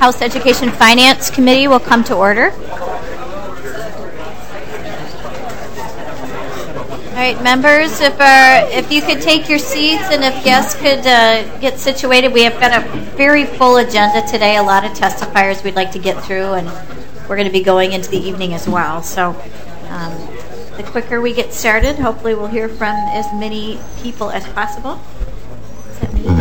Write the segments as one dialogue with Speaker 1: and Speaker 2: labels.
Speaker 1: House Education Finance Committee will come to order. All right, members, if you could take your seats and if guests could get situated. We have got a very full agenda today, a lot of testifiers we'd like to get through, and we're going to be going into the evening as well. So the quicker we get started, hopefully we'll hear from as many people as possible. Is that me?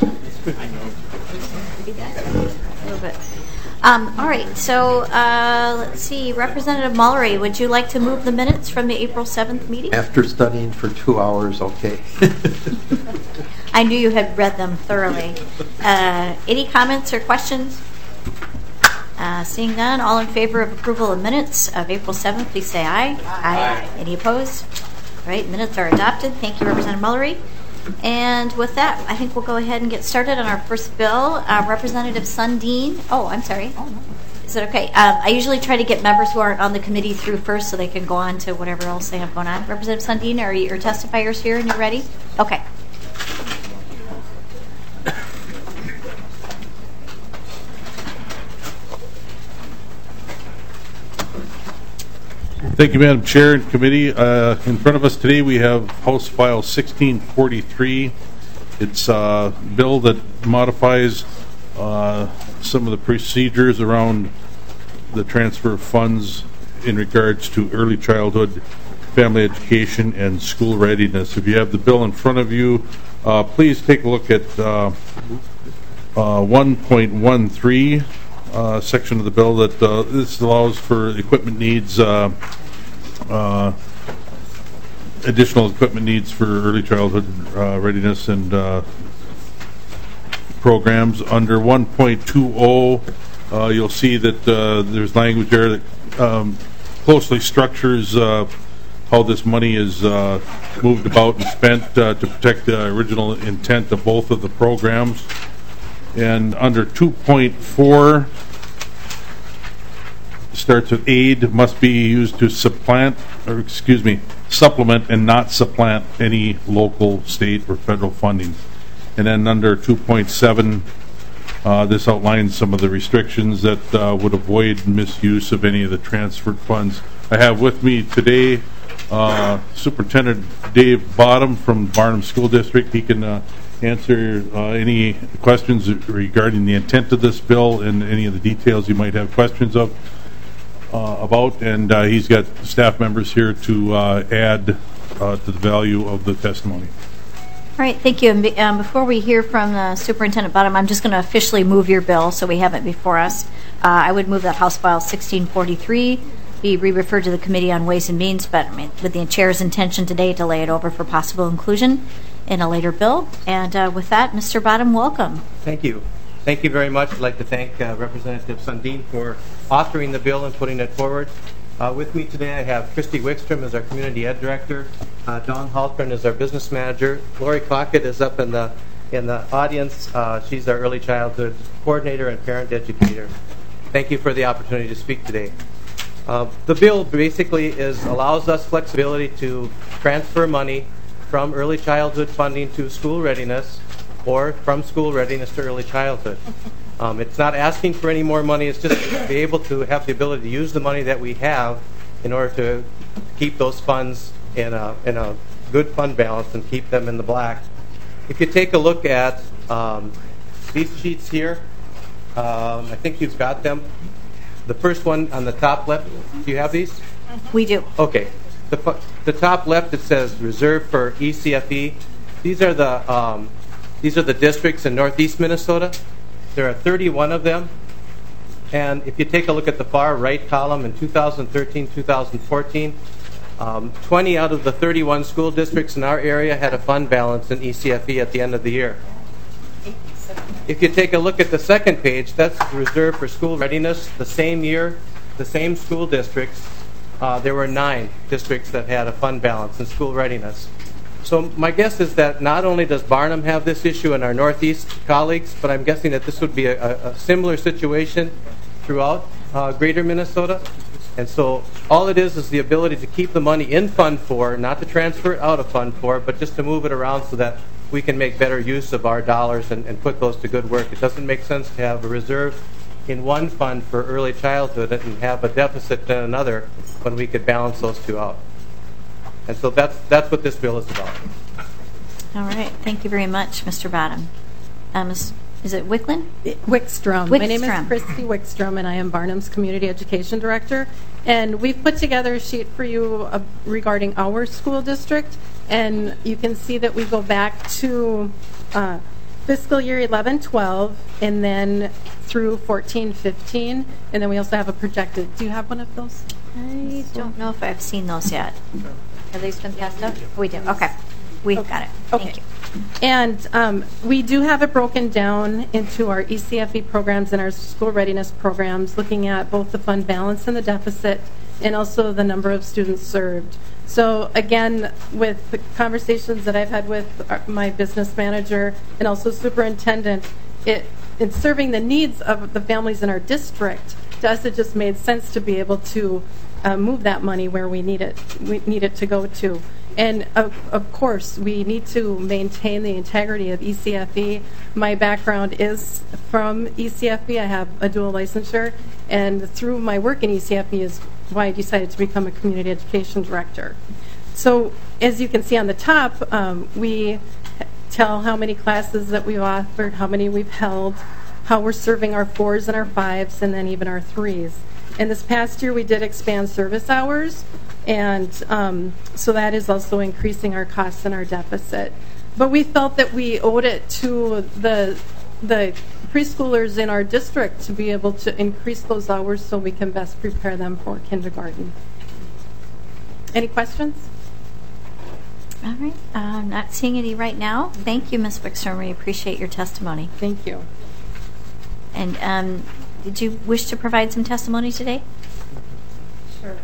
Speaker 1: A little bit. All right, so let's see. Representative Mullery, would you like to move the minutes from the April 7th meeting?
Speaker 2: After studying for 2 hours, okay.
Speaker 1: I knew you had read them thoroughly. Any comments or questions? Seeing none, all in favor of approval of minutes of April 7th, please say aye. Aye. Any opposed? All right, minutes are adopted. Thank you, Representative Mullery. And with that, I think we'll go ahead and get started on our first bill. Representative Sundin. Oh, I'm sorry. Oh, no. Is it okay? I usually try to get members who aren't on the committee through first so they can go on to whatever else they have going on. Representative Sundin, are your testifiers here and you're ready? Okay.
Speaker 3: Thank you, Madam Chair and Committee. In front of us today we have House File 1643. It's a bill that modifies some of the procedures around the transfer of funds in regards to early childhood, family education, and school readiness. If you have the bill in front of you, please take a look at 1.13. Section of the bill that this allows for equipment needs, additional equipment needs for early childhood readiness and programs. Under 1.20, you'll see that there's language there that closely structures how this money is moved about and spent to protect the original intent of both of the programs. And under 2.4, starts with aid must be used to supplement and not supplant any local, state, or federal funding. And then under 2.7, this outlines some of the restrictions that would avoid misuse of any of the transferred funds. I have with me today Superintendent Dave Bottom from Barnum School District. He can answer any questions regarding the intent of this bill and any of the details you might have questions about. And he's got staff members here to add to the value of the testimony.
Speaker 1: All right, thank you. And before we hear from Superintendent Bottom, I'm just going to officially move your bill so we have it before us. I would move that House File 1643 be re-referred to the Committee on Ways and Means, but with the Chair's intention today to lay it over for possible inclusion in a later bill. And with that, Mr. Bottom, welcome.
Speaker 4: Thank you. Thank you very much. I'd like to thank Representative Sundin for authoring the bill and putting it forward. With me today I have Christy Wickstrom as our Community Ed Director, Dawn Halpern is our Business Manager, Lori Crockett is up in the audience. She's our Early Childhood Coordinator and Parent Educator. Thank you for the opportunity to speak today. The bill basically allows us flexibility to transfer money from early childhood funding to school readiness or from school readiness to early childhood. It's not asking for any more money. It's just to be able to have the ability to use the money that we have in order to keep those funds in a good fund balance and keep them in the black. If you take a look at these sheets here, I think you've got them. The first one on the top left, do you have these?
Speaker 1: We do.
Speaker 4: Okay. The top left, it says reserved for ECFE. These are the districts in northeast Minnesota. There are 31 of them. And if you take a look at the far right column in 2013-2014, 20 out of the 31 school districts in our area had a fund balance in ECFE at the end of the year. If you take a look at the second page, that's reserved for school readiness. The same year, the same school districts, there were 9 districts that had a fund balance in school readiness. So my guess is that not only does Barnum have this issue and our Northeast colleagues, but I'm guessing that this would be a similar situation throughout greater Minnesota. And so all it is the ability to keep the money in Fund 4, not to transfer it out of Fund 4, but just to move it around so that we can make better use of our dollars and put those to good work. It doesn't make sense to have a reserve in one fund for early childhood and have a deficit in another when we could balance those two out. And so that's what this bill is about.
Speaker 1: All right. Thank you very much, Mr. Bottom. Is it Wickland?
Speaker 5: Wickstrom. My name is
Speaker 1: Wickstrom.
Speaker 5: Christy Wickstrom, and I am Barnum's Community Education Director. And we've put together a sheet for you regarding our school district, and you can see that we go back to fiscal year 11-12, and then through 14-15, and then we also have a projected. Do you have one of those?
Speaker 1: I don't know if I've seen those yet. Have these been passed up? We do. Okay. We've got it.
Speaker 5: Okay.
Speaker 1: Thank you.
Speaker 5: And we do have it broken down into our ECFE programs and our school readiness programs, looking at both the fund balance and the deficit, and also the number of students served. So again, with the conversations that I've had with my business manager and also superintendent, in serving the needs of the families in our district, to us it just made sense to be able to move that money where we need it to go to. And of course, we need to maintain the integrity of ECFE. My background is from ECFE. I have a dual licensure, and through my work in ECFE is why I decided to become a community education director. So as you can see on the top, we tell how many classes that we've offered, how many we've held, how we're serving our 4s and our 5s, and then even our 3s. And this past year, we did expand service hours, and so that is also increasing our costs and our deficit. But we felt that we owed it to the preschoolers in our district to be able to increase those hours so we can best prepare them for kindergarten. Any questions?
Speaker 1: All right. I'm not seeing any right now. Thank you, Ms. Wickstrom. We appreciate your testimony.
Speaker 5: Thank you.
Speaker 1: And did you wish to provide some testimony today?
Speaker 6: Sure.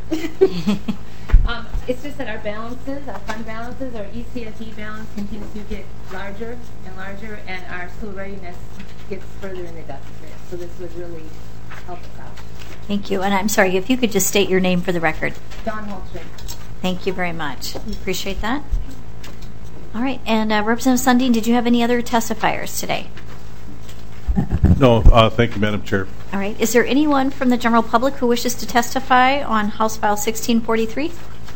Speaker 6: It's just that our balances, our fund balances, our ECFE balance continues to get larger and larger, and our school readiness gets further in the deficit. So this would really help us out.
Speaker 1: Thank you. And I'm sorry, if you could just state your name for the record.
Speaker 6: Dawn Holtren.
Speaker 1: Thank you very much. We appreciate that. All right. And Representative Sundin, did you have any other testifiers today?
Speaker 3: No, thank you, Madam Chair.
Speaker 1: All right. Is there anyone from the general public who wishes to testify on House File 1643?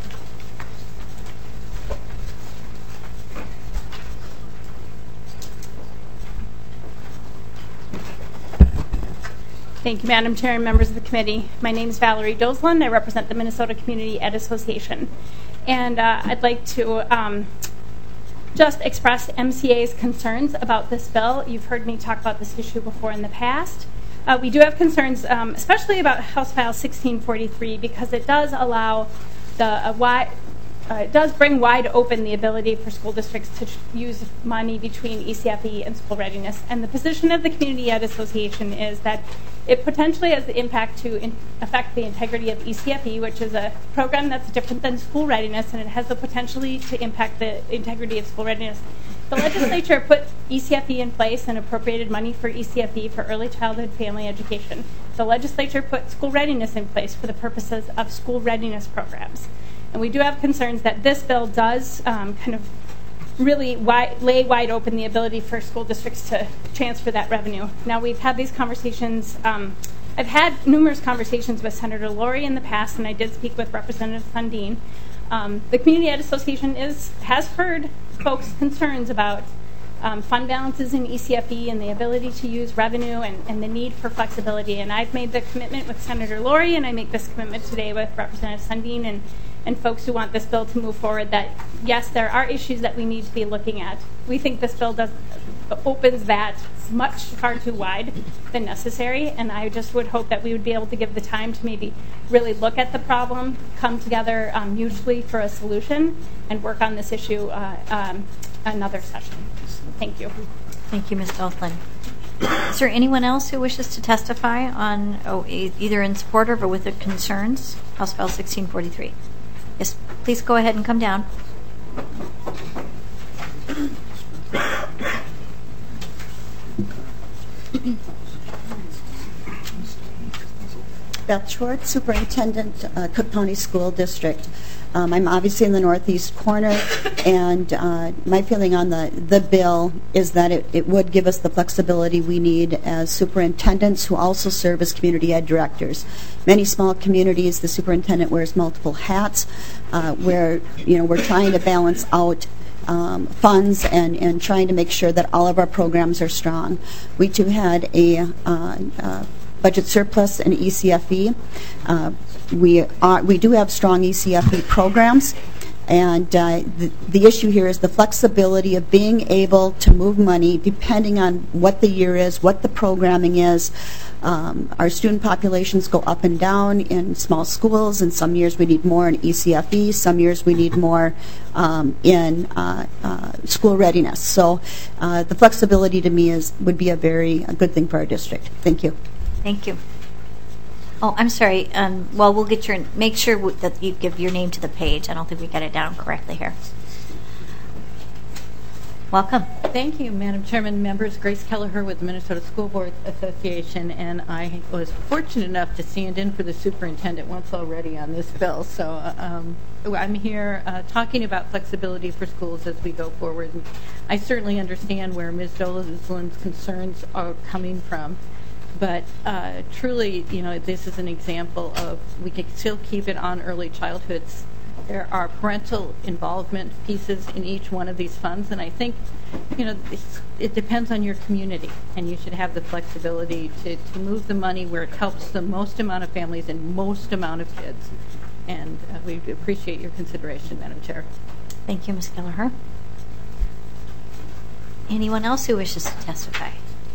Speaker 7: Thank you, Madam Chair and members of the committee. My name is Valerie Dosland. I represent the Minnesota Community Ed Association. And I'd like to just express MCA's concerns about this bill. You've heard me talk about this issue before in the past. We do have concerns, especially about House File 1643, because it does allow it does bring wide open the ability for school districts to use money between ECFE and school readiness. And the position of the Community Ed Association is that it potentially has the impact to affect the integrity of ECFE, which is a program that's different than school readiness, and it has the potential to impact the integrity of school readiness. The legislature put ECFE in place and appropriated money for ECFE for early childhood family education. The legislature put school readiness in place for the purposes of school readiness programs. And we do have concerns that this bill does kind of really lay wide open the ability for school districts to transfer that revenue. Now, we've had these conversations. I've had numerous conversations with Senator Laurie in the past, and I did speak with Representative Sundin. The Community Ed Association has heard folks' concerns about fund balances in ECFE and the ability to use revenue and the need for flexibility. And I've made the commitment with Senator Laurie, and I make this commitment today with Representative Sundin and folks who want this bill to move forward, that yes, there are issues that we need to be looking at. We think this bill opens that much far too wide than necessary, and I just would hope that we would be able to give the time to maybe really look at the problem, come together mutually for a solution, and work on this issue another session. Thank you.
Speaker 1: Thank you, Ms. Dosland. Is there anyone else who wishes to testify on either in support or with the concerns? House File 1643. Yes, please go ahead and come down.
Speaker 8: Beth Schwartz, Superintendent, Cook County School District. I'm obviously in the northeast corner, and my feeling on the bill is that it would give us the flexibility we need as superintendents who also serve as community ed directors. Many small communities, the superintendent wears multiple hats, where we're trying to balance out funds and trying to make sure that all of our programs are strong. We too had a budget surplus in ECFE. We do have strong ECFE programs, and the issue here is the flexibility of being able to move money depending on what the year is, what the programming is. Our student populations go up and down in small schools, and some years we need more in ECFE, some years we need more in school readiness. So the flexibility to me would be a good thing for our district. Thank you.
Speaker 1: Thank you. Oh, I'm sorry. Well, we'll get make sure that you give your name to the page. I don't think we got it down correctly here. Welcome.
Speaker 9: Thank you, Madam Chairman, members. Grace Kelleher with the Minnesota School Board Association, and I was fortunate enough to stand in for the superintendent once already on this bill. So I'm here talking about flexibility for schools as we go forward. And I certainly understand where Ms. Dozland's concerns are coming from. But truly, this is an example of we can still keep it on early childhoods. There are parental involvement pieces in each one of these funds, and I think, it depends on your community, and you should have the flexibility to move the money where it helps the most amount of families and most amount of kids. And we appreciate your consideration, Madam Chair.
Speaker 1: Thank you, Ms. Kelleher. Anyone else who wishes to testify?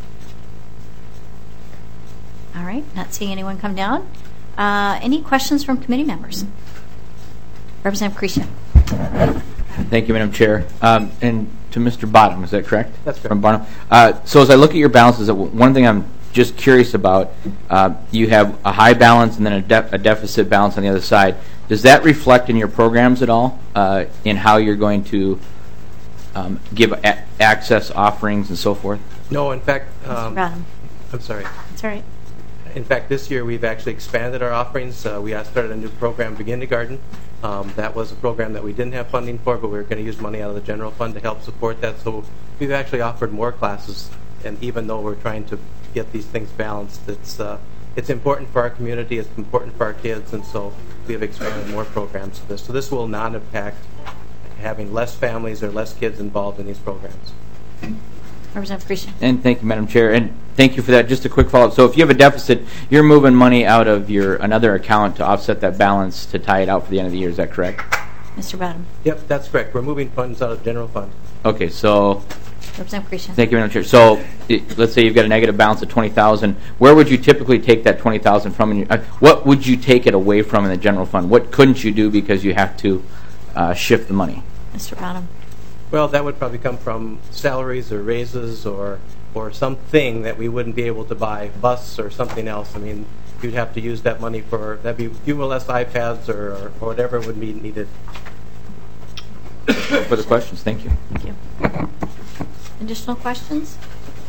Speaker 1: All right, not seeing anyone come down. Any questions from committee members? Representative Creasy.
Speaker 10: Thank you, Madam Chair. And to Mr. Bottom, is that correct?
Speaker 4: That's correct.
Speaker 10: From Barnum. So as I look at your balances, one thing I'm just curious about, you have a high balance and then a deficit balance on the other side. Does that reflect in your programs at all, in how you're going to give access offerings and so forth?
Speaker 4: No, in fact,
Speaker 1: Mr. Bottom.
Speaker 4: I'm sorry.
Speaker 1: That's all right.
Speaker 4: In fact, this year we've actually expanded our offerings. We started a new program, Begin2Garden. That was a program that we didn't have funding for, but we were going to use money out of the general fund to help support that. So we've actually offered more classes, and even though we're trying to get these things balanced, it's important for our community, it's important for our kids, and so we have expanded more programs to this. So this will not impact having less families or less kids involved in these programs.
Speaker 1: Representative Creasy.
Speaker 10: And thank you, Madam Chair. And thank you for that. Just a quick follow-up. So if you have a deficit, you're moving money out of another account to offset that balance to tie it out for the end of the year. Is that correct?
Speaker 1: Mr. Bottom.
Speaker 4: Yep, that's correct. We're moving funds out of the general fund.
Speaker 10: Okay, so
Speaker 1: Representative Creasy.
Speaker 10: thank you, Madam Chair. So let's say you've got a negative balance of $20,000. Where would you typically take that $20,000 from? What would you take it away from in the general fund? What couldn't you do because you have to shift the money?
Speaker 1: Mr. Bottom.
Speaker 4: Well, that would probably come from salaries or raises or something that we wouldn't be able to buy, bus or something else. I mean, you'd have to use that money that'd be a few less iPads or whatever would be needed.
Speaker 10: Further questions? Thank you.
Speaker 1: Thank you. Additional questions?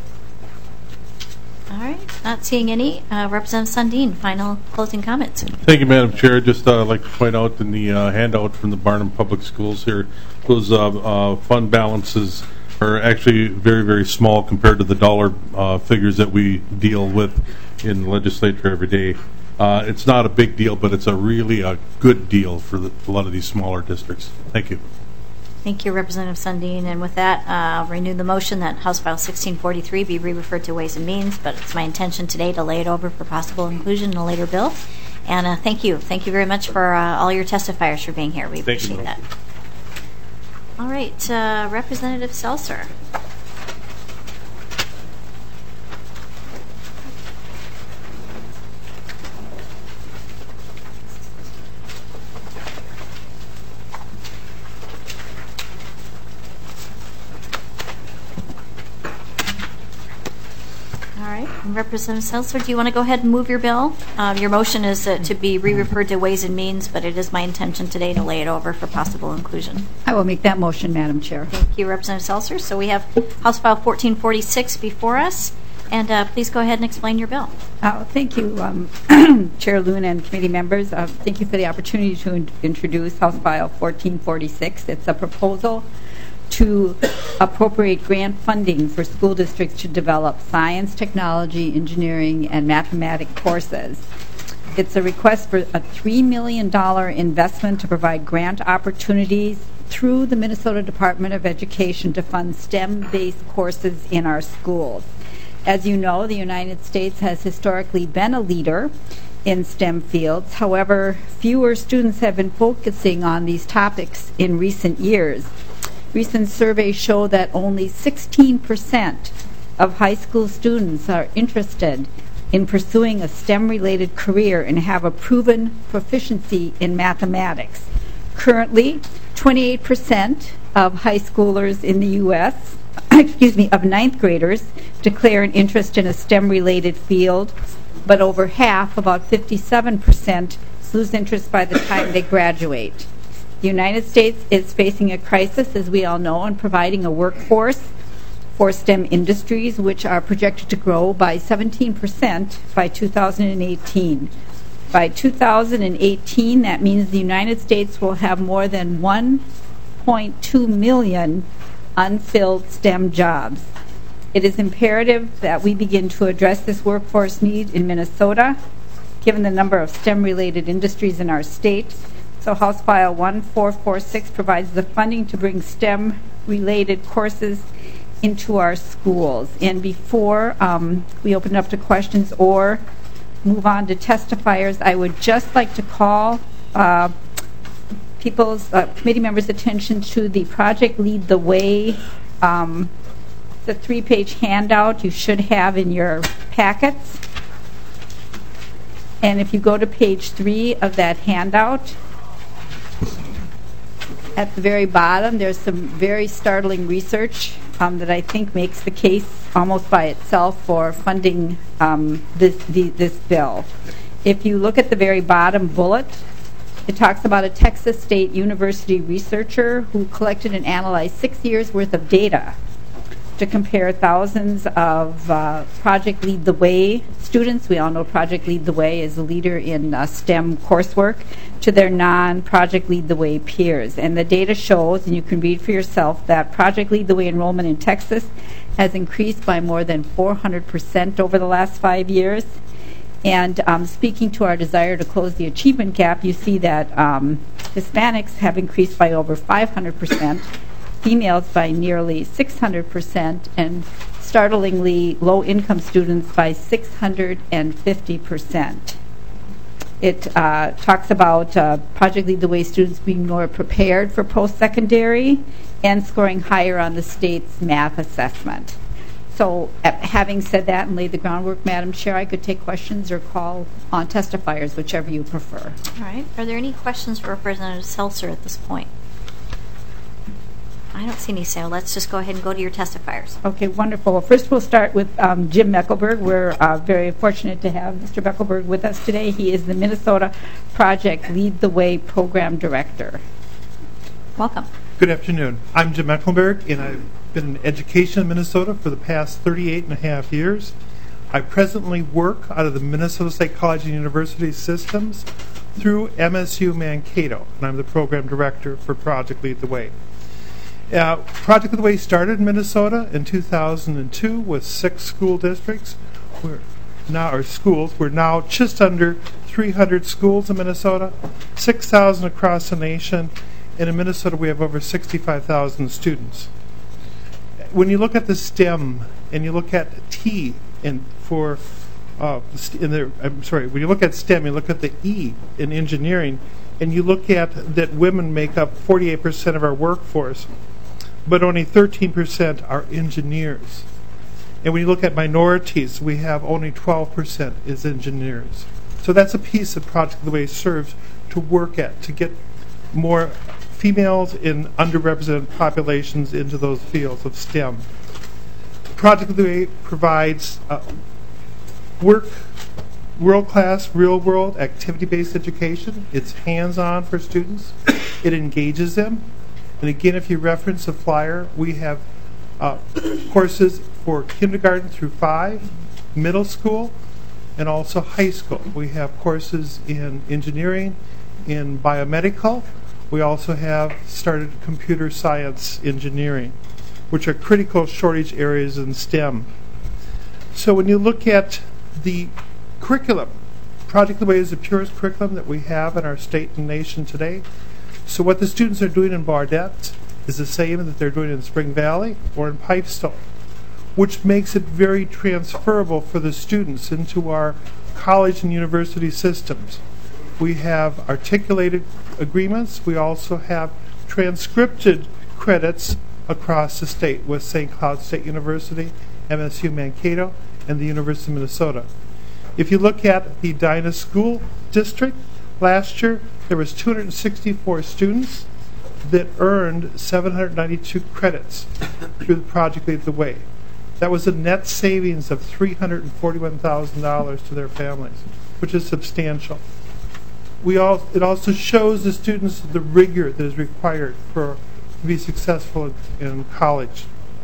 Speaker 1: All right, not seeing any. Representative Sundin, final closing comments.
Speaker 3: Thank you, Madam Chair. Just like to point out in the handout from the Barnum Public Schools here, those fund balances are actually very, very small compared to the dollar figures that we deal with in the legislature every day. It's not a big deal, but it's really a good deal for a lot of these smaller districts. Thank you.
Speaker 1: Thank you, Representative Sundin. And with that, I'll renew the motion that House File 1643 be re-referred to Ways and Means, but it's my intention today to lay it over for possible inclusion in a later bill. And thank you. Thank you very much for all your testifiers for being here. We appreciate that. All right, Representative Seltzer. Representative Seltzer, do you want to go ahead and move your bill? Your motion is to be re-referred to Ways and Means, but it is my intention today to lay it over for possible inclusion.
Speaker 11: I will make that motion, Madam Chair.
Speaker 1: Thank you, Representative Seltzer. So we have House File 1446 before us. And please go ahead and explain your bill.
Speaker 11: Thank you, Chair Luna and committee members. Thank you for the opportunity to introduce House File 1446. It's a proposal to appropriate grant funding for school districts to develop science, technology, engineering, and mathematics courses. It's a request for a $3 million investment to provide grant opportunities through the Minnesota Department of Education to fund STEM-based courses in our schools. As you know, the United States has historically been a leader in STEM fields. However, fewer students have been focusing on these topics in recent years. Recent surveys show that only 16% of high school students are interested in pursuing a STEM-related career and have a proven proficiency in mathematics. Currently, 28% of high schoolers in the U.S., of ninth graders, declare an interest in a STEM-related field, but over half, about 57%, lose interest by the time they graduate. The United States is facing a crisis, as we all know, in providing a workforce for STEM industries, which are projected to grow by 17% by 2018. By 2018, that means the United States will have more than 1.2 million unfilled STEM jobs. It is imperative that we begin to address this workforce need in Minnesota, given the number of STEM-related industries in our state. So House File 1446 provides the funding to bring STEM-related courses into our schools. And before we open up to questions or move on to testifiers, I would just like to call committee members' attention to the Project Lead the Way, the 3-page handout you should have in your packets. And if you go to page 3 of that handout, at the very bottom, there's some very startling research that I think makes the case almost by itself for funding this bill. If you look at the very bottom bullet, it talks about a Texas State University researcher who collected and analyzed 6 years' worth of data to compare thousands of Project Lead the Way students. We all know Project Lead the Way is a leader in STEM coursework, to their non-Project Lead the Way peers. And the data shows, and you can read for yourself, that Project Lead the Way enrollment in Texas has increased by more than 400% over the last 5 years. And speaking to our desire to close the achievement gap, you see that Hispanics have increased by over 500%, females by nearly 600%, and startlingly low-income students by 650%. It talks about Project Lead the Way students being more prepared for post-secondary and scoring higher on the state's math assessment. So having said that and laid the groundwork, Madam Chair, I could take questions or call on testifiers, whichever you prefer.
Speaker 1: All right. Are there any questions for Representative Seltzer at this point? I don't see any, so let's just go ahead and go to your testifiers.
Speaker 11: Okay, wonderful. Well, first we'll start with Jim Meckelberg. We're very fortunate to have Mr. Meckelberg with us today. He is the Minnesota Project Lead the Way Program Director. Welcome.
Speaker 12: Good afternoon. I'm Jim Meckelberg, and I've been in education in Minnesota for the past 38 and a half years. I presently work out of the Minnesota State College and University systems through MSU Mankato, and I'm the Program Director for Project Lead the Way. Project Lead the Way started in Minnesota in 2002 with 6 school districts. We're now just under 300 schools in Minnesota, 6,000 across the nation, and in Minnesota we have over 65,000 students. When you look at the STEM and you look at T when you look at STEM, you look at the E in engineering, and you look at that women make up 48% of our workforce, but only 13% are engineers. And when you look at minorities, we have only 12% is engineers. So that's a piece that Project the Way serves to work at, to get more females in underrepresented populations into those fields of STEM. Project the Way provides world-class, real-world, activity-based education. It's hands-on for students. It engages them. And again, if you reference the flyer, we have courses for kindergarten through 5, middle school, and also high school. We have courses in engineering, in biomedical. We also have started computer science engineering, which are critical shortage areas in STEM. So when you look at the curriculum, Project the Way is the purest curriculum that we have in our state and nation today. So what the students are doing in Baudette is the same that they're doing in Spring Valley or in Pipestone, which makes it very transferable for the students into our college and university systems. We have articulated agreements. We also have transcripted credits across the state with St. Cloud State University, MSU Mankato, and the University of Minnesota. If you look at the Edina School District, last year there was 264 students that earned 792 credits through the Project Lead the Way. That was a net savings of $341,000 to their families, which is substantial. It also shows the students the rigor that is required to be successful in college.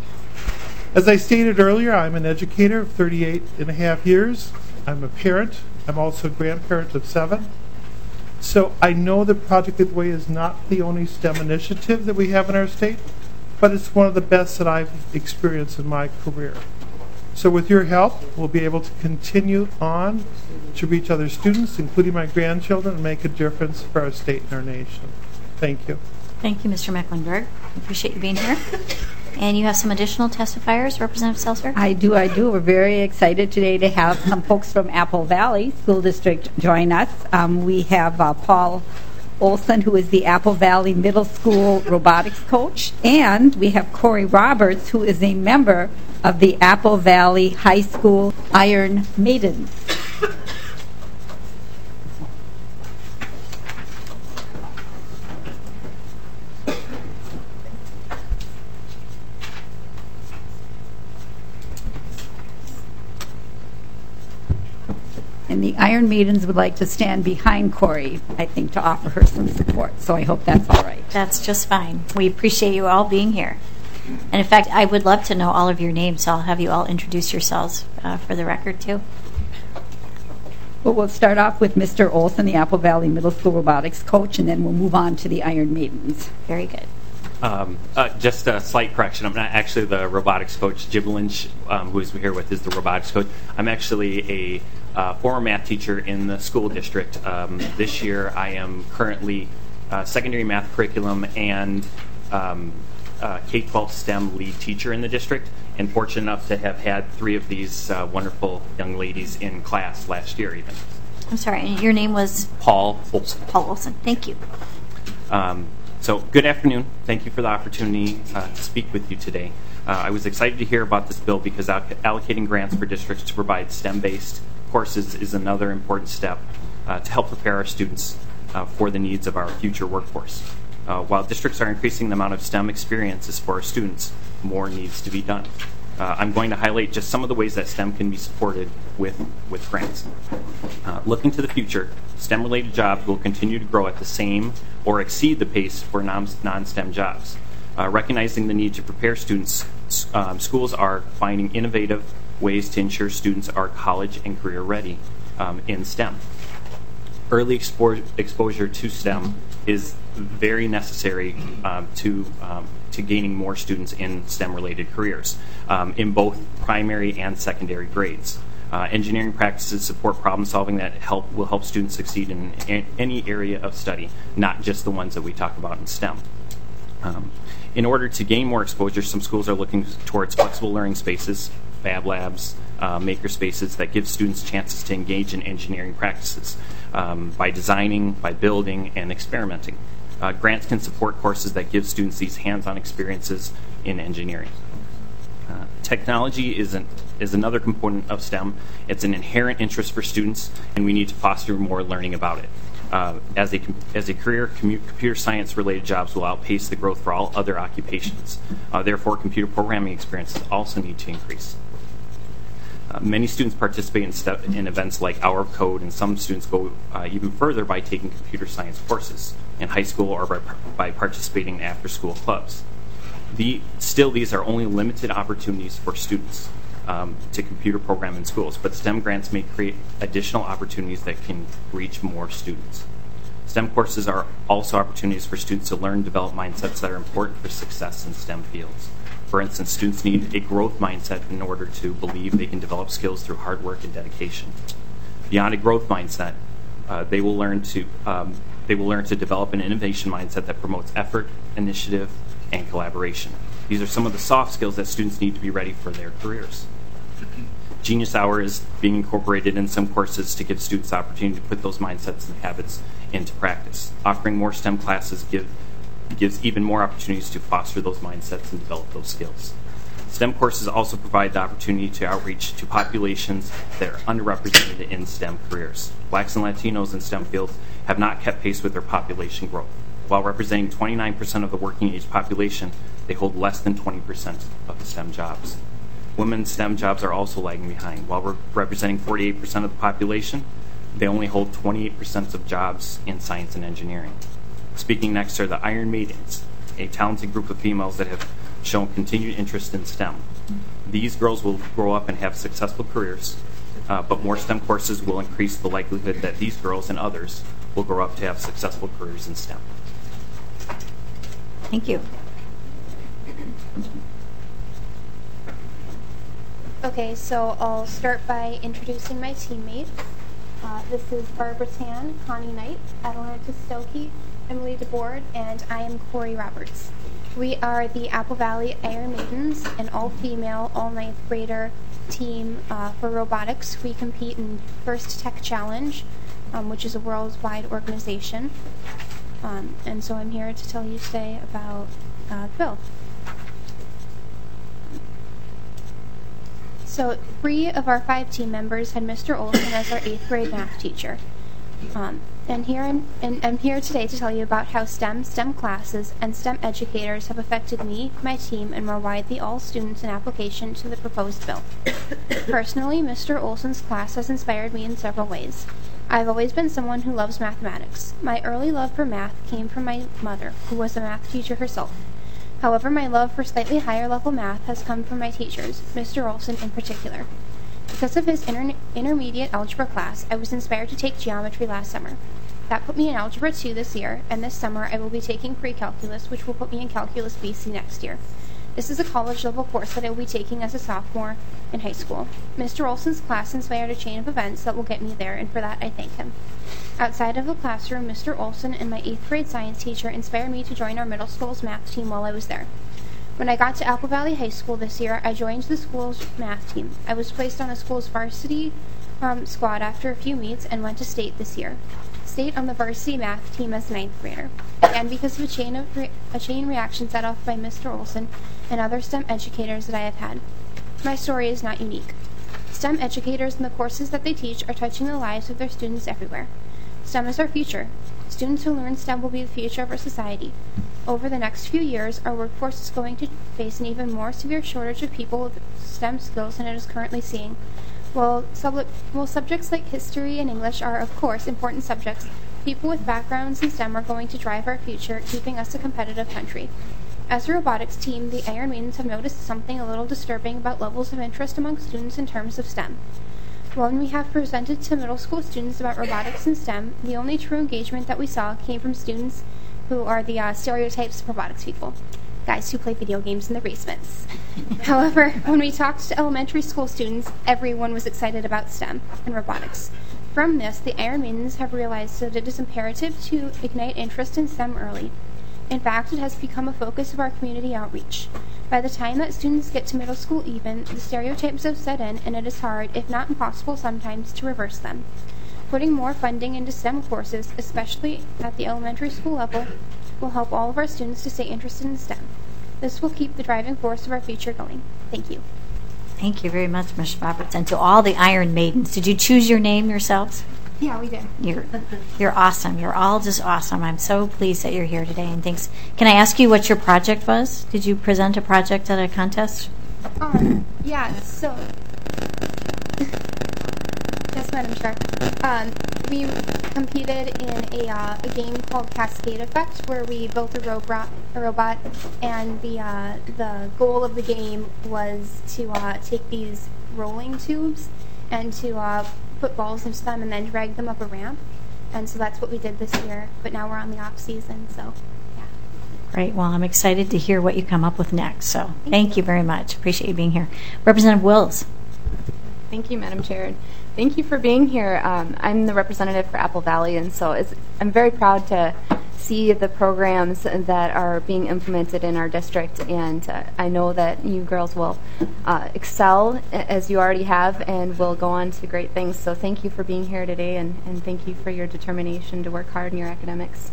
Speaker 12: As I stated earlier, I'm an educator of 38 and a half years. I'm a parent. I'm also a grandparent of 7. So I know that Project Lead the Way is not the only STEM initiative that we have in our state, but it's one of the best that I've experienced in my career. So with your help, we'll be able to continue on to reach other students, including my grandchildren, and make a difference for our state and our nation. Thank you.
Speaker 1: Thank you, Mr. Mecklenburg. We appreciate you being here. And you have some additional testifiers, Representative Seltzer?
Speaker 11: I do. We're very excited today to have some folks from Apple Valley School District join us. We have Paul Olson, who is the Apple Valley Middle School robotics coach, and we have Corey Roberts, who is a member of the Apple Valley High School Iron Maidens. And the Iron Maidens would like to stand behind Corey, I think, to offer her some support. So I hope that's all right.
Speaker 1: That's just fine. We appreciate you all being here. And in fact, I would love to know all of your names, so I'll have you all introduce yourselves for the record, too.
Speaker 11: Well, we'll start off with Mr. Olson, the Apple Valley Middle School robotics coach, and then we'll move on to the Iron Maidens.
Speaker 1: Very good.
Speaker 13: Just a slight correction. I'm not actually the robotics coach. Jib Lynch, who is here with, is the robotics coach. I'm actually a former math teacher in the school district. This year I am currently secondary math curriculum and K-12 STEM lead teacher in the district, and fortunate enough to have had 3 of these wonderful young ladies in class last year even.
Speaker 1: I'm sorry, and your name was?
Speaker 13: Paul Olson.
Speaker 1: Paul Olson, thank you.
Speaker 13: So good afternoon. Thank you for the opportunity to speak with you today. I was excited to hear about this bill because allocating grants for districts to provide STEM-based courses is another important step to help prepare our students for the needs of our future workforce. While districts are increasing the amount of STEM experiences for our students, more needs to be done. I'm going to highlight just some of the ways that STEM can be supported with grants. Looking to the future, STEM-related jobs will continue to grow at the same or exceed the pace for non-STEM jobs. Recognizing the need to prepare students, schools are finding innovative ways to ensure students are college and career ready in STEM. Early exposure to STEM is very necessary to gaining more students in STEM-related careers in both primary and secondary grades. Engineering practices support problem solving that will help students succeed in any area of study, not just the ones that we talk about in STEM. In order to gain more exposure, some schools are looking towards flexible learning spaces, fab labs, maker spaces that give students chances to engage in engineering practices by designing, by building, and experimenting. Grants can support courses that give students these hands-on experiences in engineering. Technology is another component of STEM. It's an inherent interest for students, and we need to foster more learning about it. As a career, computer science-related jobs will outpace the growth for all other occupations. Therefore, computer programming experiences also need to increase. Many students participate in events like Hour of Code, and some students go even further by taking computer science courses in high school or by participating in after-school clubs. Still, these are only limited opportunities for students to computer program in schools, but STEM grants may create additional opportunities that can reach more students. STEM courses are also opportunities for students to learn and develop mindsets that are important for success in STEM fields. For instance, students need a growth mindset in order to believe they can develop skills through hard work and dedication. Beyond a growth mindset, they will learn to develop an innovation mindset that promotes effort, initiative, and collaboration. These are some of the soft skills that students need to be ready for their careers. Genius Hour is being incorporated in some courses to give students the opportunity to put those mindsets and habits into practice. Offering more STEM classes gives even more opportunities to foster those mindsets and develop those skills. STEM courses also provide the opportunity to outreach to populations that are underrepresented in STEM careers. Blacks and Latinos in STEM fields have not kept pace with their population growth. While representing 29% of the working age population, they hold less than 20% of the STEM jobs. Women's STEM jobs are also lagging behind. While representing 48% of the population, they only hold 28% of jobs in science and engineering. Speaking next are the Iron Maidens, a talented group of females that have shown continued interest in STEM. These girls will grow up and have successful careers, but more STEM courses will increase the likelihood that these girls and others will grow up to have successful careers in STEM.
Speaker 1: Thank you.
Speaker 14: Okay, so I'll start by introducing my teammates. This is Barbara Tan, Connie Knight, Atalanta Stokey, Emily DeBoard, and I am Corey Roberts. We are the Apple Valley Iron Maidens, an all-female, all-ninth grader team for robotics. We compete in First Tech Challenge, which is a worldwide organization. And so I'm here to tell you today about Bill. So 3 of our 5 team members had Mr. Olson as our 8th grade math teacher. And I'm here today to tell you about how STEM classes, and STEM educators have affected me, my team, and more widely all students in application to the proposed bill. Personally, Mr. Olson's class has inspired me in several ways. I've always been someone who loves mathematics. My early love for math came from my mother, who was a math teacher herself. However, my love for slightly higher level math has come from my teachers, Mr. Olson in particular. Because of his intermediate algebra class, I was inspired to take geometry last summer. That put me in Algebra 2 this year, and this summer I will be taking pre-calculus, which will put me in Calculus BC next year. This is a college-level course that I will be taking as a sophomore in high school. Mr. Olson's class inspired a chain of events that will get me there, and for that I thank him. Outside of the classroom, Mr. Olson and my 8th grade science teacher inspired me to join our middle school's math team while I was there. When I got to Apple Valley High School this year, I joined the school's math team. I was placed on the school's varsity squad after a few meets and went to state this year. State on the varsity math team as a 9th grader. Again, because of a chain reaction set off by Mr. Olson and other STEM educators that I have had. My story is not unique. STEM educators and the courses that they teach are touching the lives of their students everywhere. STEM is our future. Students who learn STEM will be the future of our society. Over the next few years, our workforce is going to face an even more severe shortage of people with STEM skills than it is currently seeing. While subjects like history and English are, of course, important subjects, people with backgrounds in STEM are going to drive our future, keeping us a competitive country. As a robotics team, the Iron Maidens have noticed something a little disturbing about levels of interest among students in terms of STEM. When we have presented to middle school students about robotics and STEM, the only true engagement that we saw came from students who are the stereotypes of robotics people. Guys who play video games in their basements. However, when we talked to elementary school students, everyone was excited about STEM and robotics. From this, the Iron Maidens have realized that it is imperative to ignite interest in STEM early. In fact, it has become a focus of our community outreach. By the time that students get to middle school even, the stereotypes have set in, and it is hard, if not impossible sometimes, to reverse them. Putting more funding into STEM courses, especially at the elementary school level, will help all of our students to stay interested in STEM. This will keep the driving force of our future going. Thank you.
Speaker 1: Thank you very much, Ms. Roberts. And to all the Iron Maidens, did you choose your name yourselves?
Speaker 14: Yeah, we did.
Speaker 1: You're awesome. You're all just awesome. I'm so pleased that you're here today, and thanks. Can I ask you what your project was? Did you present a project at a contest?
Speaker 14: Yeah, so... Yes, Madam Chair. We competed in a game called Cascade Effect, where we built a robot, and the goal of the game was to take these rolling tubes and to put balls into them and then drag them up a ramp. And so that's what we did this year. But now we're on the off season, so yeah.
Speaker 1: Great. Well, I'm excited to hear what you come up with next. So thank you very much. Appreciate you being here. Representative Wills.
Speaker 15: Thank you, Madam Chair. Thank you for being here. I'm the representative for Apple Valley, and so I'm very proud to see the programs that are being implemented in our district, and I know that you girls will excel as you already have and will go on to great things. So thank you for being here today, and thank you for your determination to work hard in your academics.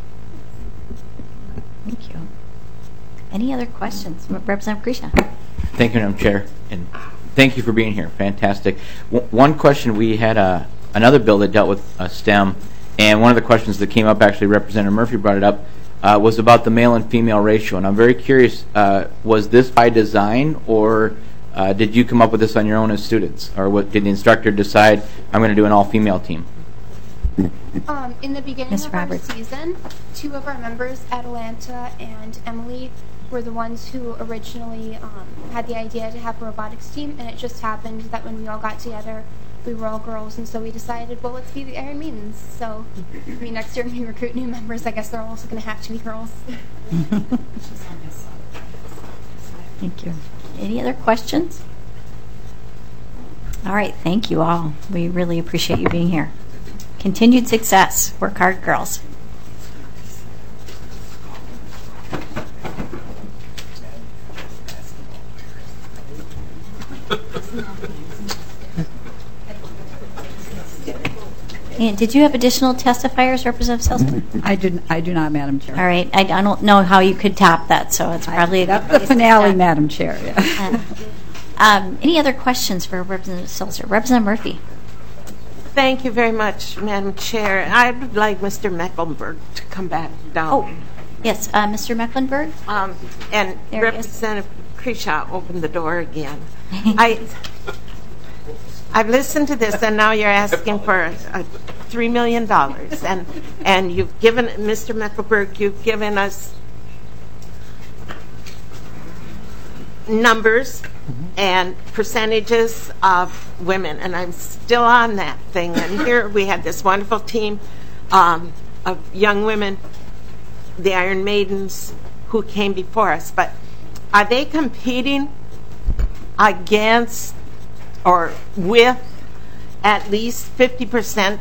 Speaker 1: Thank you. Any other questions? Representative Grisha.
Speaker 10: Thank you, Madam Chair, and thank you for being here. Fantastic. One question, we had another bill that dealt with STEM, and one of the questions that came up, actually Representative Murphy brought it up, was about the male and female ratio. And I'm very curious, was this by design, or did you come up with this on your own as students? Or did the instructor decide, I'm going to do an all-female team?
Speaker 14: In the beginning of our season, 2 of our members, Atalanta and Emily, were the ones who originally had the idea to have a robotics team, and it just happened that when we all got together, we were all girls, and so we decided, well, let's be the Iron Maidens. So, I mean, next year when we recruit new members, I guess they're also going to have to be girls.
Speaker 1: Thank you. Any other questions? All right, thank you all. We really appreciate you being here. Continued success. Work hard, girls. And did you have additional testifiers, Representative Selson?
Speaker 11: I do not, Madam Chair.
Speaker 1: All right. I don't know how you could top that, so it's probably
Speaker 11: that's the finale, Madam Chair. Yeah.
Speaker 1: Any other questions for Representative Seltzer? Representative Murphy.
Speaker 16: Thank you very much, Madam Chair. I'd like Mr. Mecklenburg to come back down.
Speaker 1: Oh, yes, Mr. Mecklenburg.
Speaker 16: And Representative Krisha opened the door again. I've listened to this, and now you're asking for $3 million. And you've given, Mr. Mecklenburg, you've given us numbers and percentages of women, and I'm still on that thing. And here we had this wonderful team of young women, the Iron Maidens, who came before us. But are they competing against or with at least 50%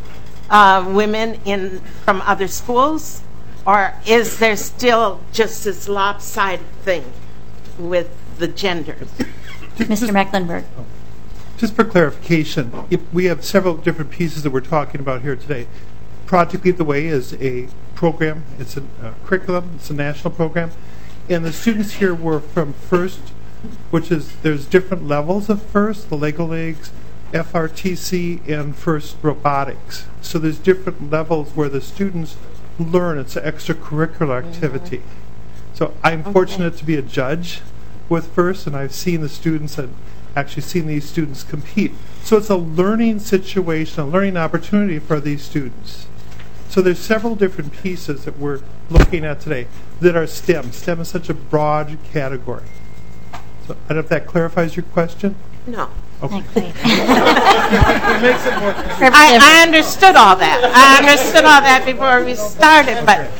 Speaker 16: women from other schools? Or is there still just this lopsided thing with the genders?
Speaker 1: Mr. Mecklenburg.
Speaker 12: Just for clarification, we have several different pieces that we're talking about here today. Project Lead the Way is a program. It's a curriculum. It's a national program. And the students here were from FIRST, which is, there's different levels of FIRST, the Lego Leagues, FRTC, and FIRST Robotics. So there's different levels where the students learn. It's an extracurricular activity. So I'm fortunate to be a judge with FIRST, and I've seen the students and actually seen these students compete. So it's a learning situation, a learning opportunity for these students. So there's several different pieces that we're looking at today that are STEM. STEM is such a broad category. So I don't know if that clarifies your question.
Speaker 16: No.
Speaker 12: Okay.
Speaker 16: It makes it more I understood all that. I understood all that before we started, but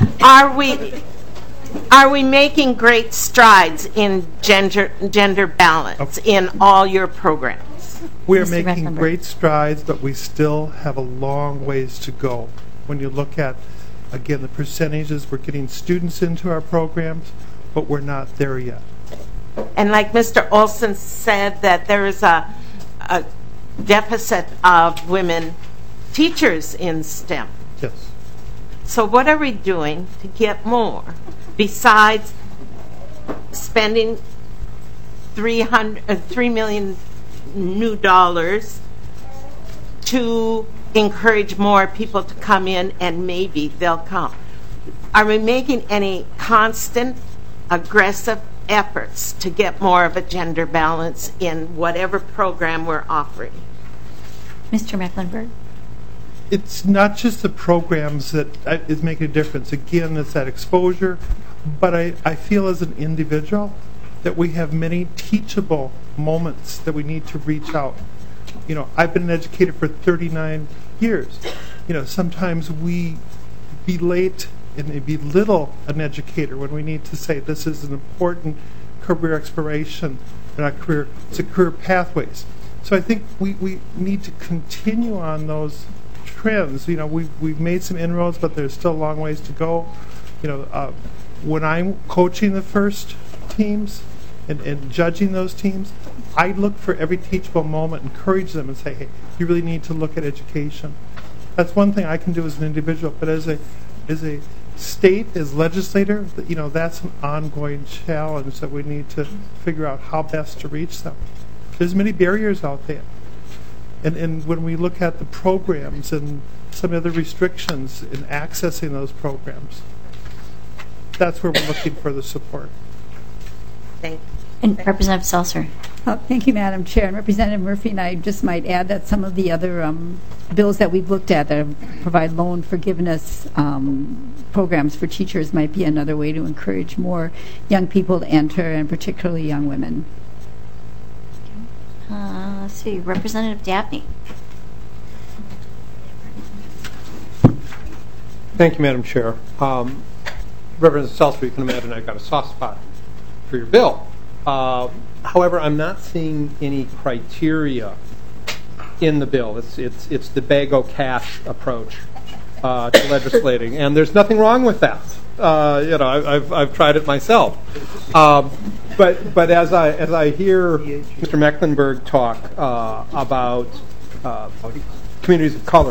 Speaker 16: are we making great strides in gender balance in all your programs?
Speaker 12: We are making great strides, but we still have a long ways to go. When you look at, again, the percentages, we're getting students into our programs, but we're not there yet.
Speaker 16: And like Mr. Olson said, that there is a deficit of women teachers in STEM.
Speaker 12: Yes.
Speaker 16: So what are we doing to get more besides spending $3 million new dollars to encourage more people to come in, and maybe they'll come? Are we making any constant, aggressive efforts to get more of a gender balance in whatever program we're offering?
Speaker 1: Mr. Mecklenburg.
Speaker 12: it's not just the programs that is making a difference. Again, it's that exposure. But I feel as an individual that we have many teachable moments that we need to reach out. I've been an educator for 39 years. Sometimes we belate and belittle an educator when we need to say this is an important career exploration, not career. It's a career pathways. So I think we need to continue on those trends. We've made some inroads, but there's still a long ways to go. When I'm coaching the first teams and judging those teams, I look for every teachable moment, encourage them, and say, hey, you really need to look at education. That's one thing I can do as an individual, but as a state, as legislator, that's an ongoing challenge that we need to figure out how best to reach them. There's many barriers out there. And when we look at the programs and some other restrictions in accessing those programs, that's where we're looking for the support.
Speaker 16: Thank you.
Speaker 1: And Representative Seltzer.
Speaker 11: Thank you, Madam Chair. And Representative Murphy and I just might add that some of the other bills that we've looked at that provide loan forgiveness programs for teachers might be another way to encourage more young people to enter, and particularly young women.
Speaker 1: Let's see, Representative Dabney.
Speaker 2: Thank you, Madam Chair. Representative Seltzer, you can imagine I've got a soft spot for your bill. However, I'm not seeing any criteria in the bill. It's the bag-o-cash approach to legislating, and there's nothing wrong with that. I've tried it myself. But as I hear Mr. Mecklenburg talk about communities of color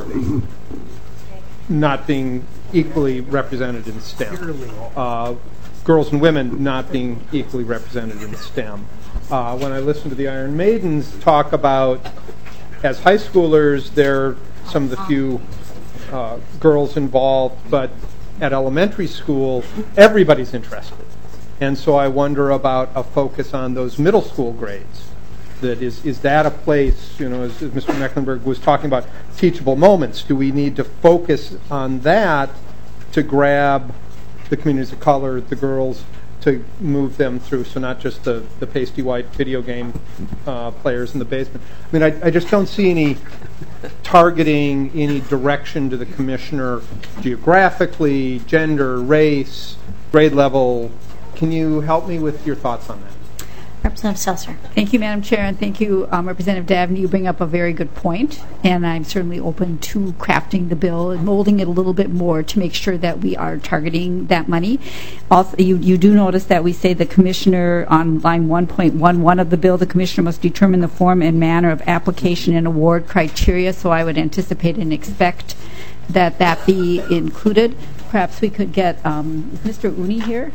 Speaker 2: not being equally represented in STEM, girls and women not being equally represented in STEM. When I listen to the Iron Maidens talk about, as high schoolers, they're some of the few girls involved, but at elementary school, everybody's interested. And so I wonder about a focus on those middle school grades. That is that a place, as Mr. Mecklenburg was talking about, teachable moments? Do we need to focus on that to grab the communities of color, the girls, to move them through, so not just the pasty white video game players in the basement? I mean, I just don't see any targeting, any direction to the commissioner geographically, gender, race, grade level. Can you help me with your thoughts on that?
Speaker 1: Representative Seltzer.
Speaker 11: Thank you, Madam Chair, and thank you, Representative Dabney. You bring up a very good point, and I'm certainly open to crafting the bill and molding it a little bit more to make sure that we are targeting that money. Also, you do notice that we say the commissioner on line 1.11 of the bill, the commissioner must determine the form and manner of application and award criteria, so I would anticipate and expect that be included. Perhaps we could get, is Mr. Uni here?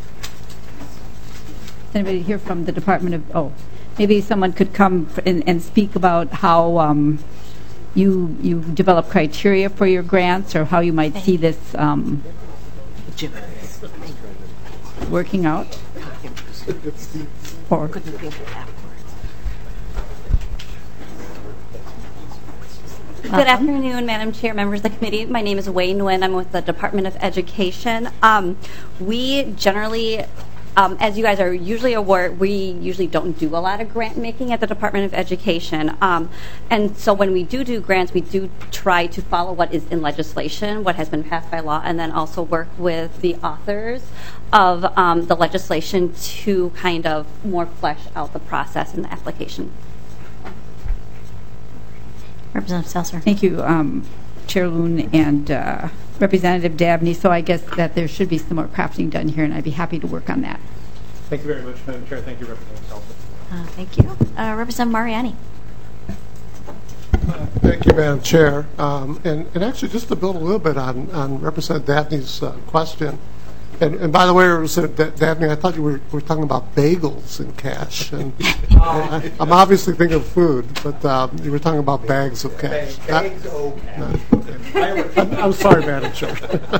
Speaker 11: Anybody here from the Department of, maybe someone could come and speak about how you develop criteria for your grants, or how you might see this working out. Or
Speaker 17: Good afternoon, Madam Chair, members of the committee. My name is Wei Nguyen. I'm with the Department of Education. We generally, as you guys are usually aware, we usually don't do a lot of grant making at the Department of Education. And so when we do grants, we do try to follow what is in legislation, what has been passed by law, and then also work with the authors of the legislation to kind of more flesh out the process and the application.
Speaker 1: Representative Seltzer.
Speaker 11: Thank you, Chair Loon and Representative Dabney. So I guess that there should be some more crafting done here, and I'd be happy to work on that.
Speaker 2: Thank you very much, Madam Chair. Thank you, Representative Seltzer.
Speaker 1: Thank you. Representative Mariani.
Speaker 18: Thank you, Madam Chair. And actually, just to build a little bit on Representative Dabney's question, and by the way, Representative Dabney, I thought you were talking about bagels and cash. And I'm obviously thinking of food, but you were talking about bags of cash.
Speaker 2: Bags of cash.
Speaker 18: I'm sorry, Madam Chair.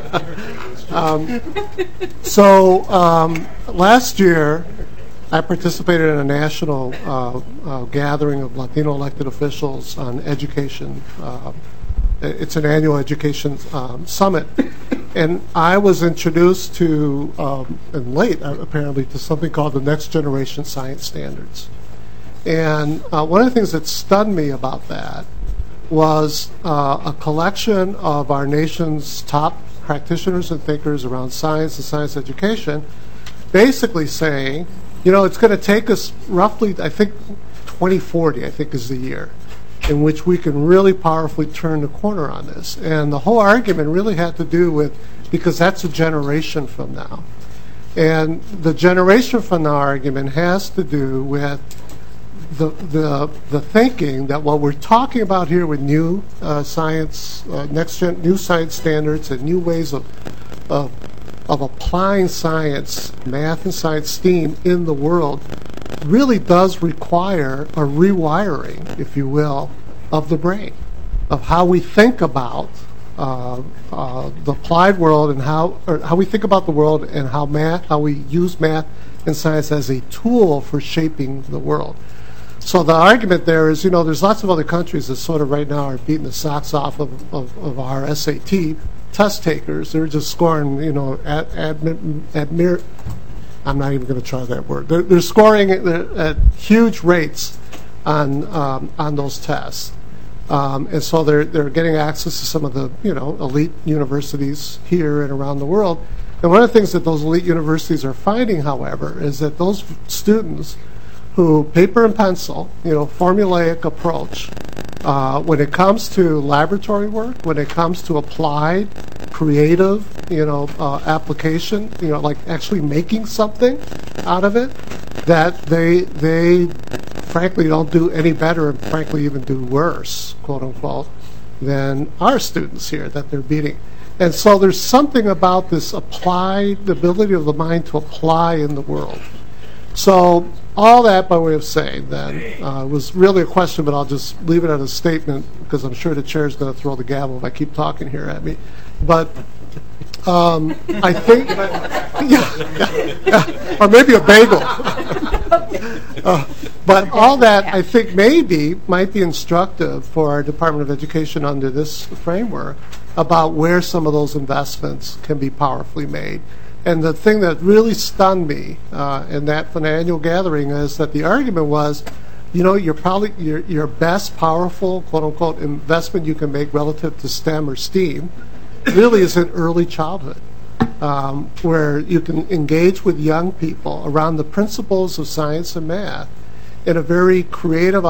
Speaker 18: So last year, I participated in a national gathering of Latino elected officials on education it's an annual education summit. And I was introduced to, and late apparently, to something called the Next Generation Science Standards. And one of the things that stunned me about that was a collection of our nation's top practitioners and thinkers around science and science education basically saying, you know, it's going to take us roughly, I think, 2040, I think, is the year in which we can really powerfully turn the corner on this. And the whole argument really had to do with, because that's a generation from now. And the generation from now argument has to do with the thinking that what we're talking about here with new science, new science standards and new ways of applying science, math and science, STEAM in the world really does require a rewiring, if you will, of the brain, of how we think about the applied world and how we think about the world and how we use math and science as a tool for shaping the world. So the argument there is, you know, there's lots of other countries that sort of right now are beating the socks off of our SAT test takers. They're just scoring, you know, I'm not even going to try that word. They're scoring at huge rates on those tests. And so they're getting access to some of the, you know, elite universities here and around the world. And one of the things that those elite universities are finding, however, is that those students who paper and pencil, you know, formulaic approach, when it comes to laboratory work, when it comes to applied, creative, you know, application, you know, like actually making something out of it, that they frankly don't do any better and frankly even do worse, quote unquote, than our students here that they're beating. And so there's something about this applied, the ability of the mind to apply in the world. So all that by way of saying then was really a question, but I'll just leave it as a statement because I'm sure the chair's going to throw the gavel if I keep talking here at me. But I think, or maybe a bagel. But all that I think might be instructive for our Department of Education under this framework about where some of those investments can be powerfully made. And the thing that really stunned me in that from the annual gathering is that the argument was, you know, your best powerful, quote unquote, investment you can make relative to STEM or STEAM really is in early childhood, where you can engage with young people around the principles of science and math in a very creative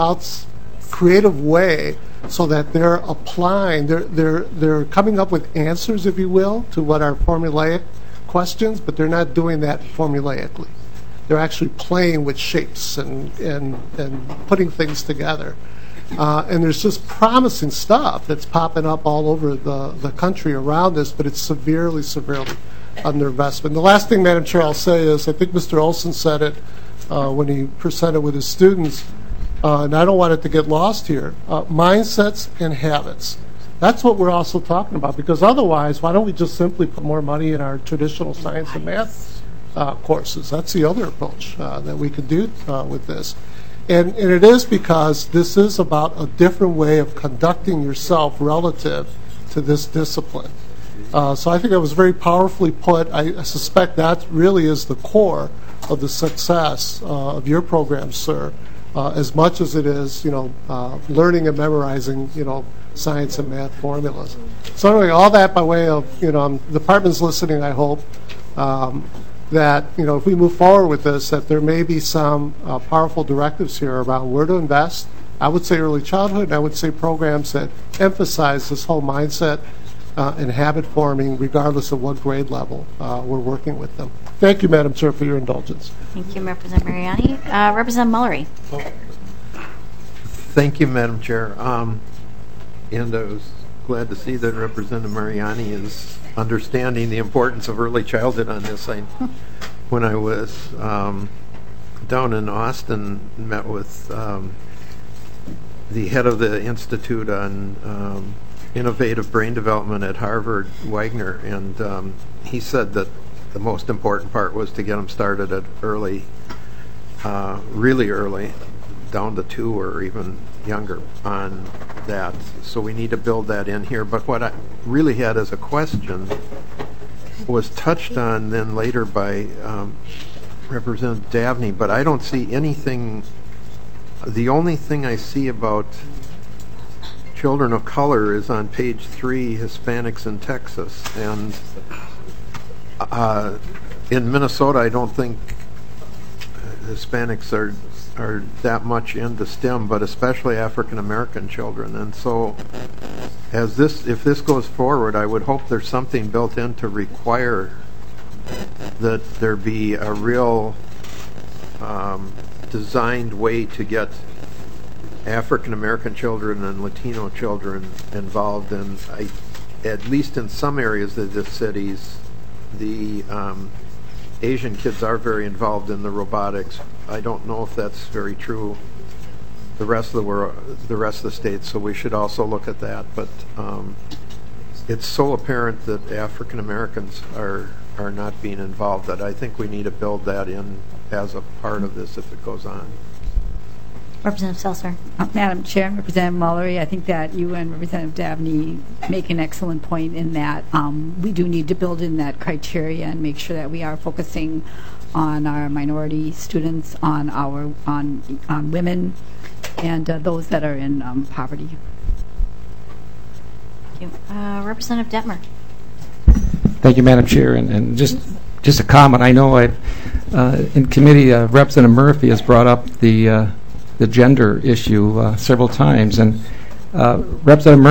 Speaker 18: way, so that they're applying, they're coming up with answers, if you will, to what are formulaic questions, but they're not doing that formulaically. They're actually playing with shapes and putting things together. And there's just promising stuff that's popping up all over the country around us, but it's severely underinvestment. The last thing, Madam Chair, I'll say is, I think Mr. Olson said it when he presented with his students, and I don't want it to get lost here, mindsets and habits. That's what we're also talking about, because otherwise, why don't we just simply put more money in our traditional science and math courses? That's the other approach that we could do with this. And it is because this is about a different way of conducting yourself relative to this discipline. So I think that was very powerfully put. I suspect that really is the core of the success of your program, sir, as much as it is, you know, learning and memorizing, you know, science and math formulas. So anyway, all that by way of, you know, the department's listening, I hope, that, you know, if we move forward with this, that there may be some powerful directives here around where to invest. I would say early childhood, and I would say programs that emphasize this whole mindset and habit forming, regardless of what grade level we're working with them. Thank you, Madam Chair, for your indulgence.
Speaker 1: Thank you, Representative Mariani. Representative Mullery.
Speaker 19: Thank you, Madam Chair. And I was glad to see that Representative Mariani is understanding the importance of early childhood on this. When I was down in Austin, met with the head of the Institute on Innovative Brain Development at Harvard, Wagner, and he said that the most important part was to get them started at early, really early, down to 2 or even younger, on that. So we need to build that in here. But what I really had as a question was touched on then later by Representative Dabney, but I don't see anything. The only thing I see about children of color is on page 3, Hispanics in Texas. And in Minnesota, I don't think Hispanics are that much into STEM, but especially African American children. And so if this goes forward, I would hope there's something built in to require that there be a real designed way to get African American children and Latino children involved. And at least in some areas of the cities, the Asian kids are very involved in the robotics. I don't know if that's very true the rest of the states, so we should also look at that. But it's so apparent that African Americans are not being involved that I think we need to build that in as a part of this if it goes on.
Speaker 1: Representative Seltzer.
Speaker 11: Madam Chair, Representative Mallory, I think that you and Representative Dabney make an excellent point in that we do need to build in that criteria and make sure that we are focusing on our minority students, on women, and those that are in poverty.
Speaker 1: Thank you. Representative Detmer.
Speaker 20: Thank you, Madam Chair. And just a comment. I know in committee, Representative Murphy has brought up the gender issue several times, and Representative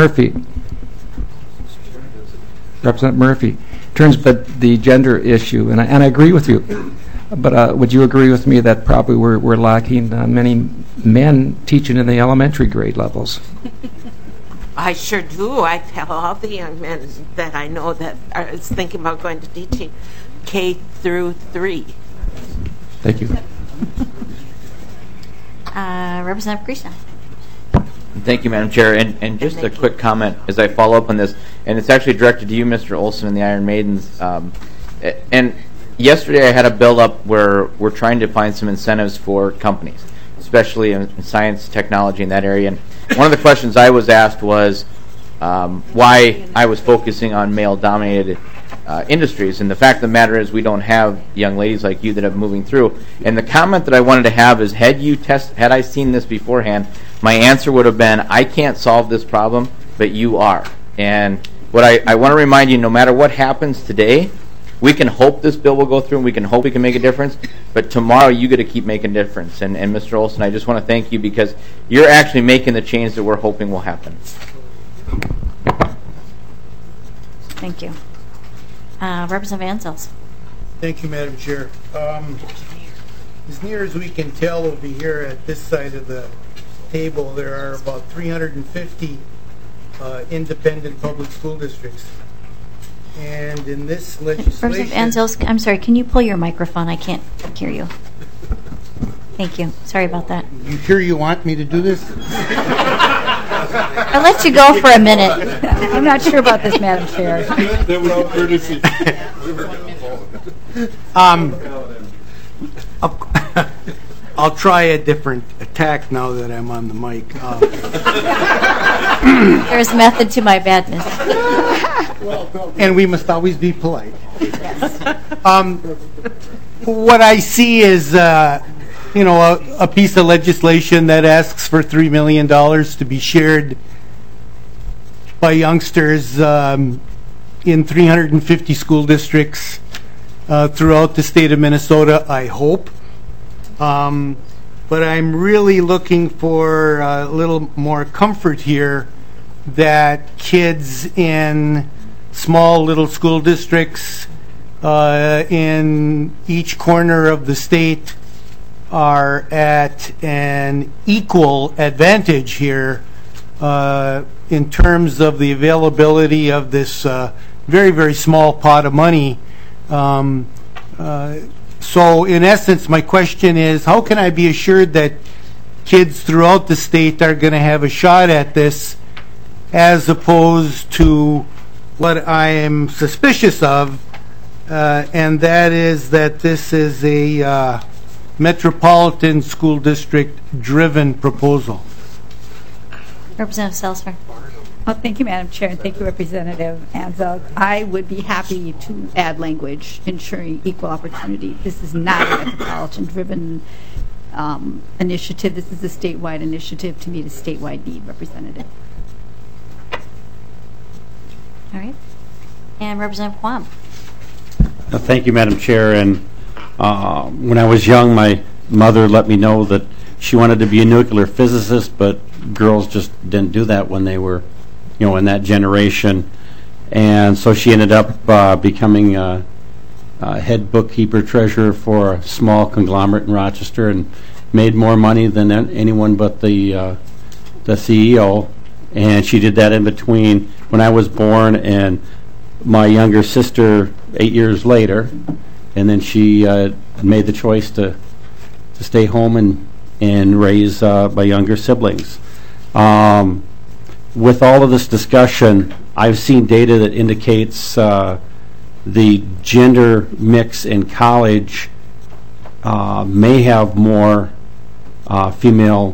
Speaker 20: Murphy turns the gender issue, and I agree with you. But would you agree with me that probably we're lacking many men teaching in the elementary grade levels?
Speaker 16: I sure do. I tell all the young men that I know that are thinking about going to teaching K through 3.
Speaker 20: Thank you.
Speaker 1: Representative Griesstein.
Speaker 10: Thank you, Madam Chair. And just a quick comment as I follow up on this, and it's actually directed to you, Mr. Olson, and the Iron Maidens. And yesterday I had a bill up where we're trying to find some incentives for companies, especially in science, technology, in that area. And one of the questions I was asked was why I was focusing on male-dominated industries. And the fact of the matter is we don't have young ladies like you that are moving through. And the comment that I wanted to have is, had I seen this beforehand, my answer would have been, I can't solve this problem, but you are. And what I want to remind you, no matter what happens today, we can hope this bill will go through and we can hope we can make a difference, but tomorrow you got to keep making a difference. And Mr. Olson, I just want to thank you because you're actually making the change that we're hoping will happen.
Speaker 1: Thank you. Representative Anzels.
Speaker 21: Thank you, Madam Chair. As near as we can tell over here at this side of the table, there are about 350 independent public school districts. And in this legislation...
Speaker 1: Representative Anzels, I'm sorry, can you pull your microphone? I can't hear you. Thank you. Sorry about that.
Speaker 21: You sure you want me to do this?
Speaker 1: I let you go for a minute.
Speaker 11: I'm not sure about this, Madam Chair.
Speaker 21: That was a courtesy. I'll try a different tack now that I'm on the mic.
Speaker 1: There's method to my madness.
Speaker 21: And we must always be polite. Yes. What I see is, a piece of legislation that asks for $3 million to be shared by youngsters in 350 school districts throughout the state of Minnesota, I hope. But I'm really looking for a little more comfort here that kids in small little school districts in each corner of the state are at an equal advantage here in terms of the availability of this very, very small pot of money. So in essence, my question is, how can I be assured that kids throughout the state are going to have a shot at this, as opposed to what I am suspicious of, and that is that this is a metropolitan school district driven proposal?
Speaker 1: Representative Seltzer.
Speaker 11: Well, thank you, Madam Chair, and thank you, Representative Anza. I would be happy to add language ensuring equal opportunity. This is not a metropolitan-driven initiative. This is a statewide initiative to meet a statewide need, Representative.
Speaker 1: All right. And Representative Quam.
Speaker 5: Thank you, Madam Chair. And when I was young, my mother let me know that she wanted to be a nuclear physicist, but girls just didn't do that when they were, in that generation. And so she ended up becoming a head bookkeeper treasurer for a small conglomerate in Rochester and made more money than anyone but the CEO. And she did that in between when I was born and my younger sister 8 years later. And then she made the choice to stay home and raise my younger siblings. With all of this discussion, I've seen data that indicates the gender mix in college may have more female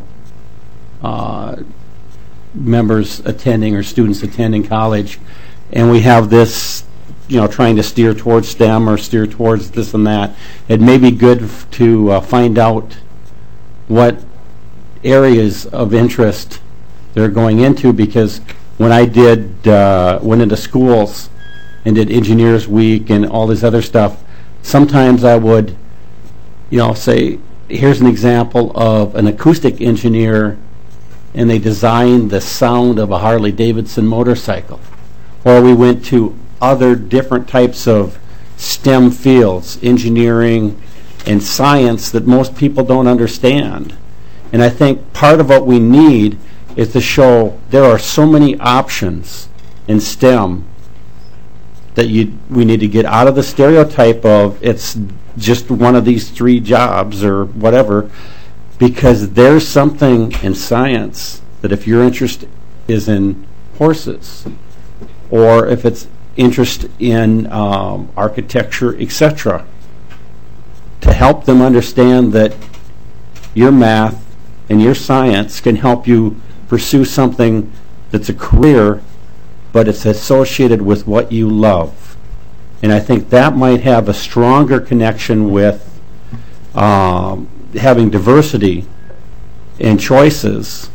Speaker 5: members attending or students attending college, and we have this, trying to steer towards STEM or steer towards this and that. It may be good to find out what areas of interest they're going into, because when I went into schools and did Engineers Week and all this other stuff, sometimes I would, say, here's an example of an acoustic engineer and they designed the sound of a Harley-Davidson motorcycle. Or we went to other different types of STEM fields, engineering and science, that most people don't understand. And I think part of what we need is to show there are so many options in STEM that we need to get out of the stereotype of it's just one of these three jobs or whatever, because there's something in science that if your interest is in horses, or if it's interest in architecture, etc., to help them understand that your math and your science can help you pursue something that's a career, but it's associated with what you love. And I think that might have a stronger connection with having diversity in choices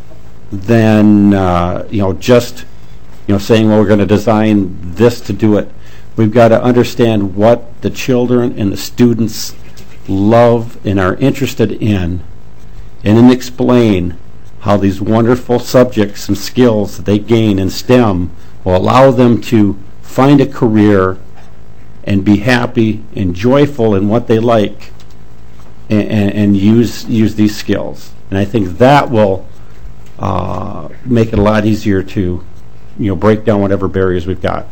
Speaker 5: than just saying, well, we're going to design this to do it. We've got to understand what the children and the students love and are interested in, and then explain how these wonderful subjects and skills that they gain in STEM will allow them to find a career and be happy and joyful in what they like, and use these skills. And I think that will make it a lot easier to break down whatever barriers we've got.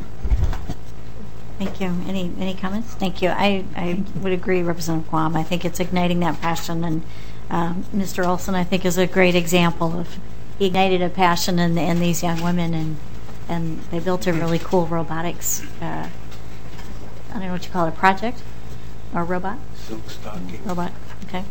Speaker 1: Thank you. Any comments? Thank you. I would agree, Representative Quam. I think it's igniting that passion, and Mr. Olson, I think, is a great example of he ignited a passion in these young women, and they built a really cool robotics. I don't know what you call it, a project or robot.
Speaker 19: Silk stocking.
Speaker 1: Robot. Okay.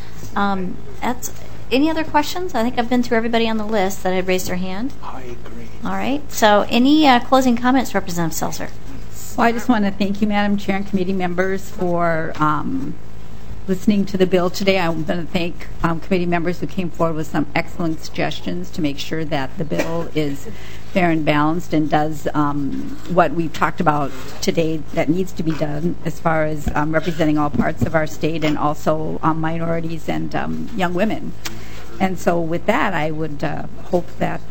Speaker 1: Any other questions? I think I've been through everybody on the list that had raised their hand.
Speaker 19: I agree.
Speaker 1: All right. So, any closing comments, Representative Seltzer?
Speaker 11: Well, I just want to thank you, Madam Chair and committee members, for listening to the bill today. I want to thank committee members who came forward with some excellent suggestions to make sure that the bill is fair and balanced and does what we've talked about today that needs to be done as far as representing all parts of our state, and also minorities and young women. And so with that, I would hope that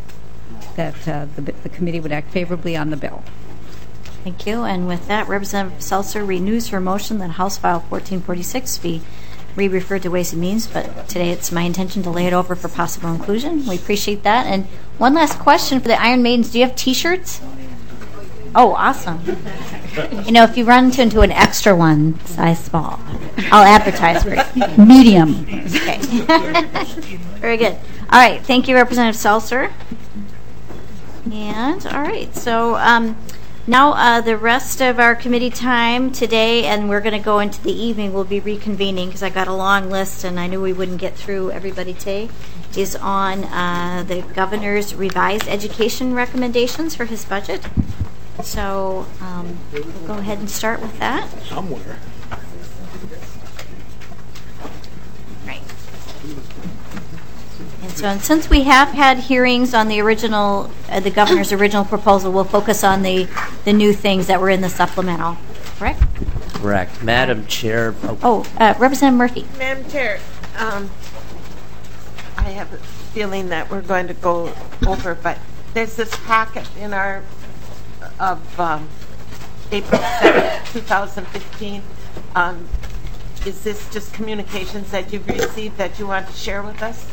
Speaker 11: the committee would act favorably on the bill.
Speaker 1: Thank you. And with that, Representative Seltzer renews her motion that House File 1446 be re-referred to Ways and Means, but today it's my intention to lay it over for possible inclusion. We appreciate that. And one last question for the Iron Maidens. Do you have T-shirts? Oh, awesome. If you run into an extra one, size small, I'll advertise for it.
Speaker 11: Medium.
Speaker 1: Okay. Very good. All right. Thank you, Representative Seltzer. And, all right. So, Now, the rest of our committee time today, and we're going to go into the evening, we'll be reconvening because I got a long list and I knew we wouldn't get through everybody today, is on the governor's revised education recommendations for his budget. So we'll go ahead and start with that.
Speaker 19: Somewhere.
Speaker 1: Right. And since we have had hearings on the original, the governor's original proposal, we'll focus on the new things that were in the supplemental. Correct?
Speaker 6: Correct. Madam Chair.
Speaker 1: Representative Murphy.
Speaker 16: Madam Chair, I have a feeling that we're going to go over, but there's this packet in our of April 7th, 2015. Is this just communications that you've received that you want to share with us?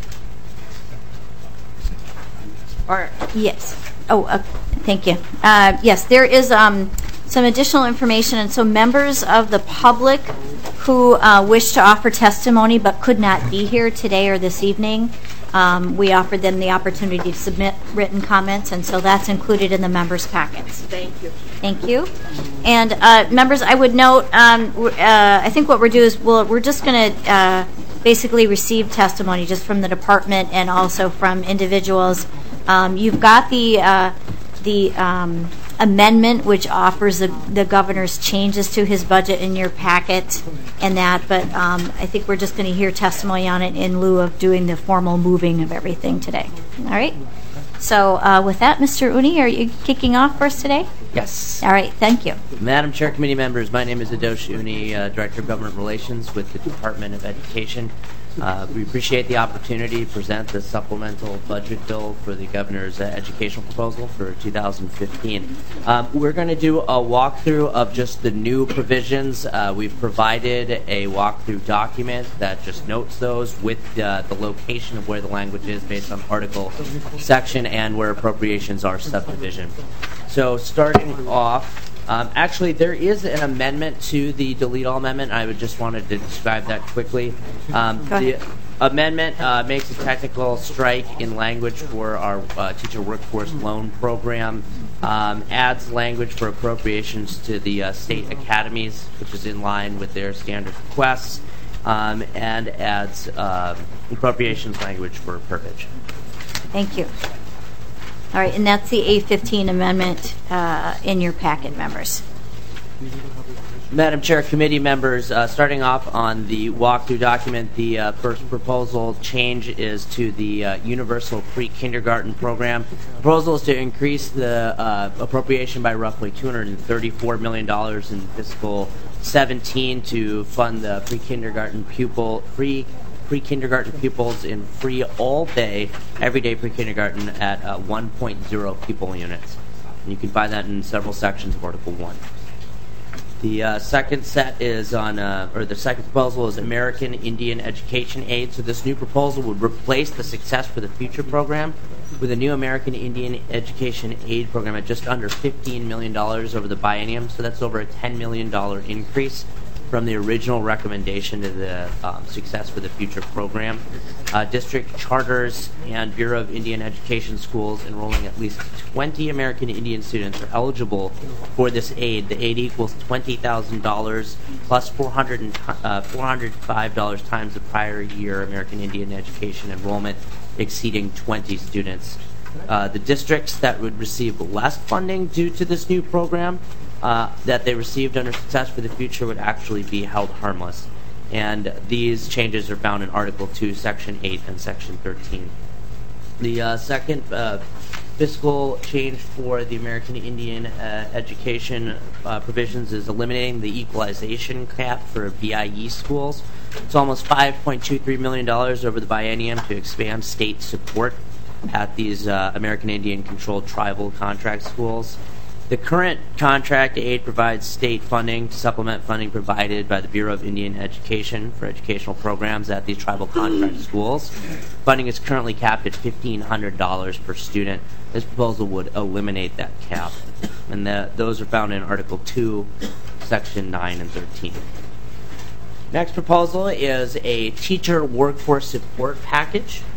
Speaker 16: Or
Speaker 1: yes. Thank you. Yes, there is some additional information, and so members of the public who wish to offer testimony but could not be here today or this evening, we offered them the opportunity to submit written comments, and so that's included in the members' packets.
Speaker 16: Thank you.
Speaker 1: Thank you. And members, I would note, I think what we're doing is we're just going to basically receive testimony just from the department and also from individuals. You've got the amendment which offers the governor's changes to his budget in your packet and that, but I think we're just going to hear testimony on it in lieu of doing the formal moving of everything today. All right? So with that, Mr. Uni, are you kicking off for us today?
Speaker 6: Yes.
Speaker 1: All right, thank you.
Speaker 6: Madam Chair, committee members, my name is Adosh Uni, Director of Government Relations with the Department of Education. We appreciate the opportunity to present the supplemental budget bill for the governor's educational proposal for 2015. We're going to do a walkthrough of just the new provisions. We've provided a walkthrough document that just notes those with the location of where the language is based on article, section, and where appropriations are subdivision. So starting off, actually, there is an amendment to the delete all amendment. I would just wanted to describe that quickly. The amendment makes a technical strike in language for our teacher workforce loan program, adds language for appropriations to the state academies, which is in line with their standard requests, and adds appropriations language for Purpage.
Speaker 1: Thank you. All right, and that's the A15 amendment in your packet, members.
Speaker 6: Madam Chair, committee members, starting off on the walkthrough document, the first proposal change is to the universal pre-kindergarten program. The proposal is to increase the appropriation by roughly $234 million in fiscal 17 to fund the pre-kindergarten pupils in free all-day, everyday pre-kindergarten at 1.0 pupil units. And you can find that in several sections of Article 1. The second set is on, the second proposal is American Indian Education Aid. So this new proposal would replace the Success for the Future program with a new American Indian Education Aid program at just under $15 million over the biennium. So that's over a $10 million increase from the original recommendation to the Success for the Future program. District charters and Bureau of Indian Education schools enrolling at least 20 American Indian students are eligible for this aid. The aid equals $20,000 plus $405 times the prior year American Indian education enrollment exceeding 20 students. The districts that would receive less funding due to this new program that they received under Success for the Future would actually be held harmless. And these changes are found in Article 2, Section 8, and Section 13. The second fiscal change for the American Indian education provisions is eliminating the equalization cap for BIE schools. It's almost $5.23 million over the biennium to expand state support at these American Indian-controlled tribal contract schools. The current contract aid provides state funding to supplement funding provided by the Bureau of Indian Education for educational programs at these tribal contract schools. Funding is currently capped at $1,500 per student. This proposal would eliminate that cap. And those are found in Article 2, Section 9 and 13. Next proposal is a teacher workforce support package.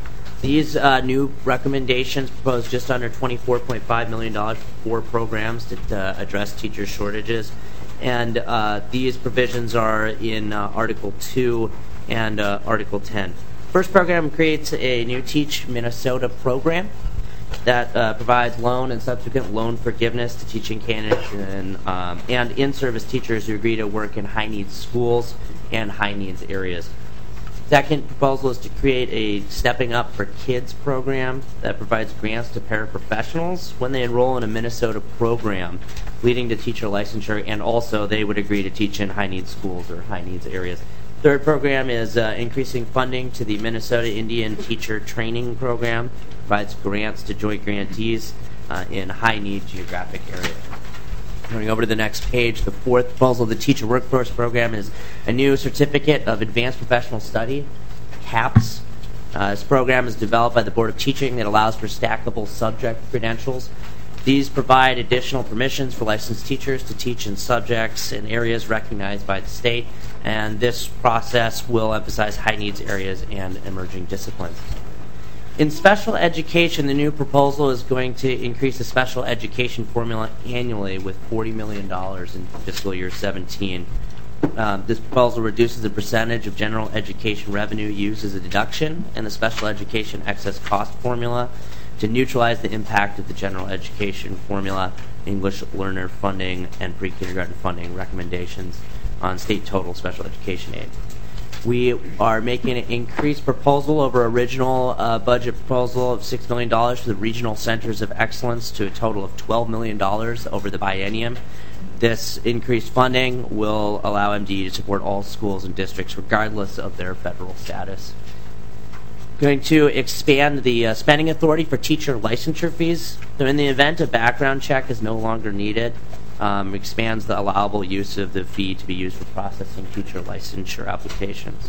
Speaker 6: These new recommendations propose just under $24.5 million for 4 programs to address teacher shortages. And these provisions are in Article 2 and Article 10. First program creates a new Teach Minnesota program that provides loan and subsequent loan forgiveness to teaching candidates and in-service teachers who agree to work in high-needs schools and high-needs areas. Second proposal is to create a Stepping Up for Kids program that provides grants to paraprofessionals when they enroll in a Minnesota program leading to teacher licensure, and also they would agree to teach in high-needs schools or high-needs areas. Third program is increasing funding to the Minnesota Indian Teacher Training Program, provides grants to joint grantees in high-need geographic areas. Going over to the next page, the fourth proposal, the Teacher Workforce Program, is a new Certificate of Advanced Professional Study, CAPS. This program is developed by the Board of Teaching that allows for stackable subject credentials. These provide additional permissions for licensed teachers to teach in subjects in areas recognized by the state, and this process will emphasize high needs areas and emerging disciplines. In special education, the new proposal is going to increase the special education formula annually with $40 million in fiscal year 17. This proposal reduces the percentage of general education revenue used as a deduction in the special education excess cost formula to neutralize the impact of the general education formula, English learner funding, and pre-kindergarten funding recommendations on state total special education aid. We are making an increased proposal over original budget proposal of $6 million for the regional centers of excellence to a total of $12 million over the biennium. This increased funding will allow MDE to support all schools and districts regardless of their federal status. Going to expand the spending authority for teacher licensure fees. So in the event a background check is no longer needed, expands the allowable use of the fee to be used for processing teacher licensure applications.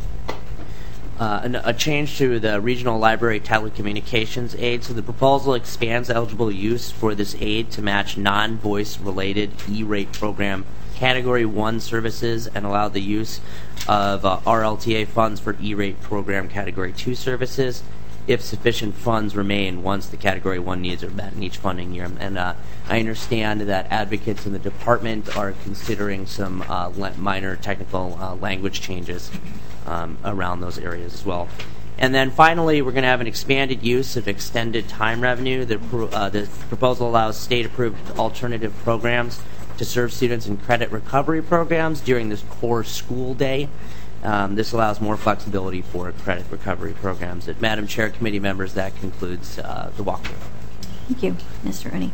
Speaker 6: A change to the regional library telecommunications aid. So the proposal expands eligible use for this aid to match non-voice related E-rate program Category 1 services and allow the use of RLTA funds for E-rate program Category 2 services if sufficient funds remain once the Category 1 needs are met in each funding year. And I understand that advocates in the department are considering some minor technical language changes around those areas as well. And then finally, we're going to have an expanded use of extended time revenue. The proposal allows state-approved alternative programs to serve students in credit recovery programs during this core school day. This allows more flexibility for credit recovery programs. Madam Chair, committee members, that concludes the walkthrough.
Speaker 1: Thank you, Mr. Rooney.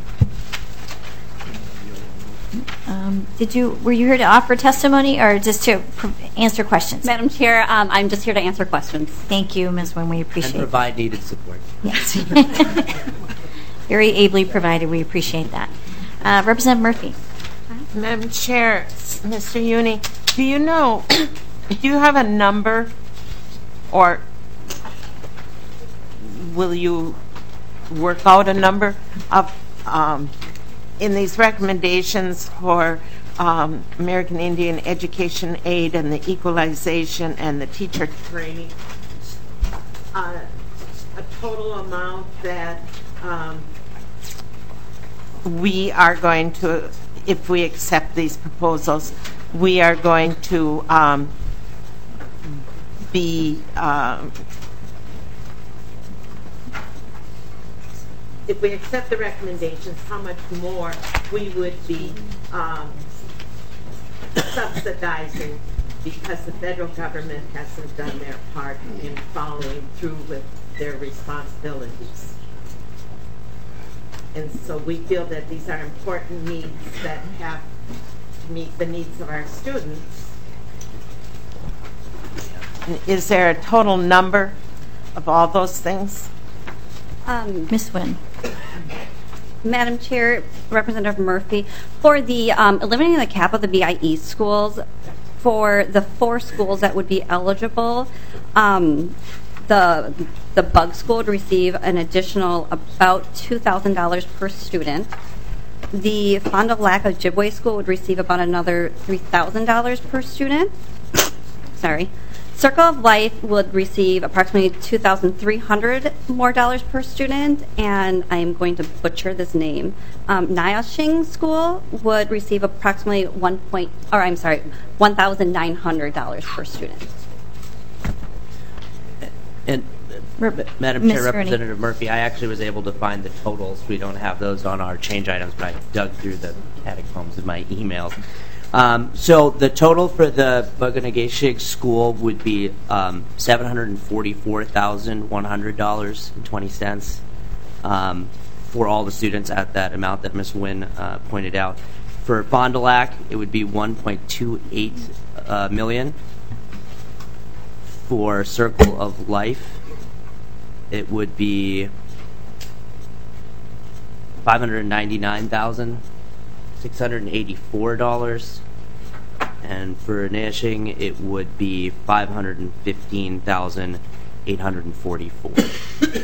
Speaker 1: Were you here to offer testimony or just to answer questions?
Speaker 17: Madam Chair, I'm just here to answer questions.
Speaker 1: Thank you, Ms. Wynn. We appreciate it.
Speaker 6: And provide needed support.
Speaker 1: Yes. Very ably provided. We appreciate that. Representative Murphy.
Speaker 16: Madam Chair, Mr. Uni, do you have a number, or will you work out a number of in these recommendations for American Indian Education Aid and the equalization and the teacher training, a total amount that we are going to, if we accept these proposals, we are going to be, if we accept the recommendations, how much more we would be subsidizing because the federal government hasn't done their part in following through with their responsibilities. And so we feel that these are important needs that have to meet the needs of our students. Is there a total number of all those things?
Speaker 1: Ms. Wynn.
Speaker 17: Madam Chair, Representative Murphy, for the eliminating the cap of the BIE schools, for the 4 schools that would be eligible, the Bug School would receive an additional about $2,000 per student. The Fond du Lac Ojibwe School would receive about another $3,000 per student. Sorry. Circle of Life would receive approximately $2,300 more per student, and I am going to butcher this name. Nyashing School would receive approximately $1,900 per student.
Speaker 6: And Madam Chair, Representative Murphy, I actually was able to find the totals. We don't have those on our change items, but I dug through the catacombs of my emails. So the total for the Waganagashig School would be $744,100.20 for all the students at that amount that Ms. Nguyen pointed out. For Fond du Lac, it would be $1.28 million. For Circle of Life, it would be $599,684, and for Nashing it would be $515,844.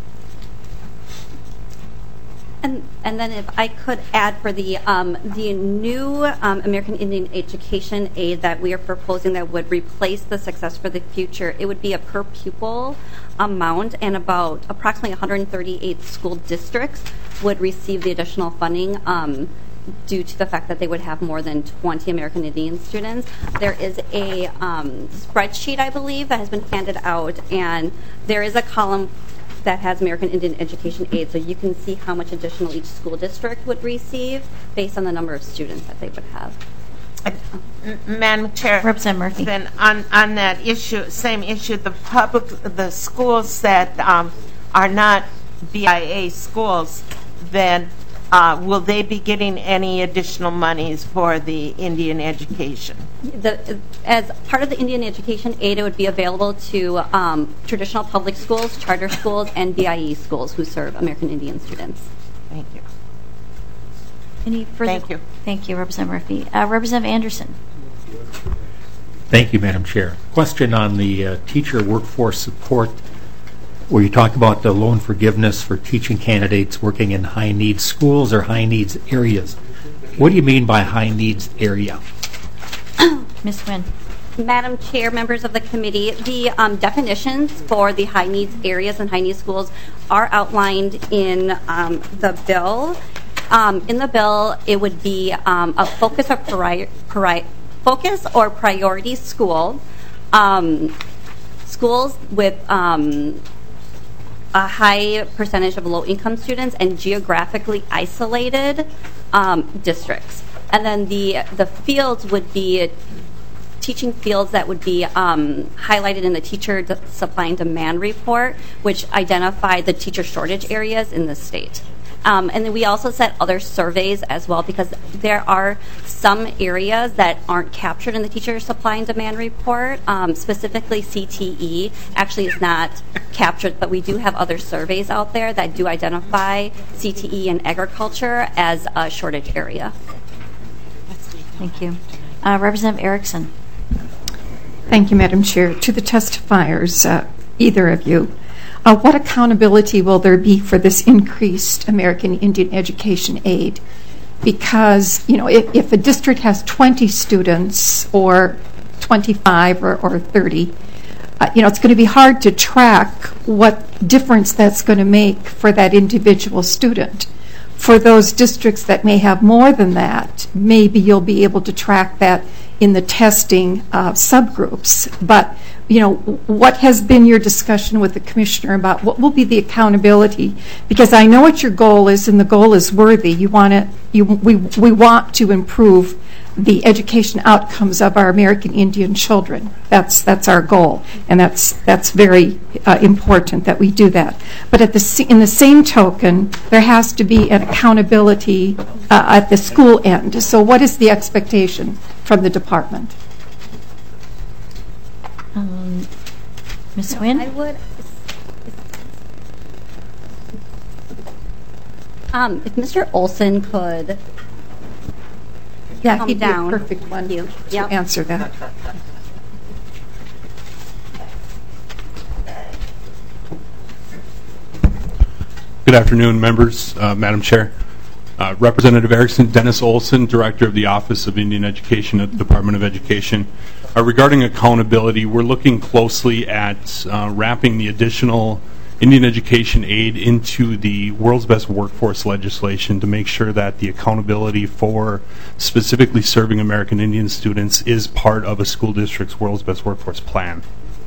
Speaker 17: And then if I could add for the new American Indian Education Aid that we are proposing that would replace the Success for the Future, it would be a per pupil amount, and about approximately 138 school districts would receive the additional funding due to the fact that they would have more than 20 American Indian students. There is a spreadsheet, I believe, that has been handed out, and there is a column that has American Indian Education Aid, so you can see how much additional each school district would receive based on the number of students that they would have.
Speaker 16: Madam Chair,
Speaker 1: Representative Murphy.
Speaker 16: Then on that issue, same issue, the schools that are not BIA schools, then will they be getting any additional monies for the Indian education?
Speaker 17: As part of the Indian Education Aid, it would be available to traditional public schools, charter schools, and BIE schools who serve American Indian students.
Speaker 16: Thank you.
Speaker 1: Any further?
Speaker 16: Thank you.
Speaker 1: Thank you, Representative Murphy. Representative Anderson.
Speaker 7: Thank you, Madam Chair. Question on the teacher workforce support, where you talk about the loan forgiveness for teaching candidates working in high-needs schools or high-needs areas. What do you mean by high-needs area?
Speaker 1: Ms. Nguyen.
Speaker 17: Madam Chair, members of the committee, the definitions for the high-needs areas and high-needs schools are outlined in the bill. In the bill, it would be a focus or priority school, schools with a high percentage of low-income students, and geographically isolated districts. And then the fields would be teaching fields that would be highlighted in the teacher supply and demand report, which identify the teacher shortage areas in the state. And then we also set other surveys as well, because there are some areas that aren't captured in the teacher supply and demand report. Specifically, CTE actually is not captured, but we do have other surveys out there that do identify CTE and agriculture as a shortage area.
Speaker 1: Thank you. Representative Erickson.
Speaker 22: Thank you, Madam Chair. To the testifiers, either of you, what accountability will there be for this increased American Indian Education Aid? Because, you know, if a district has 20 students or 25 or 30, it's going to be hard to track what difference that's going to make for that individual student. For those districts that may have more than that, maybe you'll be able to track that in the testing subgroups. But, what has been your discussion with the commissioner about what will be the accountability? Because I know what your goal is, and the goal is worthy. We want to improve the education outcomes of our American Indian children. That's our goal, and that's very important that we do that. But in the same token, there has to be an accountability at the school end. So what is the expectation from the department?
Speaker 1: Ms. Nguyen?
Speaker 17: I would. If Mr. Olson could.
Speaker 22: Yeah,
Speaker 17: calm
Speaker 22: he'd
Speaker 17: down.
Speaker 22: be a perfect one to answer that.
Speaker 23: Good afternoon, members, Madam Chair.
Speaker 3: Representative Erickson, Dennis Olson, Director of the Office of Indian Education at the Department of Education. Regarding accountability, we're looking closely at wrapping the additional Indian education aid into the World's Best Workforce legislation to make sure that the accountability for specifically serving American Indian students is part of a school district's World's Best Workforce plan.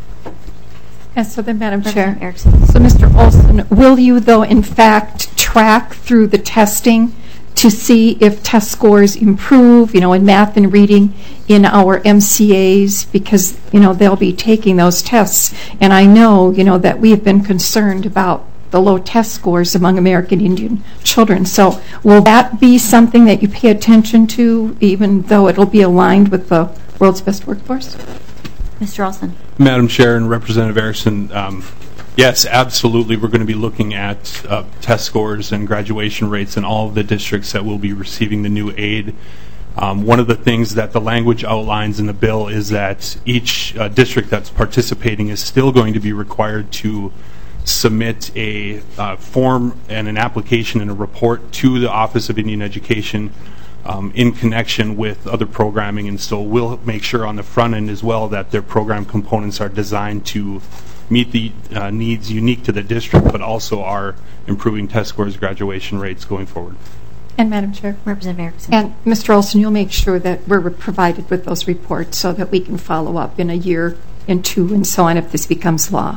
Speaker 22: And so then, Madam Chair, so Mr. Olson, will you, though, in fact, track through the testing to see if test scores improve, in math and reading in our MCAs, because, they'll be taking those tests. And I know, that we have been concerned about the low test scores among American Indian children. So will that be something that you pay attention to, even though it'll be aligned with the World's Best Workforce?
Speaker 1: Mr. Olson.
Speaker 3: Madam Chair and Representative Erickson, yes, absolutely. We're going to be looking at test scores and graduation rates in all of the districts that will be receiving the new aid. One of the things that the language outlines in the bill is that each district that's participating is still going to be required to submit a form and an application and a report to the Office of Indian Education in connection with other programming, and so we'll make sure on the front end as well that their program components are designed to meet the needs unique to the district, but also are improving test scores, graduation rates going forward.
Speaker 22: And Madam Chair,
Speaker 1: Representative Erickson.
Speaker 22: And Mr. Olson, you'll make sure that we're provided with those reports so that we can follow up in a year, in two, and so on if this becomes law.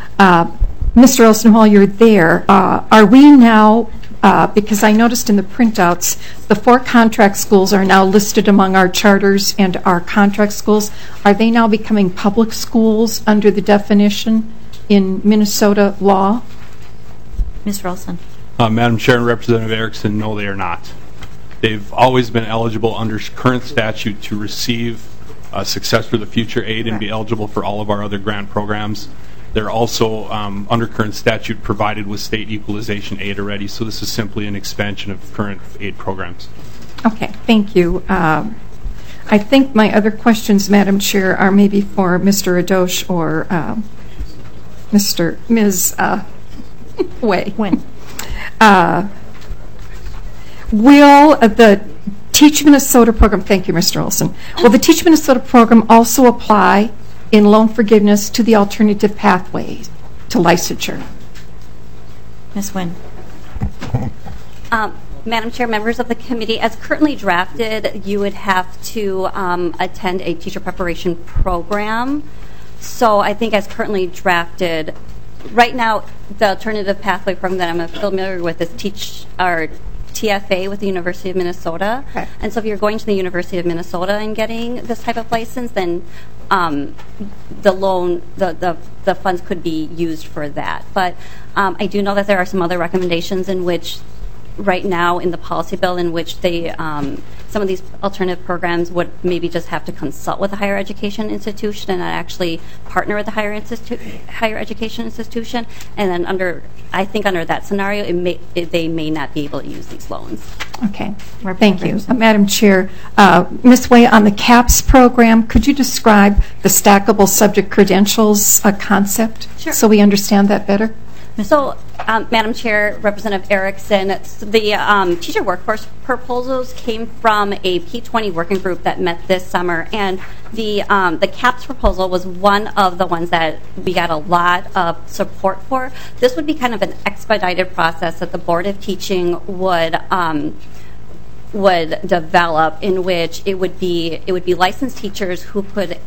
Speaker 22: Mr. Olson, while you're there, are we now, because I noticed in the printouts, the 4 contract schools are now listed among our charters and our contract schools. Are they now becoming public schools under the definition in Minnesota law?
Speaker 1: Mr. Olson.
Speaker 3: Madam Chair and Representative Erickson, no, they are not. They've always been eligible under current statute to receive Success for the Future aid and be eligible for all of our other grant programs. They're also, under current statute, provided with state equalization aid already, so this is simply an expansion of current aid programs.
Speaker 22: Okay, thank you. I think my other questions, Madam Chair, are maybe for Mr. Adosh or Ms. Way. Will the Teach Minnesota program, thank you, Mr. Olson, will the Teach Minnesota program also apply in loan forgiveness to the alternative pathways to licensure?
Speaker 1: Ms. Nguyen.
Speaker 17: Madam Chair, members of the committee, as currently drafted, you would have to attend a teacher preparation program. So I think as currently drafted, right now, the alternative pathway program that I'm familiar with is TFA with the University of Minnesota. Okay. And so if you're going to the University of Minnesota and getting this type of license, then the loan, the funds could be used for that. But I do know that there are some other recommendations in which right now in the policy bill in which they some of these alternative programs would maybe just have to consult with a higher education institution and not actually partner with a higher education institution. And then I think under that scenario, they may not be able to use these loans.
Speaker 22: Okay, thank you. Madam Chair, Ms. Way, on the CAPS program, could you describe the stackable subject credentials concept? Sure. So we understand that better?
Speaker 17: So, Madam Chair, Representative Erickson, the teacher workforce proposals came from a P20 working group that met this summer, and the CAPS proposal was one of the ones that we got a lot of support for. This would be kind of an expedited process that the Board of Teaching would develop, in which it would be licensed teachers who could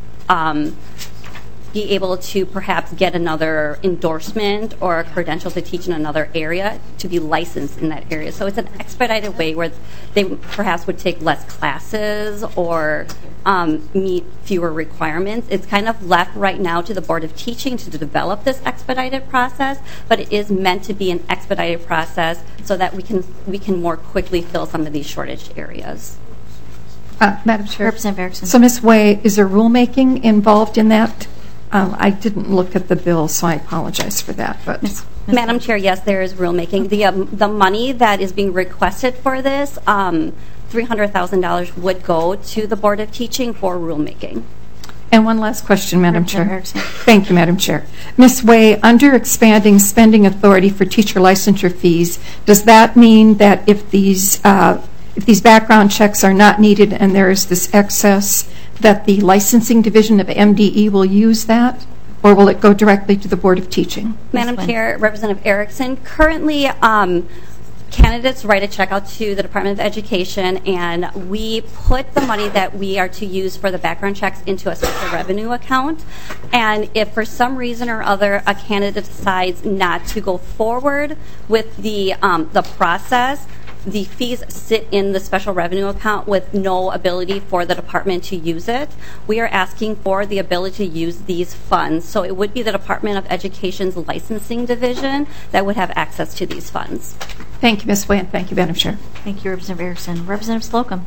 Speaker 17: be able to perhaps get another endorsement or a credential to teach in another area to be licensed in that area. So it's an expedited way where they perhaps would take less classes or meet fewer requirements. It's kind of left right now to the Board of Teaching to develop this expedited process, but it is meant to be an expedited process so that we can more quickly fill some of these shortage areas.
Speaker 22: Madam Chair.
Speaker 1: Representative Erickson.
Speaker 22: So, Ms. Way, is there rulemaking involved in that? I didn't look at the bill, so I apologize for that. But
Speaker 17: Madam Chair, yes, there is rulemaking. The money that is being requested for this, $300,000 would go to the Board of Teaching for rulemaking.
Speaker 22: And one last question, Madam Chair.
Speaker 1: Erickson.
Speaker 22: Thank you, Madam Chair. Ms. Way, under expanding spending authority for teacher licensure fees, does that mean that if these background checks are not needed and there is this excess, that the licensing division of MDE will use that, or will it go directly to the Board of Teaching?
Speaker 17: Madam Chair, Representative Erickson, currently candidates write a check out to the Department of Education, and we put the money that we are to use for the background checks into a special revenue account. And if for some reason or other a candidate decides not to go forward with the process, the fees sit in the special revenue account with no ability for the department to use it. We are asking for the ability to use these funds. So it would be the Department of Education's licensing division that would have access to these funds.
Speaker 22: Thank you, Ms. Way, and thank you, Madam Chair.
Speaker 1: Thank you, Representative Erickson. Representative Slocum.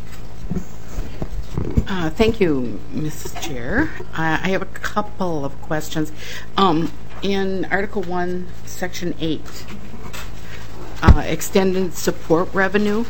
Speaker 8: Thank you, Mrs. Chair. I have a couple of questions. In Article 1, Section 8, extended support revenue,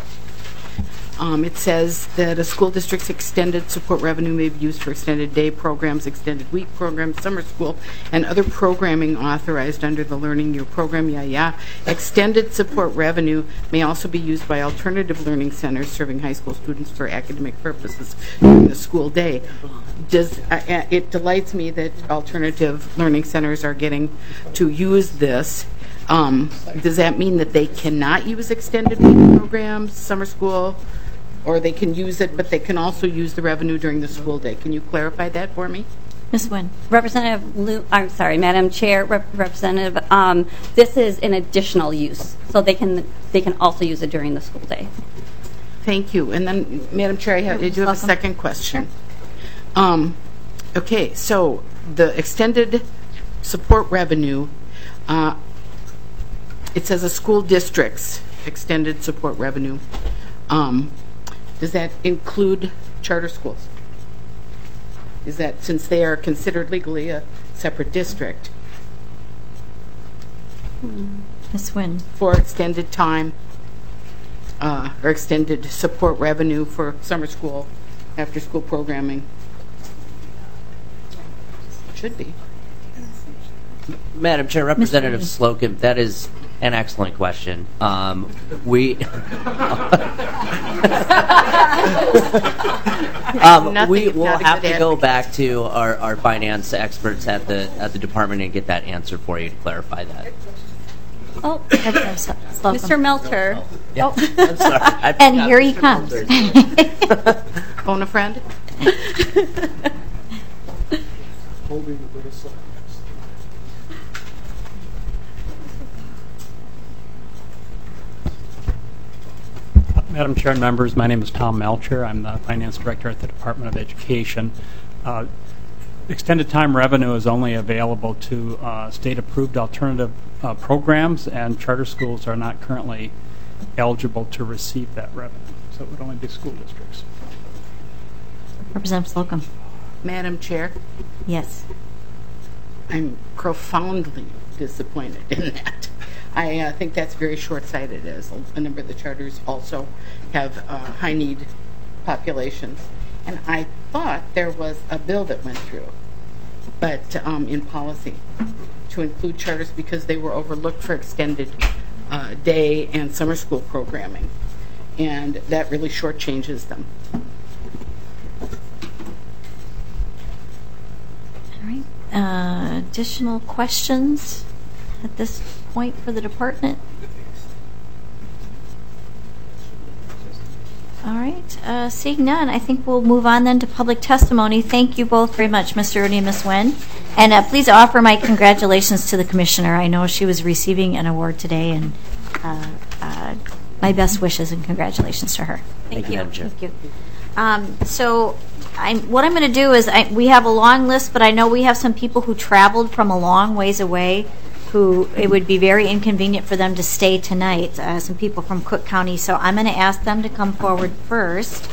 Speaker 8: it says that a school district's extended support revenue may be used for extended day programs, extended week programs, summer school, and other programming authorized under the Learning Year program. Extended support revenue may also be used by alternative learning centers serving high school students for academic purposes during the school day. It delights me that alternative learning centers are getting to use this. Does that mean that they cannot use extended week programs, summer school, or they can use it, but they can also use the revenue during the school day? Can you clarify that for me?
Speaker 1: Ms. Nguyen.
Speaker 17: Madam Chair, Representative, this is an additional use, so they can also use it during the school day.
Speaker 8: Thank you. And then, Madam Chair, I do have a second question. Okay, so the extended support revenue, it says a school district's extended support revenue. Does that include charter schools? Is that, since they are considered legally a separate district?
Speaker 1: Ms. Nguyen.
Speaker 8: For extended time or extended support revenue for summer school, after school programming? Should be.
Speaker 6: Madam Chair, Representative Slocum, that is an excellent question. We will have to go back to our finance experts at the department and get that answer for you to clarify that.
Speaker 17: Oh, Mr. Melter.
Speaker 6: Yeah. I'm sorry.
Speaker 1: And here he comes.
Speaker 8: Phone a friend?
Speaker 9: Madam Chair and members, my name is Tom Melcher. I'm the Finance Director at the Department of Education. Extended time revenue is only available to state-approved alternative programs, and charter schools are not currently eligible to receive that revenue. So it would only be school districts.
Speaker 1: Representative Slocum.
Speaker 8: Madam Chair?
Speaker 1: Yes.
Speaker 8: I'm profoundly disappointed in that. I think that's very short-sighted, as a number of the charters also have high-need populations. And I thought there was a bill that went through, but in policy, to include charters because they were overlooked for extended day and summer school programming. And that really shortchanges them.
Speaker 1: All right. Additional questions at this point for the department? All right. Seeing none, I think we'll move on then to public testimony. Thank you both very much, Mr. Ernie and Ms. Nguyen. And please offer my congratulations to the commissioner. I know she was receiving an award today, and my best wishes and congratulations to her.
Speaker 6: Thank you.
Speaker 1: Thank you. So what I'm going to do is we have a long list, but I know we have some people who traveled from a long ways away who it would be very inconvenient for them to stay tonight, some people from Cook County. So I'm going to ask them to come forward first.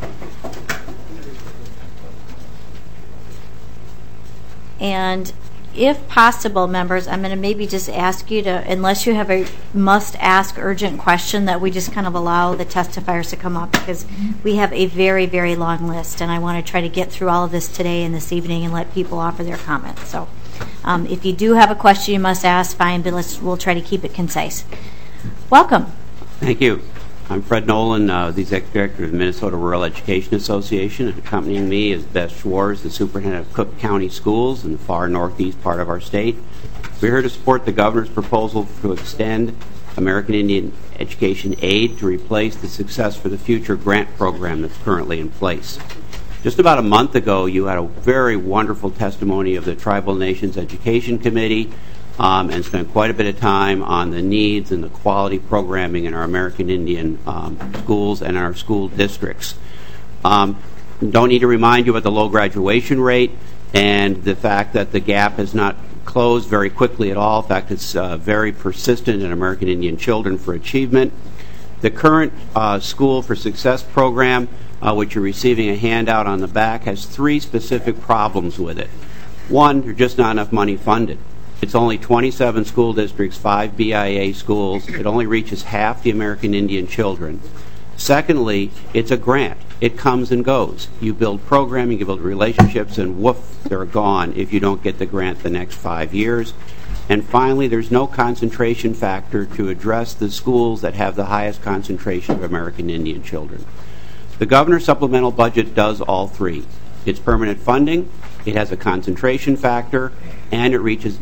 Speaker 1: And if possible, members, I'm going to maybe just ask you to, unless you have a must-ask urgent question, that we just kind of allow the testifiers to come up, because we have a very, very long list, and I want to try to get through all of this today and this evening and let people offer their comments. So if you do have a question you must ask, fine, but we'll try to keep it concise. Welcome.
Speaker 4: Thank you. I'm Fred Nolan, the Executive Director of the Minnesota Rural Education Association, and accompanying me is Beth Schwartz, the Superintendent of Cook County Schools in the far northeast part of our state. We're here to support the Governor's proposal to extend American Indian Education Aid to replace the Success for the Future grant program that's currently in place. Just about a month ago, you had a very wonderful testimony of the Tribal Nations Education Committee, and spent quite a bit of time on the needs and the quality programming in our American Indian schools and our school districts. Don't need to remind you about the low graduation rate and the fact that the gap has not closed very quickly at all. In fact, it's very persistent in American Indian children for achievement. The current School for Success program, which you're receiving a handout on the back, has 3 specific problems with it. One, there's just not enough money funded. It's only 27 school districts, 5 BIA schools. It only reaches half the American Indian children. Secondly, it's a grant. It comes and goes. You build programming, you build relationships, and woof, they're gone if you don't get the grant the next 5 years. And finally, there's no concentration factor to address the schools that have the highest concentration of American Indian children. The Governor's supplemental budget does all 3. It's permanent funding, it has a concentration factor, and it reaches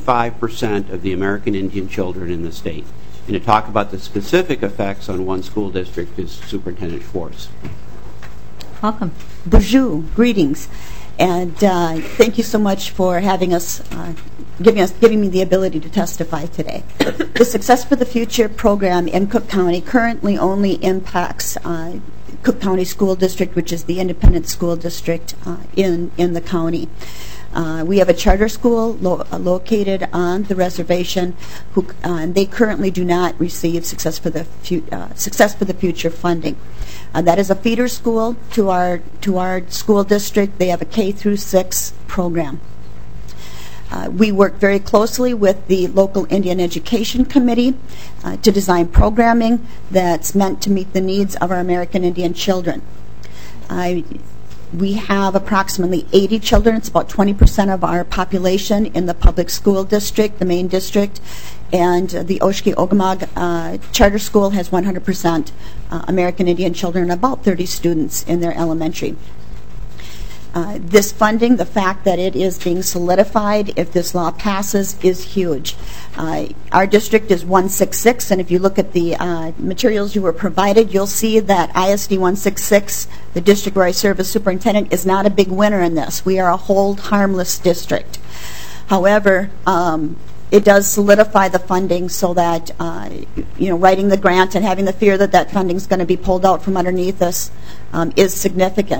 Speaker 4: 95% of the American Indian children in the state. And to talk about the specific effects on one school district is Superintendent Schwartz.
Speaker 1: Welcome.
Speaker 13: Bonjour, greetings, and thank you so much for having us, giving me the ability to testify today. The Success for the Future program in Cook County currently only impacts Cook County School District, which is the independent school district in the county. We have a charter school located on the reservation, and they currently do not receive Success for the Future funding. That is a feeder school to our school district. They have a K through 6 program. We work very closely with the local Indian Education Committee to design programming that's meant to meet the needs of our American Indian children. We have approximately 80 children. It's about 20% of our population in the public school district, the main district, and the Oshkosh-Ogama Charter School has 100% American Indian children and about 30 students in their elementary. This funding, the fact that it is being solidified if this law passes, is huge. Our district is 166, and if you look at the materials you were provided, you'll see that ISD 166, the district where I serve as superintendent, is not a big winner in this. We are a hold harmless district. However, it does solidify the funding so that, writing the grant and having the fear that that funding is going to be pulled out from underneath us is significant.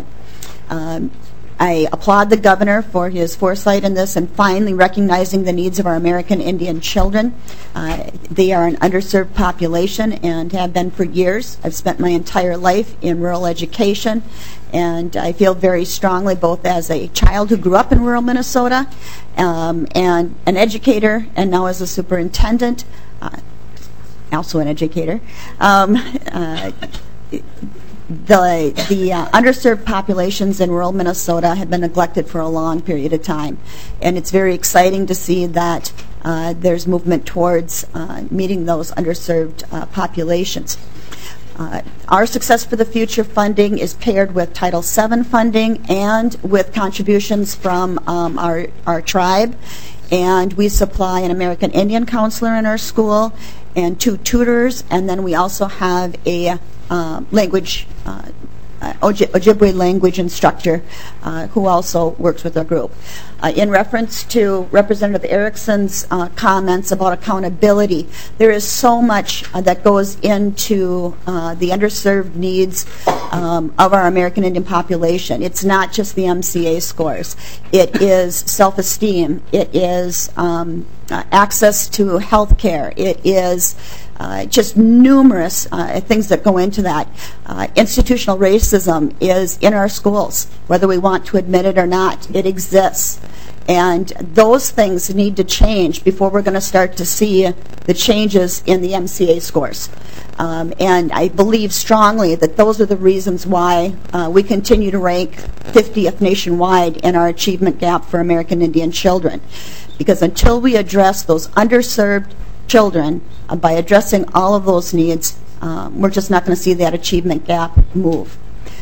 Speaker 13: I applaud the governor for his foresight in this and finally recognizing the needs of our American Indian children. They are an underserved population and have been for years. I've spent my entire life in rural education, and I feel very strongly, both as a child who grew up in rural Minnesota and an educator, and now as a superintendent, also an educator. The underserved populations in rural Minnesota have been neglected for a long period of time, and it's very exciting to see that there's movement towards meeting those underserved populations. Our Success for the Future funding is paired with Title VII funding and with contributions from our tribe, and we supply an American Indian counselor in our school and 2 tutors, and then we also have a Ojibwe language instructor who also works with our group. In reference to Representative Erickson's comments about accountability, there is so much that goes into the underserved needs of our American Indian population. It's not just the MCA scores. It is self-esteem. It is access to health care. It is just numerous things that go into that. Institutional racism is in our schools, whether we want to admit it or not. It exists. And those things need to change before we're going to start to see the changes in the MCA scores. And I believe strongly that those are the reasons why we continue to rank 50th nationwide in our achievement gap for American Indian children. Because until we address those underserved children by addressing all of those needs, we're just not going to see that achievement gap move.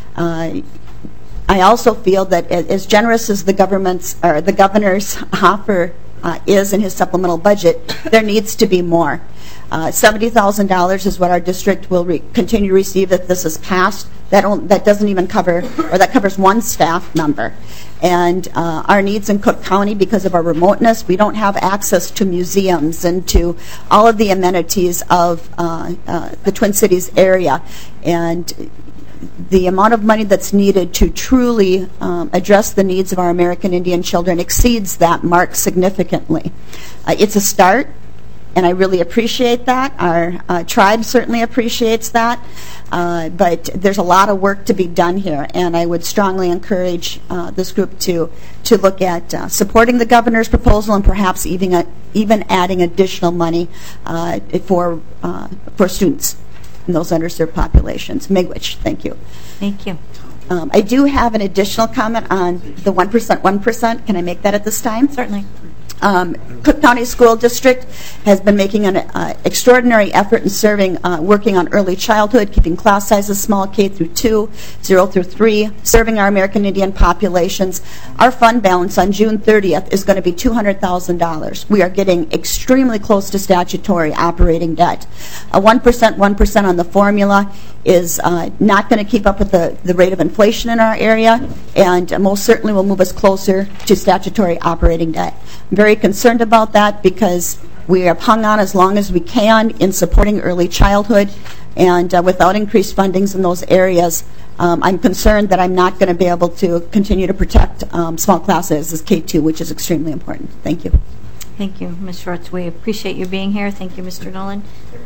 Speaker 13: I also feel that as generous as the governor's offer is in his supplemental budget, there needs to be more. $70,000 is what our district will continue to receive if this is passed. That doesn't even cover, or that covers one staff member. And our needs in Cook County, because of our remoteness, we don't have access to museums and to all of the amenities of the Twin Cities area. And the amount of money that's needed to truly address the needs of our American Indian children exceeds that mark significantly. It's a start, and I really appreciate that. Our tribe certainly appreciates that. But there's a lot of work to be done here, and I would strongly encourage this group to look at supporting the governor's proposal and perhaps even adding additional money for students in those underserved populations. Miigwech, thank you.
Speaker 1: Thank you.
Speaker 13: I do have an additional comment on the 1%. Can I make that at this time?
Speaker 1: Certainly.
Speaker 13: Cook County School District has been making an extraordinary effort in working on early childhood, keeping class sizes small, K through 2, 0 through 3, serving our American Indian populations. Our fund balance on June 30th is going to be $200,000. We are getting extremely close to statutory operating debt. 1% on the formula is not going to keep up with the rate of inflation in our area, and most certainly will move us closer to statutory operating debt. I'm very concerned about that because we have hung on as long as we can in supporting early childhood, and without increased fundings in those areas, I'm concerned that I'm not going to be able to continue to protect small classes as K2, which is extremely important. Thank you.
Speaker 1: Thank you, Ms. Schwartz. We appreciate you being here. Thank you, Mr. Nolan.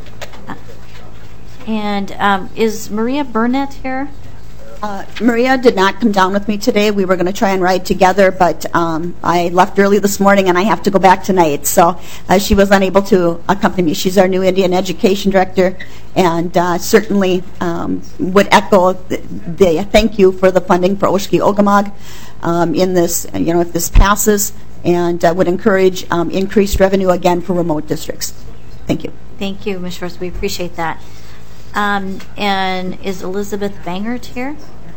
Speaker 1: And is Maria Burnett here?
Speaker 13: Maria did not come down with me today. We were going to try and ride together, but I left early this morning and I have to go back tonight. So she was unable to accompany me. She's our new Indian Education Director, and certainly would echo the thank you for the funding for Oshkosh Ogumah in this, if this passes, and would encourage increased revenue again for remote districts. Thank you.
Speaker 1: Thank you, Ms. Schwartz. We appreciate that. And is Elizabeth Bangert here?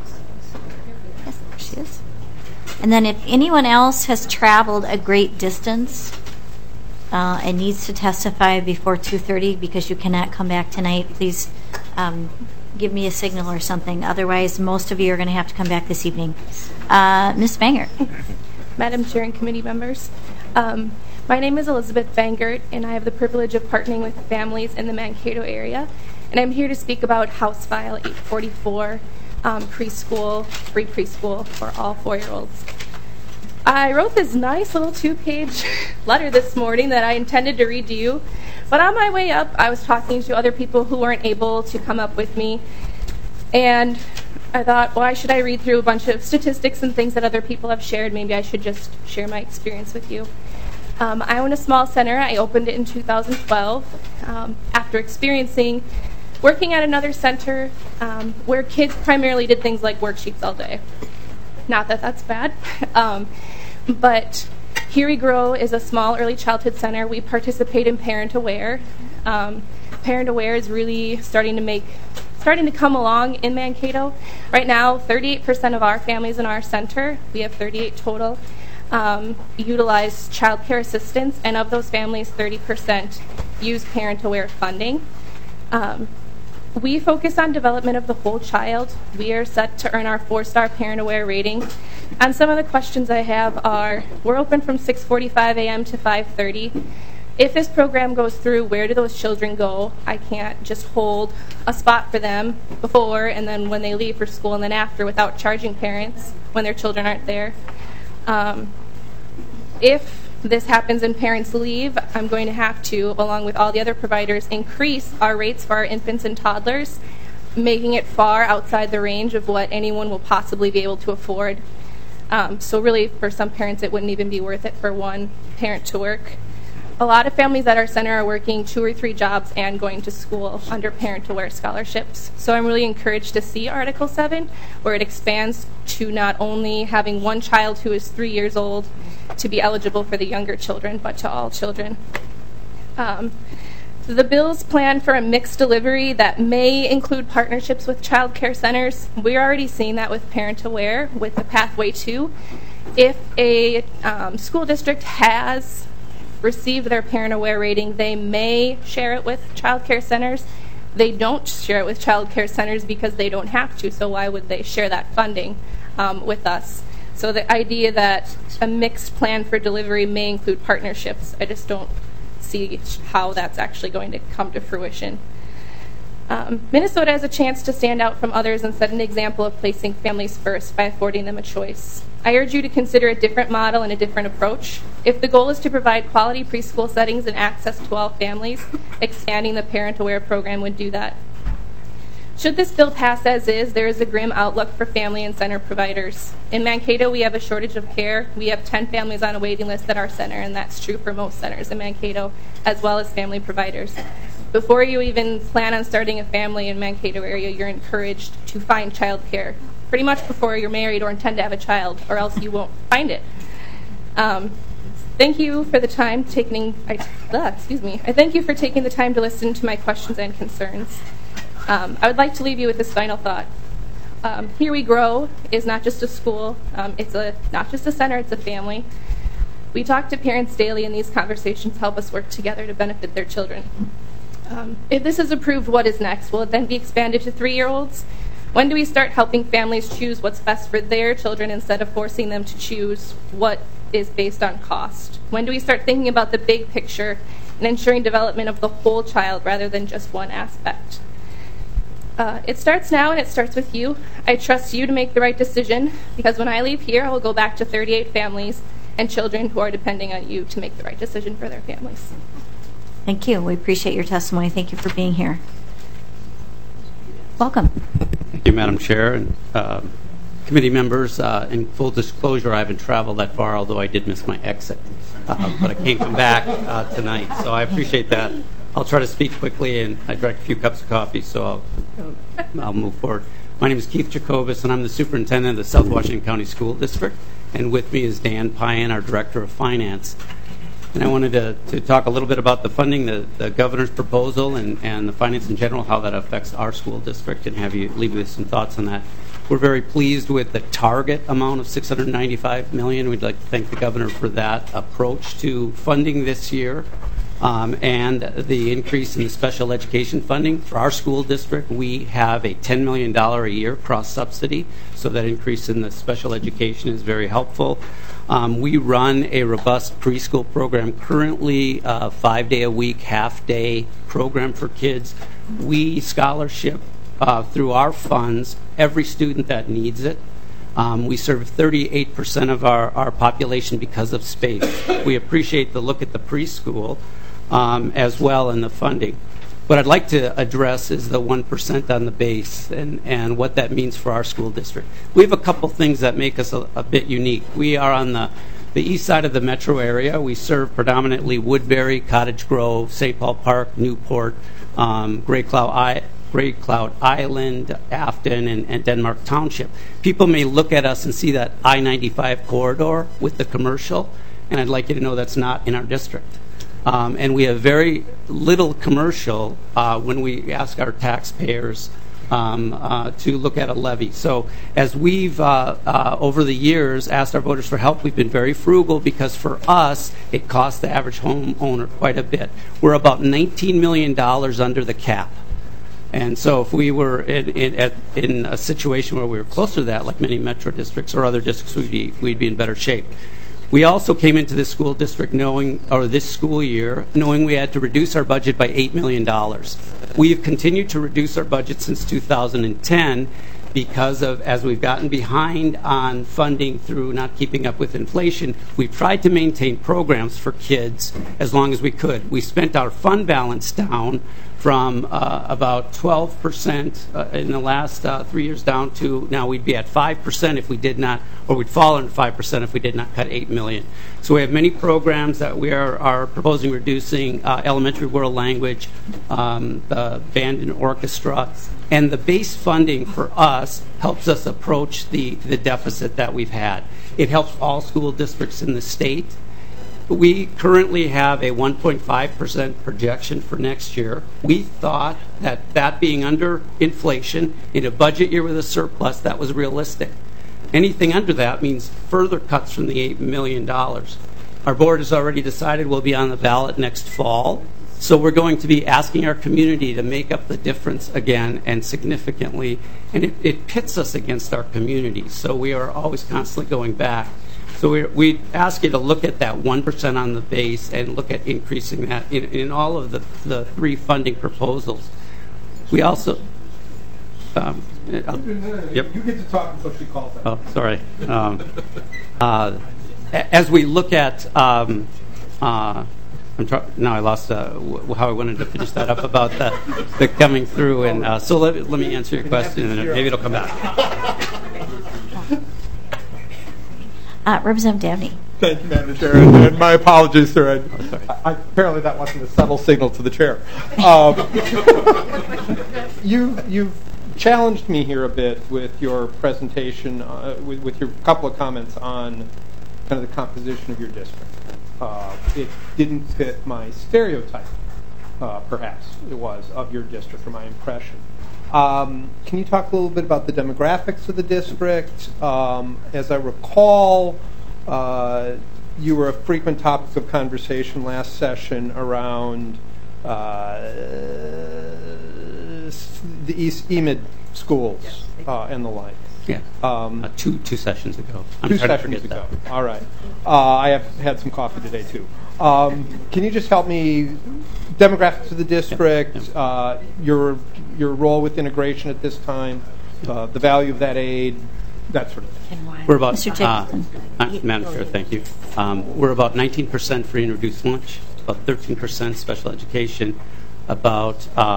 Speaker 1: Yes, there she is. And then if anyone else has traveled a great distance and needs to testify before 2:30 because you cannot come back tonight, please give me a signal or something. Otherwise, most of you are going to have to come back this evening. Ms. Bangert.
Speaker 14: Madam Chair and committee members, my name is Elizabeth Bangert, and I have the privilege of partnering with families in the Mankato area. And I'm here to speak about House File 844, preschool, free preschool for all 4-year-olds. I wrote this nice little 2-page letter this morning that I intended to read to you, but on my way up, I was talking to other people who weren't able to come up with me, and I thought, why should I read through a bunch of statistics and things that other people have shared? Maybe I should just share my experience with you. I own a small center. I opened it in 2012 after working at another center where kids primarily did things like worksheets all day. Not that that's bad, but Here We Grow is a small early childhood center. We participate in Parent Aware. Parent Aware is really starting to come along in Mankato. Right now, 38% of our families in our center, we have 38 total, utilize child care assistance, and of those families, 30% use Parent Aware funding. We focus on development of the whole child. We are set to earn our 4-star Parent Aware rating. And some of the questions I have are, we're open from 6:45 a.m. to 5:30. If this program goes through, where do those children go? I can't just hold a spot for them before and then when they leave for school and then after without charging parents when their children aren't there. If this happens and parents leave, I'm going to have to, along with all the other providers, increase our rates for our infants and toddlers, making it far outside the range of what anyone will possibly be able to afford. So really, for some parents, it wouldn't even be worth it for one parent to work. A lot of families at our center are working 2 or 3 jobs and going to school under parent-aware scholarships. So I'm really encouraged to see Article 7, where it expands to not only having one child who is 3 years old to be eligible for the younger children, but to all children. The bill's plan for a mixed delivery that may include partnerships with child care centers. We're already seeing that with Parent Aware, with the Pathway 2. If a school district has received their Parent Aware rating, they may share it with child care centers. They don't share it with child care centers because they don't have to, so why would they share that funding with us? So the idea that a mixed plan for delivery may include partnerships, I just don't see how that's actually going to come to fruition. Minnesota has a chance to stand out from others and set an example of placing families first by affording them a choice. I urge you to consider a different model and a different approach. If the goal is to provide quality preschool settings and access to all families, expanding the Parent Aware program would do that. Should this bill pass as is, there is a grim outlook for family and center providers. In Mankato, we have a shortage of care. We have 10 families on a waiting list at our center, and that's true for most centers in Mankato, as well as family providers. Before you even plan on starting a family in Mankato area, you're encouraged to find child care, pretty much before you're married or intend to have a child, or else you won't find it. Thank you for the time I thank you for taking the time to listen to my questions and concerns. I would like to leave you with this final thought. Here We Grow is not just a school. It's not just a center, it's a family. We talk to parents daily, and these conversations help us work together to benefit their children. If this is approved, what is next? Will it then be expanded to 3-year-olds? When do we start helping families choose what's best for their children instead of forcing them to choose what is based on cost? When do we start thinking about the big picture and ensuring development of the whole child rather than just one aspect? It starts now, and it starts with you. I trust you to make the right decision, because when I leave here, I will go back to 38 families and children who are depending on you to make the right decision for their families.
Speaker 1: Thank you. We appreciate your testimony. Thank you for being here. Welcome.
Speaker 4: Thank you, Madam Chair, and committee members. In full disclosure, I haven't traveled that far, although I did miss my exit. But I can't come back tonight, so I appreciate that. I'll try to speak quickly, and I drank a few cups of coffee, so I'll move forward. My name is Keith Jacobus, and I'm the superintendent of the South Washington County School District, and with me is Dan Pyan, our Director of Finance. And I wanted to talk a little bit about the funding, the governor's proposal, and the finance in general, how that affects our school district, and have you leave with some thoughts on that. We're very pleased with the target amount of $695 million. We'd like to thank the governor for that approach to funding this year. And the increase in the special education funding. For our school district, we have a $10 million a year cross-subsidy, so that increase in the special education is very helpful. We run a robust preschool program, currently a 5-day-a-week, half-day program for kids. We scholarship through our funds every student that needs it. We serve 38% of our population because of space. We appreciate the look at the preschool as well in the funding. What I'd like to address is the 1% on the base and what that means for our school district. We have a couple things that make us a bit unique. We are on the east side of the metro area. We serve predominantly Woodbury, Cottage Grove, St. Paul Park, Newport, Gray Cloud Island, Afton, and Denmark Township. People may look at us and see that I-95 corridor with the commercial, and I'd like you to know that's not in our district. And we have very little commercial when we ask our taxpayers to look at a levy. So as we've, over the years, asked our voters for help, we've been very frugal, because for us, it costs the average homeowner quite a bit. We're about $19 million under the cap. And so if we were in a situation where we were closer to that, like many metro districts or other districts, we'd be in better shape. We also came into this school district this school year knowing we had to reduce our budget by $8 million. We have continued to reduce our budget since 2010 because of, as we've gotten behind on funding through not keeping up with inflation, we've tried to maintain programs for kids as long as we could. We spent our fund balance down
Speaker 12: from about 12% in the last 3 years down to now we'd be at 5% if we did not, or we'd fall under 5% if we did not cut $8 million. So we have many programs that we are proposing reducing: elementary world language, the band and orchestra, and the base funding for us helps us approach the deficit that we've had. It helps all school districts in the state. We currently have a 1.5% projection for next year. We thought that being under inflation in a budget year with a surplus, that was realistic. Anything under that means further cuts from the $8 million. Our board has already decided we'll be on the ballot next fall. So we're going to be asking our community to make up the difference again and significantly. And it pits us against our community. So we are always constantly going back. So we ask you to look at that 1% on the base and look at increasing that in all of the three funding proposals. We also...
Speaker 2: Yep. You get to talk until she calls that.
Speaker 12: Oh, sorry. As we look at... now I lost how I wanted to finish that up about the coming through. And so let me answer your question, and maybe it'll come back.
Speaker 1: Representative Dabney.
Speaker 2: Thank you, Madam Chair, and my apologies, sir. Apparently that wasn't a subtle signal to the chair. You've challenged me here a bit with your presentation, with your couple of comments on kind of the composition of your district. It didn't fit my stereotype, perhaps it was, of your district, or my impression. Can you talk a little bit about the demographics of the district? As I recall, you were a frequent topic of conversation last session around the East EMID schools and the like.
Speaker 12: Yeah, two sessions ago.
Speaker 2: Two sessions ago. All right. I have had some coffee today, too. Can you just help me, demographics of the district, your role with integration at this time, the value of that aid, that sort of thing?
Speaker 12: We're about, Madam Chair, thank you. We're about 19% free and reduced lunch, about 13% special education, about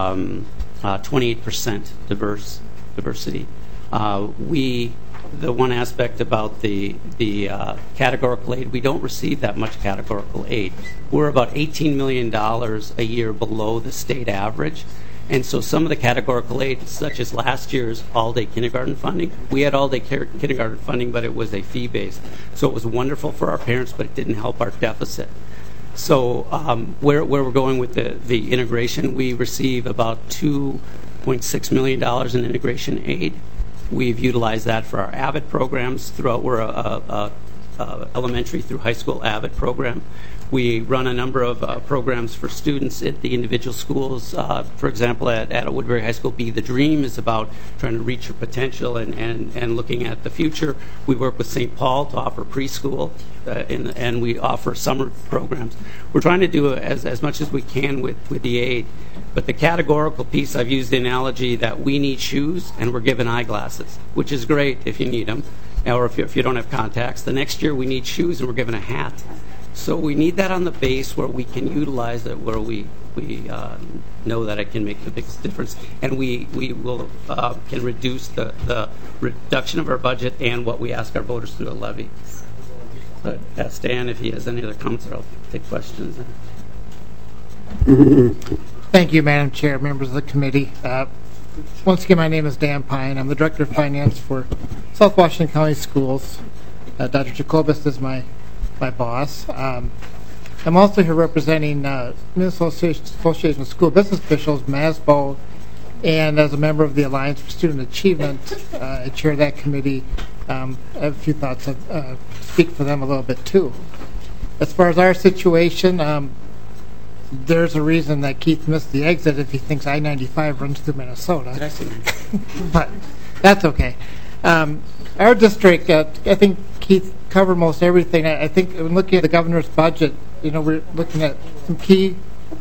Speaker 12: 28% diversity. The one aspect about the categorical aid, we don't receive that much categorical aid. We're about $18 million a year below the state average. And so some of the categorical aid, such as last year's all-day kindergarten funding, we had all-day kindergarten funding, but it was a fee-based. So it was wonderful for our parents, but it didn't help our deficit. So where we're going with the integration, we receive about $2.6 million in integration aid. We've utilized that for our AVID programs throughout. We're a elementary through high school AVID program. We run a number of programs for students at the individual schools. For example, at Woodbury High School, Be the Dream is about trying to reach your potential and looking at the future. We work with St. Paul to offer preschool, and we offer summer programs. We're trying to do as much as we can with the aid. But the categorical piece, I've used the analogy that we need shoes and we're given eyeglasses, which is great if you need them, or if you don't have contacts. The next year we need shoes and we're given a hat. So we need that on the base where we can utilize it, where we know that it can make the biggest difference, and we will can reduce the reduction of our budget and what we ask our voters through a levy. But ask Dan if he has any other comments, or I'll take questions.
Speaker 15: Thank you, Madam Chair, members of the committee. Once again, my name is Dan Pine. I'm the Director of Finance for South Washington County Schools. Dr. Jacobus is my boss. I'm also here representing Minnesota Association of School Business Officials, MASBO, and as a member of the Alliance for Student Achievement, I chair that committee. I have a few thoughts to speak for them a little bit too. As far as our situation, there's a reason that Keith missed the exit if he thinks I-95 runs through Minnesota.
Speaker 12: Did I see that?
Speaker 15: But that's okay. Our district, I think Keith covered most everything. I think when looking at the governor's budget, we're looking at some key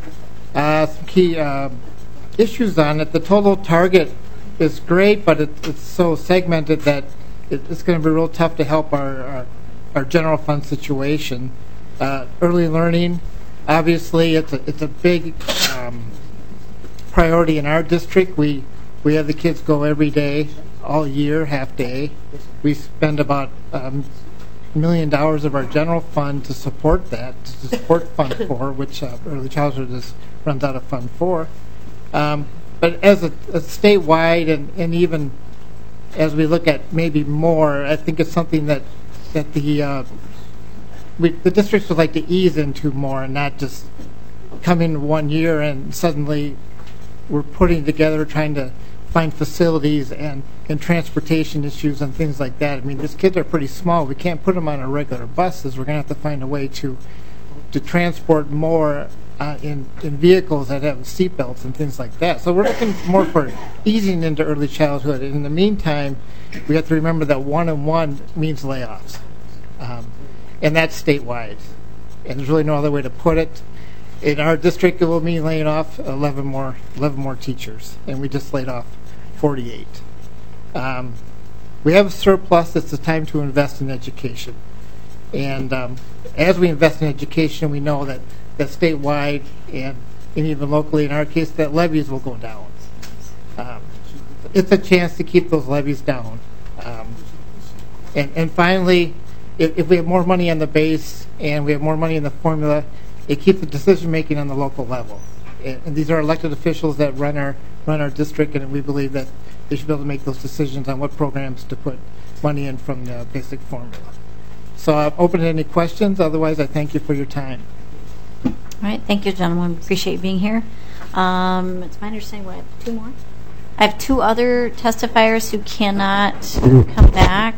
Speaker 15: issues on it. The total target is great, but it's so segmented that it's going to be real tough to help our general fund situation. Early learning, obviously, it's a big priority in our district. We have the kids go every day, all year, half day. We spend about $1 million of our general fund to support that, to support Fund 4, which early childhood runs out of Fund 4. But as a statewide and even as we look at maybe more, I think it's something that the districts would like to ease into more and not just come in 1 year and suddenly we're putting together trying to find facilities and transportation issues and things like that. I mean, these kids are pretty small. We can't put them on our regular buses. We're going to have to find a way to transport more in vehicles that have seatbelts and things like that. So we're looking more for easing into early childhood. And in the meantime, we have to remember that 1-on-1 means layoffs. And that's statewide. And there's really no other way to put it. In our district, it will mean laying off 11 more teachers. And we just laid off 48. We have a surplus. It's the time to invest in education. And as we invest in education, we know that statewide and even locally, in our case, that levies will go down. It's a chance to keep those levies down. And finally, if we have more money on the base and we have more money in the formula, it keeps the decision making on the local level. And these are elected officials that run our district, and we believe that they should be able to make those decisions on what programs to put money in from the basic formula. So I'm open to any questions. Otherwise, I thank you for your time.
Speaker 1: All right, thank you, gentlemen. Appreciate you being here. It's my understanding we have 2 more. I have 2 other testifiers who cannot come back.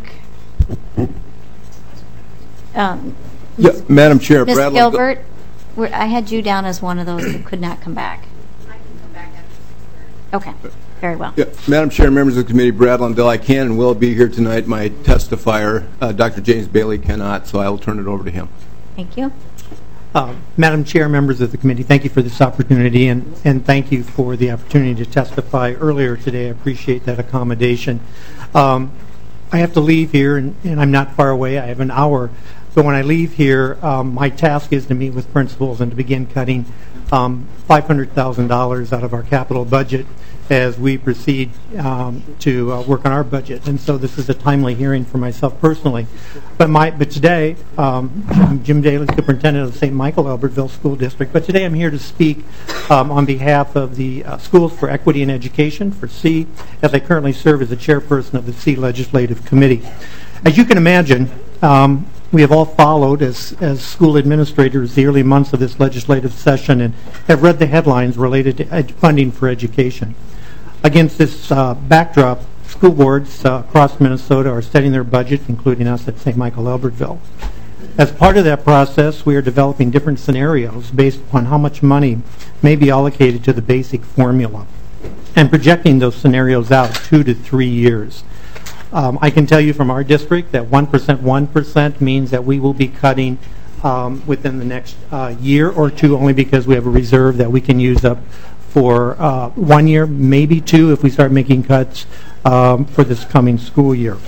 Speaker 18: Madam Chair,
Speaker 1: Ms.
Speaker 18: Bradley
Speaker 1: Gilbert, I had you down as one of those who could not come back. I can come back after. Okay, very well.
Speaker 18: Yeah, Madam Chair, members of the committee, Brad Lundell, I can and will be here tonight. My testifier, Dr. James Bailey, cannot, so I will turn it over to him.
Speaker 1: Thank you.
Speaker 20: Madam Chair, members of the committee, thank you for this opportunity, and thank you for the opportunity to testify earlier today. I appreciate that accommodation. I have to leave here, and I'm not far away. I have an hour. But when I leave here, my task is to meet with principals and to begin cutting $500,000 out of our capital budget as we proceed to work on our budget. And so this is a timely hearing for myself personally. But today, I'm Jim Daly, Superintendent of the St. Michael Albertville School District. But today I'm here to speak on behalf of the Schools for Equity in Education, for C, as I currently serve as the chairperson of the C Legislative Committee. As you can imagine, we have all followed, as school administrators, the early months of this legislative session and have read the headlines related to funding for education. Against this backdrop, school boards across Minnesota are setting their budget, including us at St. Michael Albertville. As part of that process, we are developing different scenarios based upon how much money may be allocated to the basic formula and projecting those scenarios out 2 to 3 years. I can tell you from our district that 1% means that we will be cutting within the next year or 2, only because we have a reserve that we can use up for 1 year, maybe 2 if we start making cuts for this coming school year.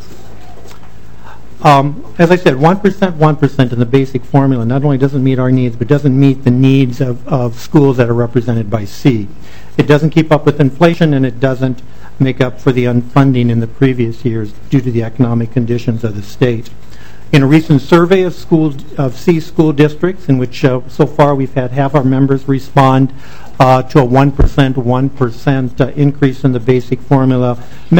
Speaker 20: As I said, 1% in the basic formula not only doesn't meet our needs, but doesn't meet the needs of schools that are represented by C. It doesn't keep up with inflation, and it doesn't make up for the unfunding in the previous years due to the economic conditions of the state. In a recent survey of C school districts, in which so far we've had half our members respond to a 1% increase in the basic formula,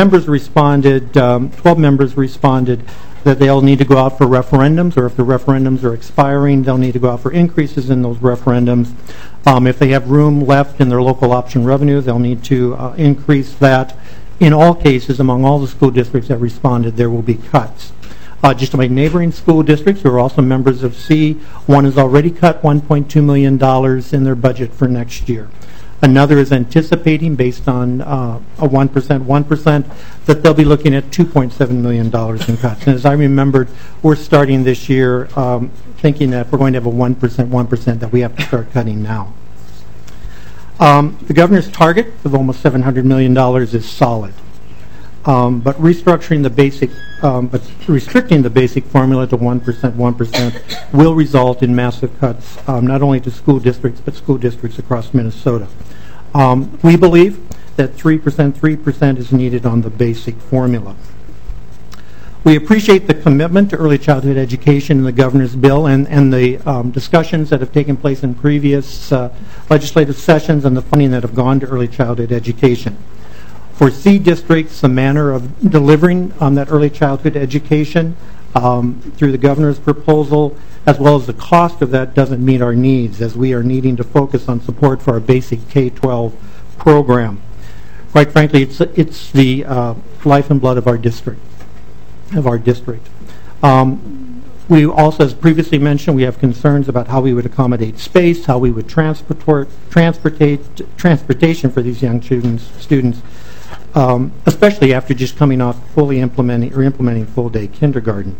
Speaker 20: 12 members responded that they'll need to go out for referendums, or if the referendums are expiring, they'll need to go out for increases in those referendums. If they have room left in their local option revenue, they'll need to increase that. In all cases, among all the school districts that responded, there will be cuts. Just like neighboring school districts, who are also members of C, one has already cut $1.2 million in their budget for next year. Another is anticipating, based on a 1%, that they'll be looking at $2.7 million in cuts. And as I remembered, we're starting this year thinking that if we're going to have a 1%, that we have to start cutting now. The governor's target of almost $700 million is solid. But restricting the basic formula to 1% will result in massive cuts, not only to school districts, but school districts across Minnesota. We believe that 3% is needed on the basic formula. We appreciate the commitment to early childhood education in the governor's bill and the discussions that have taken place in previous legislative sessions and the funding that have gone to early childhood education. For C districts, the manner of delivering on that early childhood education through the governor's proposal, as well as the cost of that, doesn't meet our needs, as we are needing to focus on support for our basic K-12 program. Quite frankly, it's the life and blood of our district. We also, as previously mentioned, we have concerns about how we would accommodate space, how we would transportation for these young students, especially after just coming off fully implementing full-day kindergarten.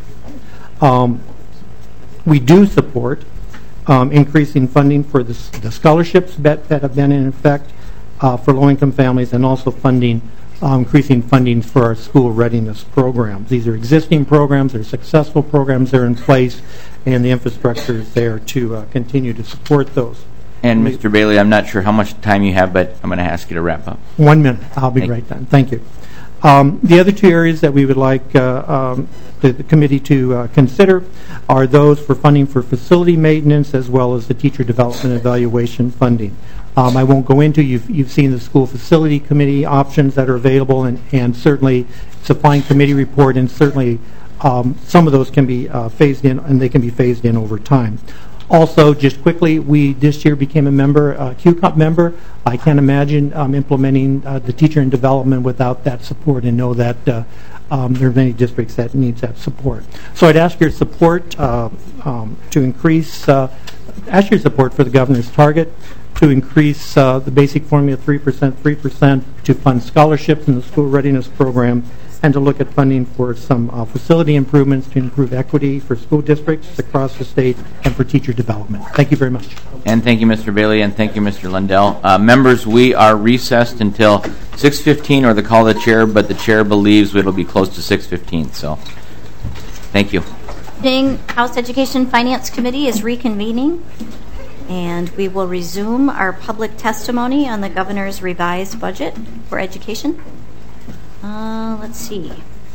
Speaker 20: We do support increasing funding for the scholarships that have been in effect for low-income families, and also increasing funding for our school readiness programs. These are existing programs, they're successful programs, they're in place, and the infrastructure is there to continue to support those.
Speaker 10: And Mr. Bailey, I'm not sure how much time you have, but I'm going to ask you to wrap up.
Speaker 20: 1 minute. I'll be right done. Thank you. The other two areas that we would like the committee to consider are those for funding for facility maintenance, as well as the teacher development evaluation funding. I won't go into, you've seen the school facility committee options that are available, and certainly supplying committee report, and certainly some of those can be phased in, and they can be phased in over time. Also, just quickly, we this year became a QCOMP member. I can't imagine implementing the teacher in development without that support, and know that there are many districts that need that support. So I'd ask your support to increase, ask your support for the governor's target, to increase the basic formula 3% to fund scholarships in the school readiness program, and to look at funding for some facility improvements to improve equity for school districts across the state and for teacher development. Thank you very much.
Speaker 10: And thank you, Mr. Bailey, and thank you, Mr. Lundell. Members, we are recessed until 6:15 or the call of the chair, but the chair believes it'll be close to 6:15, so thank you.
Speaker 1: House Education Finance Committee is reconvening, and we will resume our public testimony on the governor's revised budget for education. Let's see.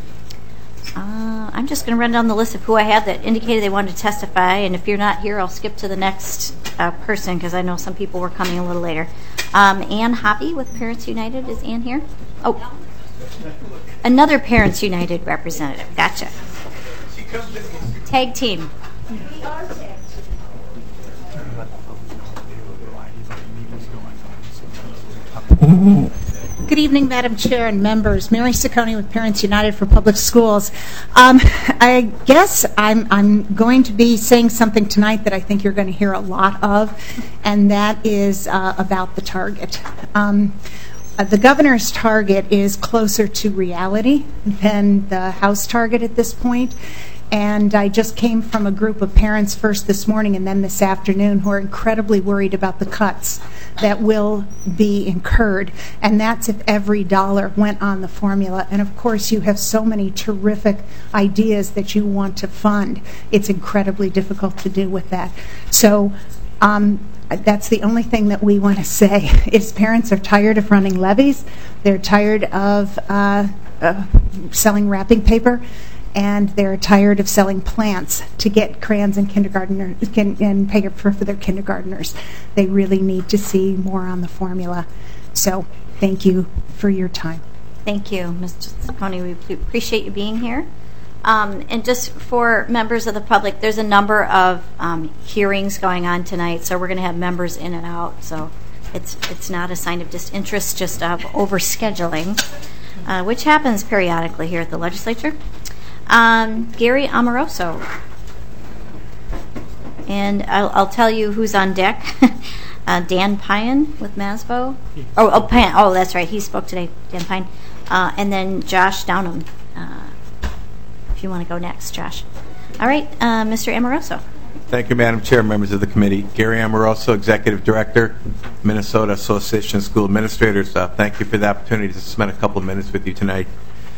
Speaker 1: I'm just going to run down the list of who I have that indicated they wanted to testify, and if you're not here, I'll skip to the next person, because I know some people were coming a little later. Ann Hoppy with Parents United. Is Ann here? Oh, another Parents United representative. Gotcha. Tag team.
Speaker 21: Good evening, Madam Chair and members. Mary Ciccone with Parents United for Public Schools. I guess I'm going to be saying something tonight that I think you're going to hear a lot of, and that is about the target. The governor's target is closer to reality than the House target at this point. And I just came from a group of parents first this morning and then this afternoon who are incredibly worried about the cuts that will be incurred. And that's if every dollar went on the formula. And of course, you have so many terrific ideas that you want to fund. It's incredibly difficult to do with that. So that's the only thing that we want to say is parents are tired of running levies. They're tired of selling wrapping paper. And they're tired of selling plants to get crayons and and pay for their kindergartners. They really need to see more on the formula. So thank you for your time.
Speaker 1: Thank you, Ms. Ciccone. We appreciate you being here. And just for members of the public, there's a number of hearings going on tonight, so we're going to have members in and out. So it's not a sign of disinterest, just of overscheduling, which happens periodically here at the legislature. Gary Amoroso. And I'll tell you who's on deck. Dan Pine with Masvo. Oh, that's right. He spoke today, Dan Pine. And then Josh Downham. If you want to go next, Josh. All right, Mr. Amoroso.
Speaker 23: Thank you, Madam Chair, members of the committee. Gary Amoroso, Executive Director, Minnesota Association of School Administrators. Thank you for the opportunity to spend a couple of minutes with you tonight.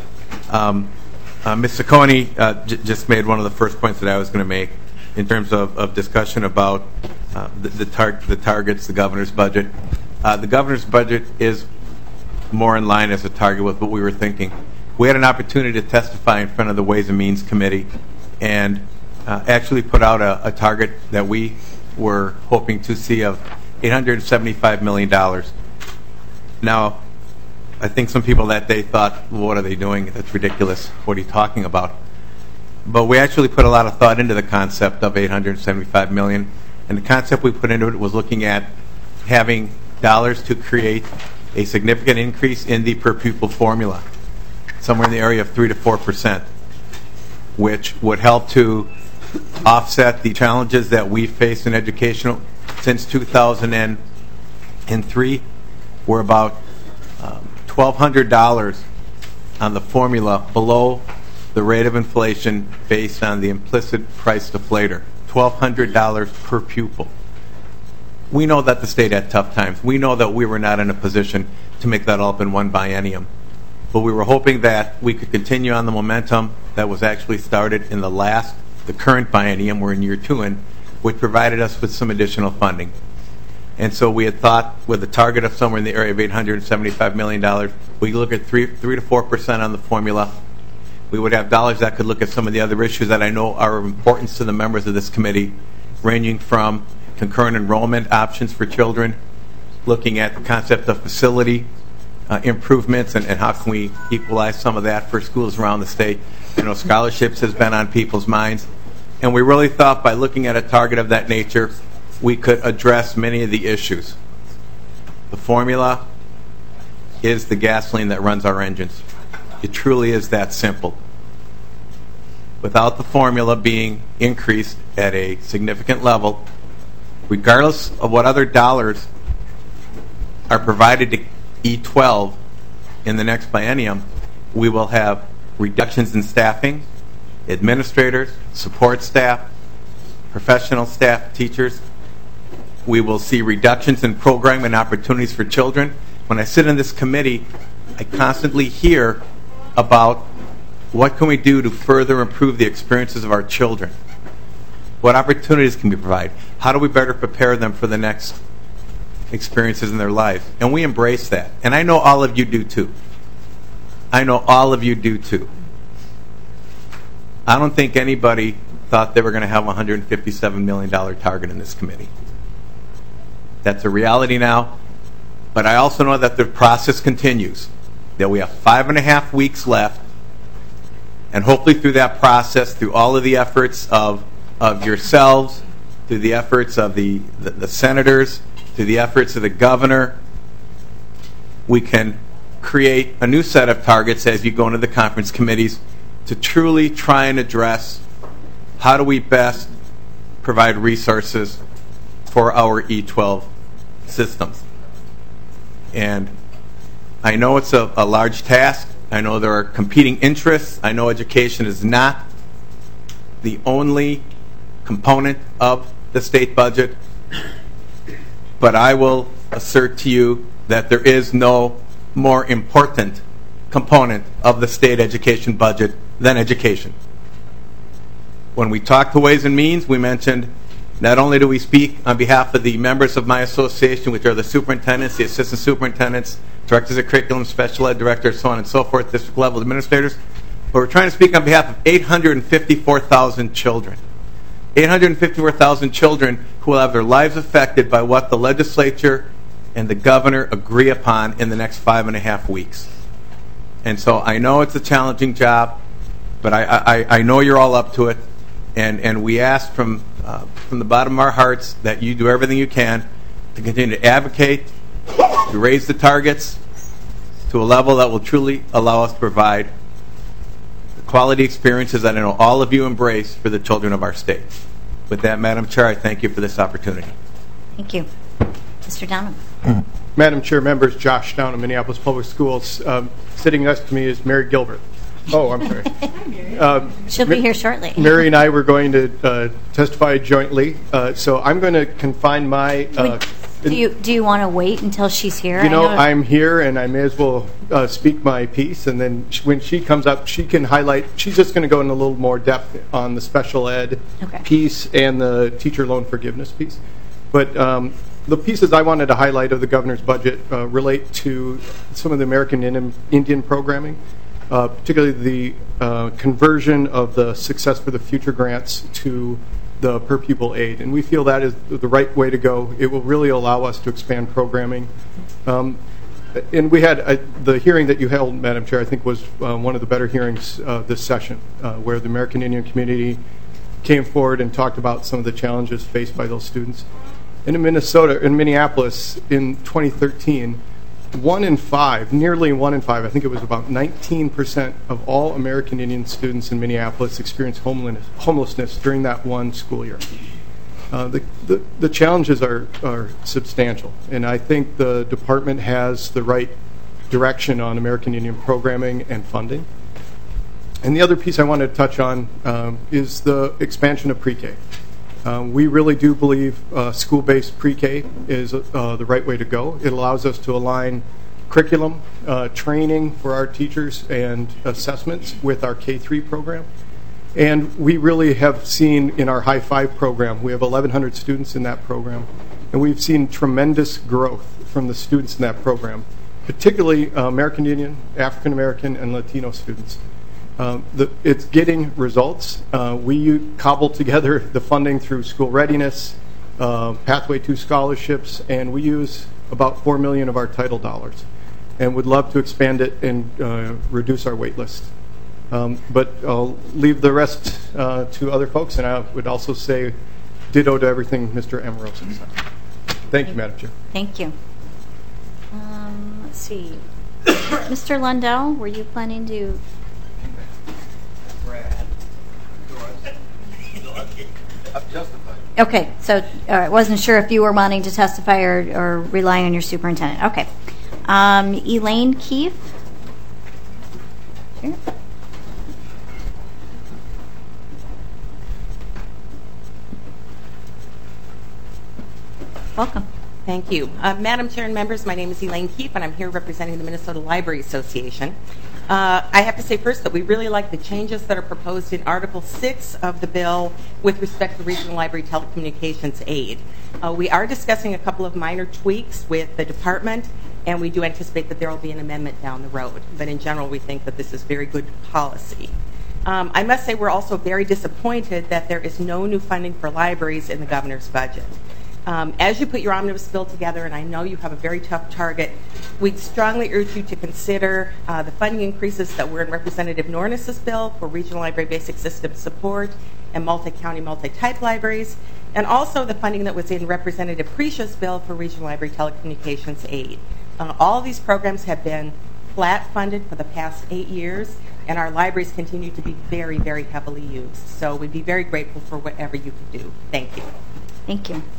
Speaker 23: Ms. Ciccone just made one of the first points that I was going to make in terms of discussion about the targets, the governor's budget. The governor's budget is more in line as a target with what we were thinking. We had an opportunity to testify in front of the Ways and Means Committee and actually put out a target that we were hoping to see of $875 million. Now, I think some people that day thought, well, what are they doing? That's ridiculous. What are you talking about? But we actually put a lot of thought into the concept of $875 million. And the concept we put into it was looking at having dollars to create a significant increase in the per pupil formula, somewhere in the area of 3 to 4%, which would help to offset the challenges that we faced in education since 2003. We're about $1,200 on the formula below the rate of inflation based on the implicit price deflator. $1,200 per pupil. We know that the state had tough times. We know that we were not in a position to make that all up in one biennium. But we were hoping that we could continue on the momentum that was actually started in the current biennium, we're in year 2 in, which provided us with some additional funding. And so we had thought with a target of somewhere in the area of $875 million, we look at 3 to 4% on the formula. We would have dollars that could look at some of the other issues that I know are of importance to the members of this committee, ranging from concurrent enrollment options for children, looking at the concept of facility improvements and how can we equalize some of that for schools around the state. You know, scholarships has been on people's minds. And we really thought by looking at a target of that nature, we could address many of the issues. The formula is the gasoline that runs our engines. It truly is that simple. Without the formula being increased at a significant level, regardless of what other dollars are provided to E12 in the next biennium, we will have reductions in staffing, administrators, support staff, professional staff, teachers. We will see reductions in programming and opportunities for children. When I sit in this committee, I constantly hear about what can we do to further improve the experiences of our children. What opportunities can we provide? How do we better prepare them for the next experiences in their lives? And we embrace that. And I know all of you do too. I know all of you do too. I don't think anybody thought they were going to have a $157 million target in this committee. That's a reality now. But I also know that the process continues, that we have 5.5 weeks left, and hopefully through that process, through all of the efforts of yourselves, through the efforts of the senators, through the efforts of the governor, we can create a new set of targets as you go into the conference committees to truly try and address how do we best provide resources for our E12 systems. And I know it's a large task. I know there are competing interests. I know education is not the only component of the state budget. But I will assert to you that there is no more important component of the state education budget than education. When we talk to Ways and Means, we mentioned not only do we speak on behalf of the members of my association, which are the superintendents, the assistant superintendents, directors of curriculum, special ed directors, so on and so forth, district level administrators, but we're trying to speak on behalf of 854,000 children. 854,000 children who will have their lives affected by what the legislature and the governor agree upon in the next 5.5 weeks. And so I know it's a challenging job, but I know you're all up to it, and we ask from the bottom of our hearts that you do everything you can to continue to advocate, to raise the targets to a level that will truly allow us to provide the quality experiences that I know all of you embrace for the children of our state. With that, Madam Chair, I thank you for this opportunity.
Speaker 1: Thank you. Mr. Downham.
Speaker 2: Madam Chair, members, Josh Downham, Minneapolis Public Schools. Sitting next to me is Mary Gilbert. Oh, I'm sorry.
Speaker 1: She'll be here shortly.
Speaker 2: Mary and I were going to testify jointly, so I'm going to confine my...
Speaker 1: do you want to wait until she's here?
Speaker 2: You know, I'm here, and I may as well speak my piece, and then when she comes up, she can highlight... She's just going to go in a little more depth on the special ed piece and the teacher loan forgiveness piece. But The pieces I wanted to highlight of the governor's budget relate to some of the American Indian programming, particularly the conversion of the Success for the Future grants to the per pupil aid. And we feel that is the right way to go. It will really allow us to expand programming. And we had the hearing that you held, Madam Chair, I think was one of the better hearings this session, where the American Indian community came forward and talked about some of the challenges faced by those students. And in Minneapolis, in 2013, 1 in 5, nearly 1 in 5, I think it was about 19% of all American Indian students in Minneapolis experienced homelessness during that one school year. The challenges are substantial, and I think the department has the right direction on American Indian programming and funding. And the other piece I want to touch on is the expansion of pre-K. We really do believe school-based pre-K is the right way to go. It allows us to align curriculum, training for our teachers, and assessments with our K-3 program. And we really have seen in our High Five program, we have 1,100 students in that program, and we've seen tremendous growth from the students in that program, particularly American Indian, African American, and Latino students. It's getting results. We cobble together the funding through school readiness, Pathway 2 scholarships, and we use about $4 million of our title dollars, and would love to expand it and reduce our wait list. But I'll leave the rest to other folks, and I would also say ditto to everything Mr. Amoroso said. Thank you, Madam Chair.
Speaker 1: Thank you. Let's see. Mr. Lundell, were you planning to... Okay, so I wasn't sure if you were wanting to testify or relying on your superintendent. Okay. Elaine Keefe. Here. Welcome.
Speaker 5: Thank you. Madam Chair and members, my name is Elaine Keefe, and I'm here representing the Minnesota Library Association. I have to say first that we really like the changes that are proposed in Article 6 of the bill with respect to Regional Library Telecommunications Aid. We are discussing a couple of minor tweaks with the department, and we do anticipate that there will be an amendment down the road. But in general, we think that this is very good policy. I must say we're also very disappointed that there is no new funding for libraries in the governor's budget. As you put your omnibus bill together, and I know you have a very tough target, we'd strongly urge you to consider the funding increases that were in Representative Nornis's bill for regional library basic system support and multi-county, multi-type libraries, and also the funding that was in Representative Precia's bill for regional library telecommunications aid. All these programs have been flat funded for the past 8 years, and our libraries continue to be very, very heavily used. So we'd be very grateful for whatever you could do. Thank you.
Speaker 1: Thank you.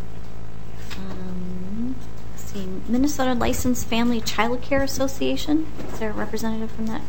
Speaker 1: Let's see, Minnesota Licensed Family Child Care Association. Is there a representative from that?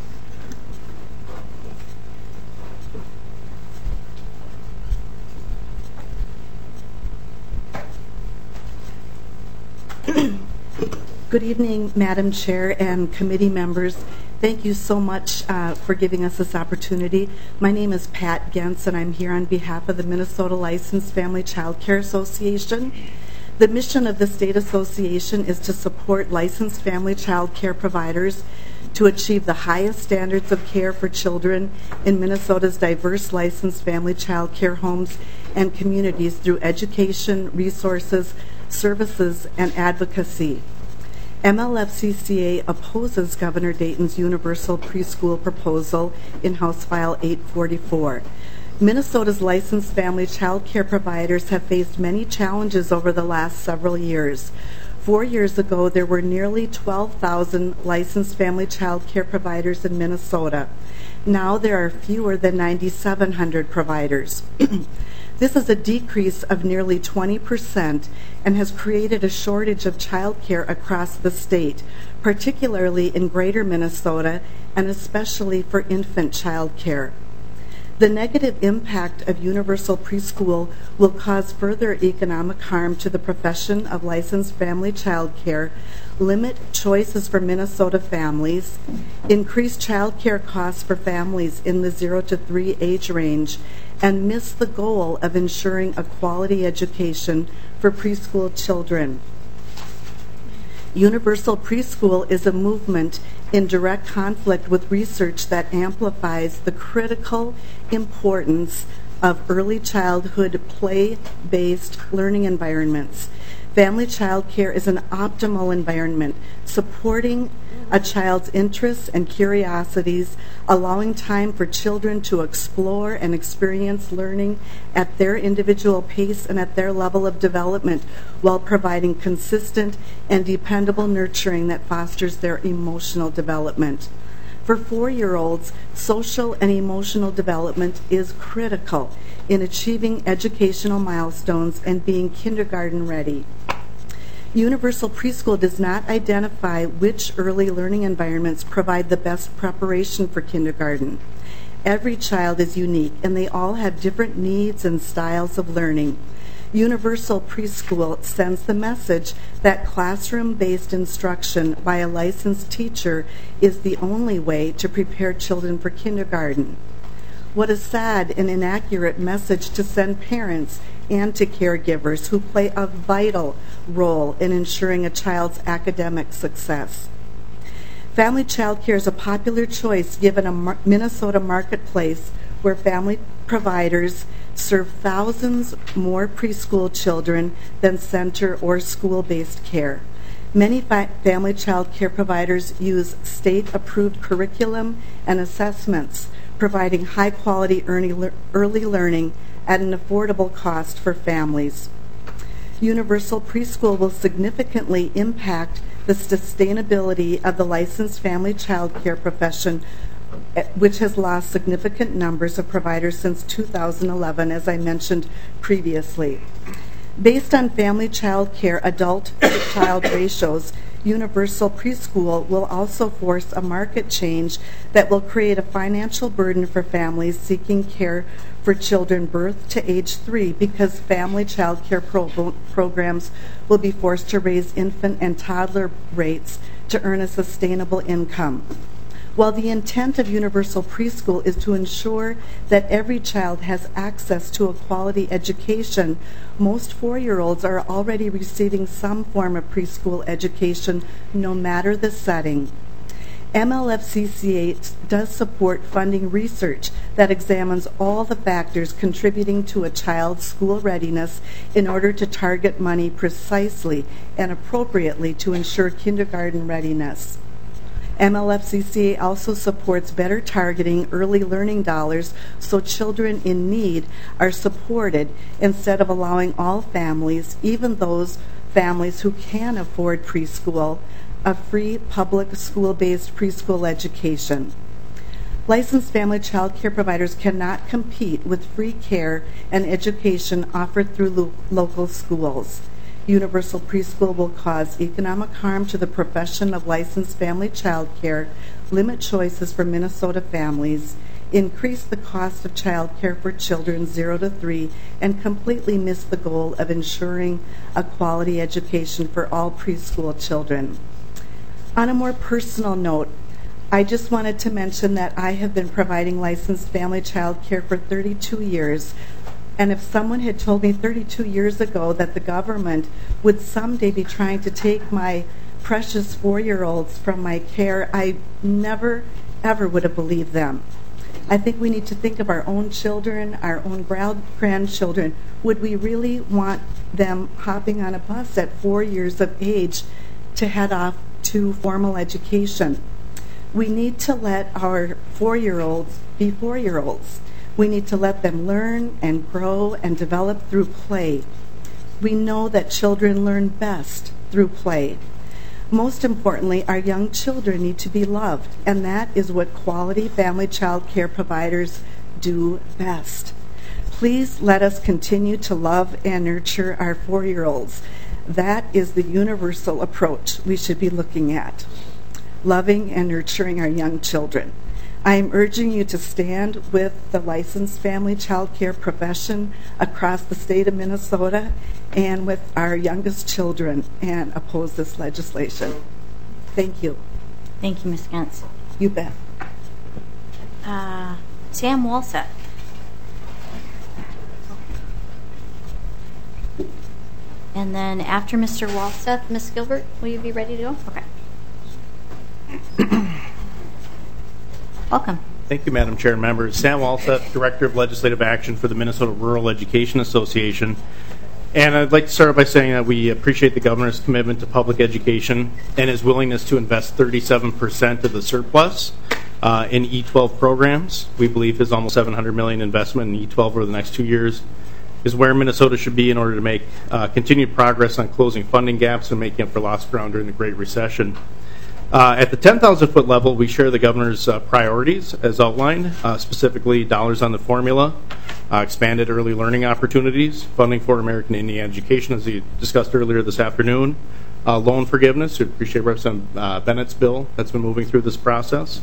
Speaker 11: Good evening, Madam Chair and committee members. Thank you so much for giving us this opportunity. My name is Pat Gentz, and I'm here on behalf of the Minnesota Licensed Family Child Care Association. The mission of the state association is to support licensed family child care providers to achieve the highest standards of care for children in Minnesota's diverse licensed family child care homes and communities through education, resources, services, and advocacy. MLFCCA opposes Governor Dayton's universal preschool proposal in House File 844. Minnesota's licensed family child care providers have faced many challenges over the last several years. 4 years ago, there were nearly 12,000 licensed family child care providers in Minnesota. Now there are fewer than 9,700 providers. This is a decrease of nearly 20% and has created a shortage of child care across the state, particularly in greater Minnesota and especially for infant child care. The negative impact of universal preschool will cause further economic harm to the profession of licensed family child care, limit choices for Minnesota families, increase child care costs for families in the 0 to 3 age range, and miss the goal of ensuring a quality education for preschool children. Universal preschool is a movement in direct conflict with research that amplifies the critical importance of early childhood play-based learning environments. Family child care is an optimal environment, supporting a child's interests and curiosities, allowing time for children to explore and experience learning at their individual pace and at their level of development, while providing consistent and dependable nurturing that fosters their emotional development. For 4-year-olds, social and emotional development is critical in achieving educational milestones and being kindergarten ready. Universal preschool does not identify which early learning environments provide the best preparation for kindergarten. Every child is unique, and they all have different needs and styles of learning. Universal preschool sends the message that classroom-based instruction by a licensed teacher is the only way to prepare children for kindergarten. What a sad and inaccurate message to send parents and to caregivers who play a vital role in ensuring a child's academic success. Family child care is a popular choice given a Minnesota marketplace where family providers serve thousands more preschool children than center or school-based care. Many family child care providers use state-approved curriculum and assessments, providing high-quality early learning at an affordable cost for families. Universal preschool will significantly impact the sustainability of the licensed family child care profession, which has lost significant numbers of providers since 2011, as I mentioned previously. Based on family child care adult-to-child ratios, universal preschool will also force a market change that will create a financial burden for families seeking care for children birth to age 3, because family child care programs will be forced to raise infant and toddler rates to earn a sustainable income. While the intent of universal preschool is to ensure that every child has access to a quality education, most 4-year-olds are already receiving some form of preschool education, no matter the setting. MLFCCA does support funding research that examines all the factors contributing to a child's school readiness in order to target money precisely and appropriately to ensure kindergarten readiness. MLFCCA also supports better targeting early learning dollars so children in need are supported instead of allowing all families, even those families who can afford preschool, a free public school-based preschool education. Licensed family child care providers cannot compete with free care and education offered through local schools. Universal preschool will cause economic harm to the profession of licensed family child care, limit choices for Minnesota families, increase the cost of child care for children 0 to 3, and completely miss the goal of ensuring a quality education for all preschool children. On a more personal note, I just wanted to mention that I have been providing licensed family child care for 32 years. And if someone had told me 32 years ago that the government would someday be trying to take my precious 4-year-olds from my care, I never, ever would have believed them. I think we need to think of our own children, our own grandchildren. Would we really want them hopping on a bus at 4 years of age to head off to formal education? We need to let our 4-year-olds be 4-year-olds. We need to let them learn and grow and develop through play. We know that children learn best through play. Most importantly, our young children need to be loved, and that is what quality family child care providers do best. Please let us continue to love and nurture our 4-year-olds. That is the universal approach we should be looking at, loving and nurturing our young children. I am urging you to stand with the licensed family child care profession across the state of Minnesota and with our youngest children and oppose this legislation. Thank you.
Speaker 1: Thank you, Ms. Gentz.
Speaker 11: You bet.
Speaker 1: Sam Walseth. And then after Mr. Walseth, Ms. Gilbert, will you be ready to go? Okay. Welcome.
Speaker 7: Thank you, Madam Chair and members. Sam Walseth, Director of Legislative Action for the Minnesota Rural Education Association. And I'd like to start by saying that we appreciate the governor's commitment to public education and his willingness to invest 37% of the surplus in E-12 programs. We believe his almost $700 million investment in E-12 over the next 2 years is where Minnesota should be in order to make continued progress on closing funding gaps and making up for lost ground during the Great Recession. At the 10,000-foot level, we share the governor's priorities as outlined, specifically dollars on the formula, expanded early learning opportunities, funding for American Indian education, as he discussed earlier this afternoon, loan forgiveness. We appreciate Representative Bennett's bill that's been moving through this process,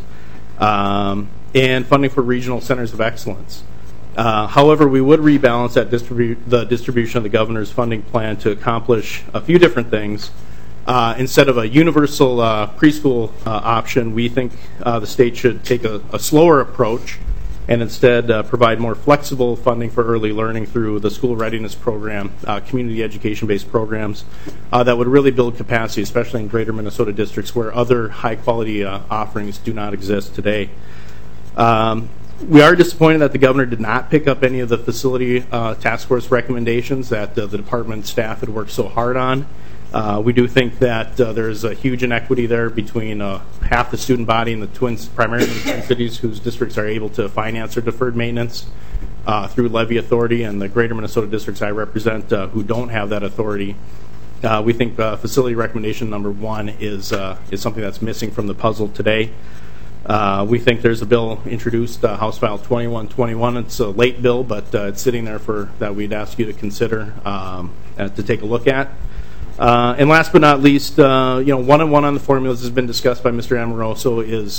Speaker 7: and funding for regional centers of excellence. However, we would rebalance the distribution of the governor's funding plan to accomplish a few different things. Instead of a universal preschool option, we think the state should take a slower approach and instead provide more flexible funding for early learning through the school readiness program, community education-based programs that would really build capacity, especially in greater Minnesota districts where other high-quality offerings do not exist today. We are disappointed that the governor did not pick up any of the facility task force recommendations that the department staff had worked so hard on. We do think that there's a huge inequity there between half the student body in the primarily the Twin Cities whose districts are able to finance their deferred maintenance through levy authority, and the greater Minnesota districts I represent who don't have that authority. We think facility recommendation number 1 is something that's missing from the puzzle today. We think there's a bill introduced, House File 2121. It's a late bill, but it's sitting there that we'd ask you to consider to take a look at. And last but not least, one-on-one on the formulas has been discussed by Mr. Amoroso.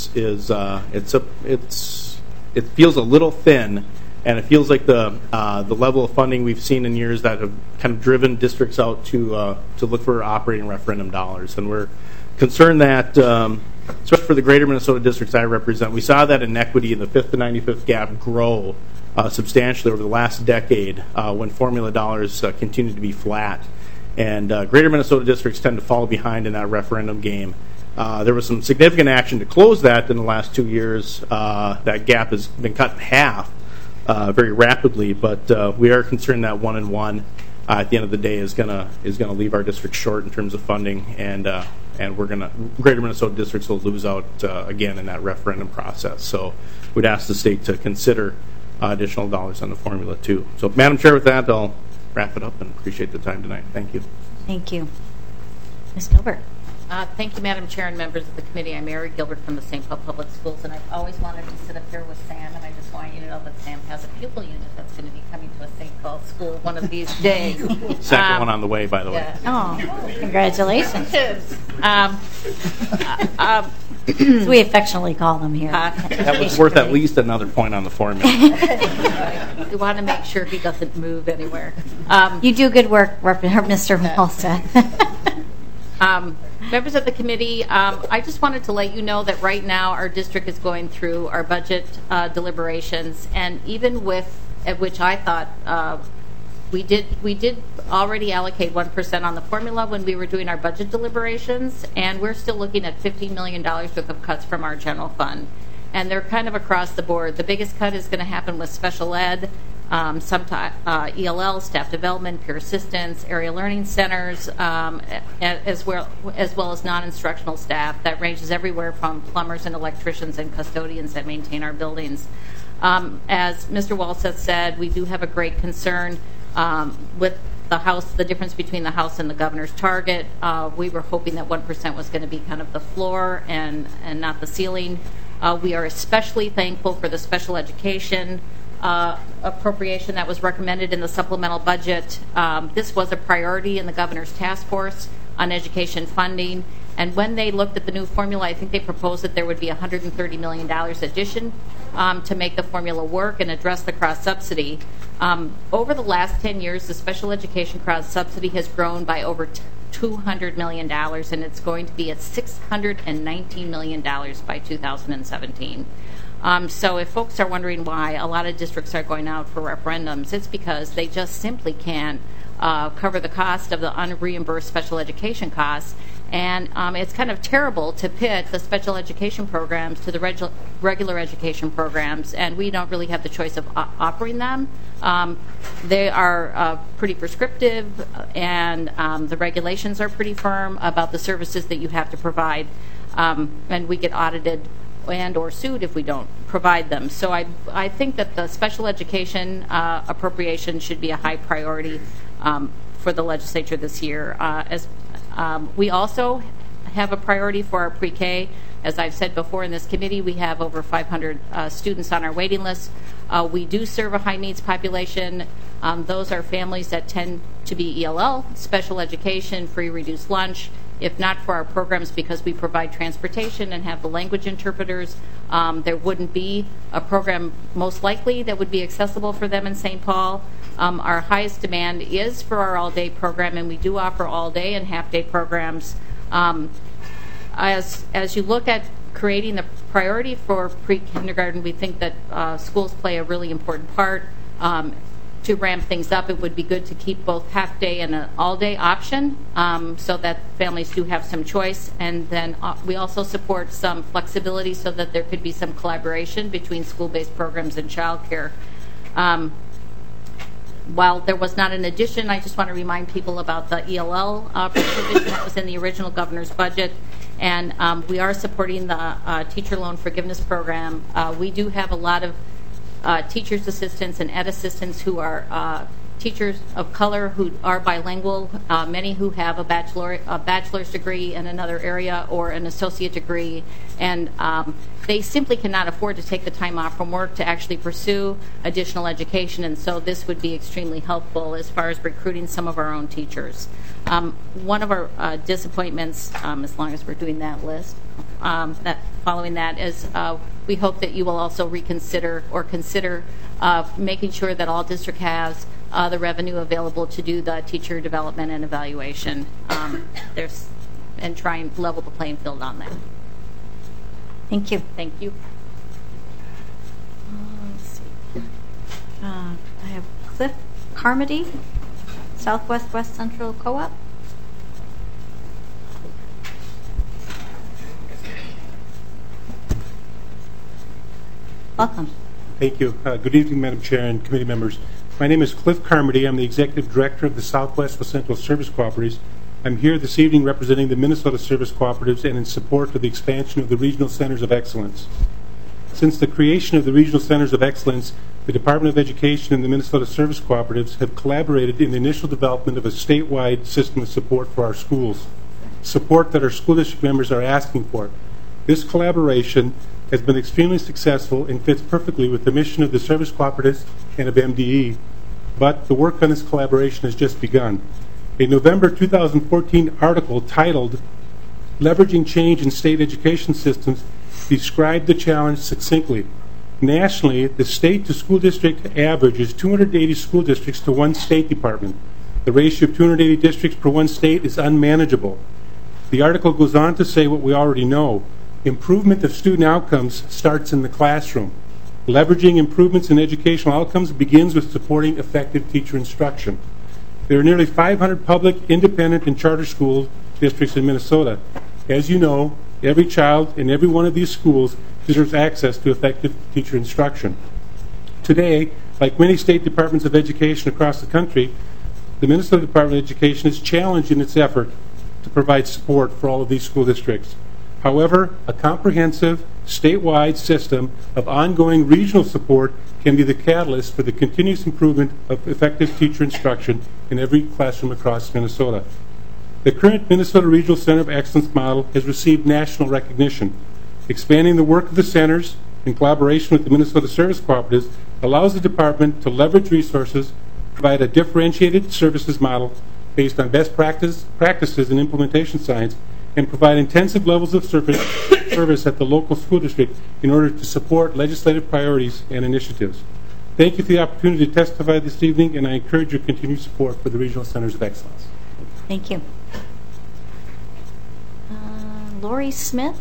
Speaker 7: It feels a little thin, and it feels like the level of funding we've seen in years that have kind of driven districts out to look for operating referendum dollars, and we're concerned that, especially for the greater Minnesota districts I represent, we saw that inequity in the 5th to 95th gap grow substantially over the last decade when formula dollars continued to be flat. And greater Minnesota districts tend to fall behind in that referendum game. There was some significant action to close that in the last 2 years. That gap has been cut in half very rapidly, but we are concerned that 1-and-1 at the end of the day is going to leave our district short in terms of funding, and greater Minnesota districts will lose out again in that referendum process. So we'd ask the state to consider additional dollars on the formula too. So, Madam Chair, with that, I'll wrap it up and appreciate the time tonight. Thank you.
Speaker 1: Thank you. Ms. Gilbert.
Speaker 16: Thank you, Madam Chair and members of the committee. I'm Mary Gilbert from the St. Paul Public Schools, and I've always wanted to sit up here with Sam, and I just want you to know that Sam has a pupil unit that's going to be coming to a St. Paul school one of these days.
Speaker 7: Second one on the way, by the way.
Speaker 16: Yeah.
Speaker 1: Oh, congratulations. As we affectionately call them here.
Speaker 7: That was worth at least another point on the formula.
Speaker 16: We want to make sure he doesn't move anywhere.
Speaker 1: You do good work, Mr. Walseth.
Speaker 16: Members of the committee, I just wanted to let you know that right now our district is going through our budget deliberations, and even with which I thought we did already allocate 1% on the formula when we were doing our budget deliberations, and we're still looking at $15 million worth of cuts from our general fund. And they're kind of across the board. The biggest cut is going to happen with special ed, ELL, staff development, peer assistance, area learning centers, as well as non-instructional staff. That ranges everywhere from plumbers and electricians and custodians that maintain our buildings. As Mr. Walseth said, we do have a great concern with the House, the difference between the House and the governor's target. We were hoping that 1% was going to be kind of the floor and not the ceiling. We are especially thankful for the special education appropriation that was recommended in the supplemental budget. This was a priority in the governor's task force on education funding, And when they looked at the new formula, I think they proposed that there would be $130 million addition to make the formula work and address the cross-subsidy. Over the last 10 years, the special education cross-subsidy has grown by over $200 million, and it's going to be at $619 million by 2017. So if folks are wondering why a lot of districts are going out for referendums, it's because they just simply can't cover the cost of the unreimbursed special education costs. And it's kind of terrible to pit the special education programs to the regular education programs, and we don't really have the choice of offering them. They are pretty prescriptive, and the regulations are pretty firm about the services that you have to provide, and we get audited and or sued if we don't provide them. So I think that the special education appropriation should be a high priority for the legislature this year. We also have a priority for our pre-K. As I've said before in this committee, we have over 500 students on our waiting list. We do serve a high needs population. Those are families that tend to be ELL, special education, free reduced lunch. If not for our programs, because we provide transportation and have the language interpreters, there wouldn't be a program most likely that would be accessible for them in St. Paul. Our highest demand is for our all-day program, and we do offer all-day and half-day programs. As you look at creating the priority for pre-kindergarten, we think that schools play a really important part. To ramp things up, it would be good to keep both half-day and an all-day option so that families do have some choice. And then we also support some flexibility so that there could be some collaboration between school-based programs and childcare. While there was not an addition, I just want to remind people about the ELL provision that was in the original governor's budget. And we are supporting the teacher loan forgiveness program. We do have a lot of teachers' assistants and ed assistants who are teachers of color who are bilingual, many who have a bachelor's degree in another area or an associate degree, and they simply cannot afford to take the time off from work to actually pursue additional education, and so this would be extremely helpful as far as recruiting some of our own teachers. One of our disappointments, as long as we're doing that list, following that is we hope that you will also reconsider or consider making sure that all district has the revenue available to do the teacher development and evaluation. And try and level the playing field on that.
Speaker 1: Thank you.
Speaker 16: Thank you.
Speaker 1: Let's see. I have Cliff Carmody, Southwest West Central Co-op. Welcome.
Speaker 3: Thank you. Good evening, Madam Chair and committee members. My name is Cliff Carmody. I'm the Executive Director of the Southwest West Central Service Cooperatives. I'm here this evening representing the Minnesota Service Cooperatives and in support of the expansion of the Regional Centers of Excellence. Since the creation of the Regional Centers of Excellence, the Department of Education and the Minnesota Service Cooperatives have collaborated in the initial development of a statewide system of support for our schools, support that our school district members are asking for. This collaboration has been extremely successful and fits perfectly with the mission of the Service Cooperatives and of MDE, but the work on this collaboration has just begun. A November 2014 article titled Leveraging Change in State Education Systems described the challenge succinctly. Nationally, the state to school district average is 280 school districts to one state department. The ratio of 280 districts per one state is unmanageable. The article goes on to say what we already know. Improvement of student outcomes starts in the classroom. Leveraging improvements in educational outcomes begins with supporting effective teacher instruction. There are nearly 500 public, independent, and charter school districts in Minnesota. As you know, every child in every one of these schools deserves access to effective teacher instruction. Today, like many state departments of education across the country, the Minnesota Department of Education is challenged in its effort to provide support for all of these school districts. However, a comprehensive, statewide system of ongoing regional support can be the catalyst for the continuous improvement of effective teacher instruction in every classroom across Minnesota. The current Minnesota Regional Center of Excellence model has received national recognition. Expanding the work of the centers in collaboration with the Minnesota Service Cooperatives allows the department to leverage resources, provide a differentiated services model based on best practices and implementation science, and provide intensive levels of service at the local school district in order to support legislative priorities and initiatives. Thank you for the opportunity to testify this evening, and I encourage your continued support for the Regional Centers of Excellence.
Speaker 1: Thank you. Lori Smith.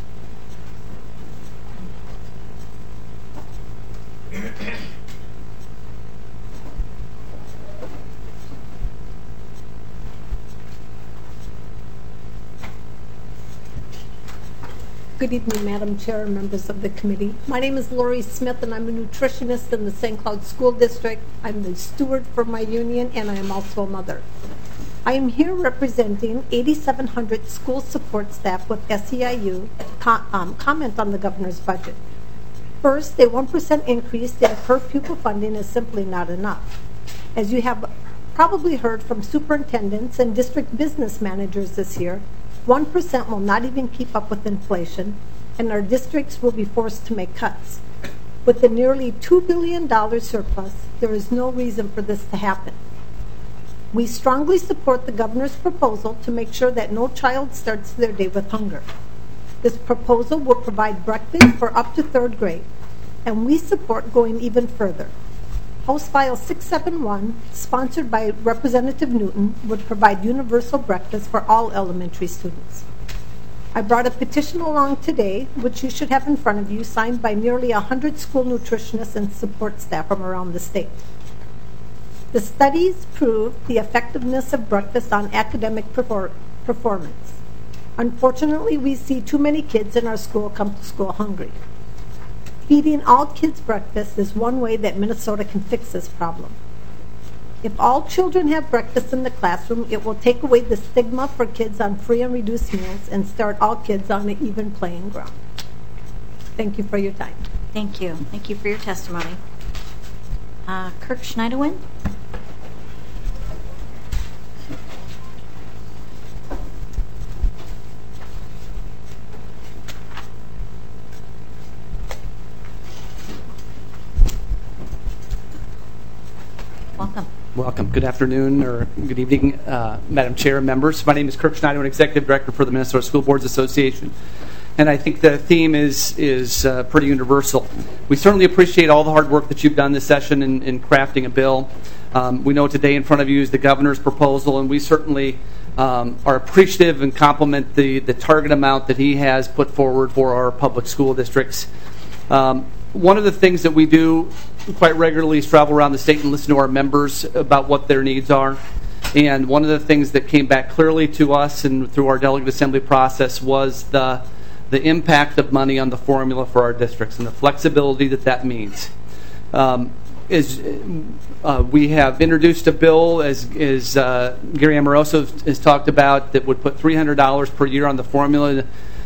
Speaker 17: Good evening, Madam Chair and members of the committee. My name is Lori Smith, and I'm a nutritionist in the St. Cloud School District. I'm the steward for my union, and I am also a mother. I am here representing 8,700 school support staff with SEIU comment on the governor's budget. First, a 1% increase in per pupil funding is simply not enough. As you have probably heard from superintendents and district business managers this year, 1% will not even keep up with inflation, and our districts will be forced to make cuts. With the nearly $2 billion surplus, there is no reason for this to happen. We strongly support the governor's proposal to make sure that no child starts their day with hunger. This proposal will provide breakfast for up to 3rd grade, and we support going even further. House File 671, sponsored by Representative Newton, would provide universal breakfast for all elementary students. I brought a petition along today, which you should have in front of you, signed by nearly 100 school nutritionists and support staff from around the state. The studies prove the effectiveness of breakfast on academic performance. Unfortunately, we see too many kids in our school come to school hungry. Feeding all kids breakfast is one way that Minnesota can fix this problem. If all children have breakfast in the classroom, it will take away the stigma for kids on free and reduced meals and start all kids on an even playing ground. Thank you for your time.
Speaker 1: Thank you. Thank you for your testimony. Kirk Schneiderwin. Welcome.
Speaker 19: Welcome. Good afternoon or good evening, Madam Chair and members. My name is Kirk Schneiderwin, Executive Director for the Minnesota School Boards Association. And I think the theme is pretty universal. We certainly appreciate all the hard work that you've done this session in crafting a bill. We know today in front of you is the governor's proposal, and we certainly are appreciative and compliment the target amount that he has put forward for our public school districts. One of the things that we do quite regularly is travel around the state and listen to our members about what their needs are. And one of the things that came back clearly to us and through our delegate assembly process was the impact of money on the formula for our districts and the flexibility that means. We have introduced a bill, as Gary Amoroso has talked about, that would put $300 per year on the formula.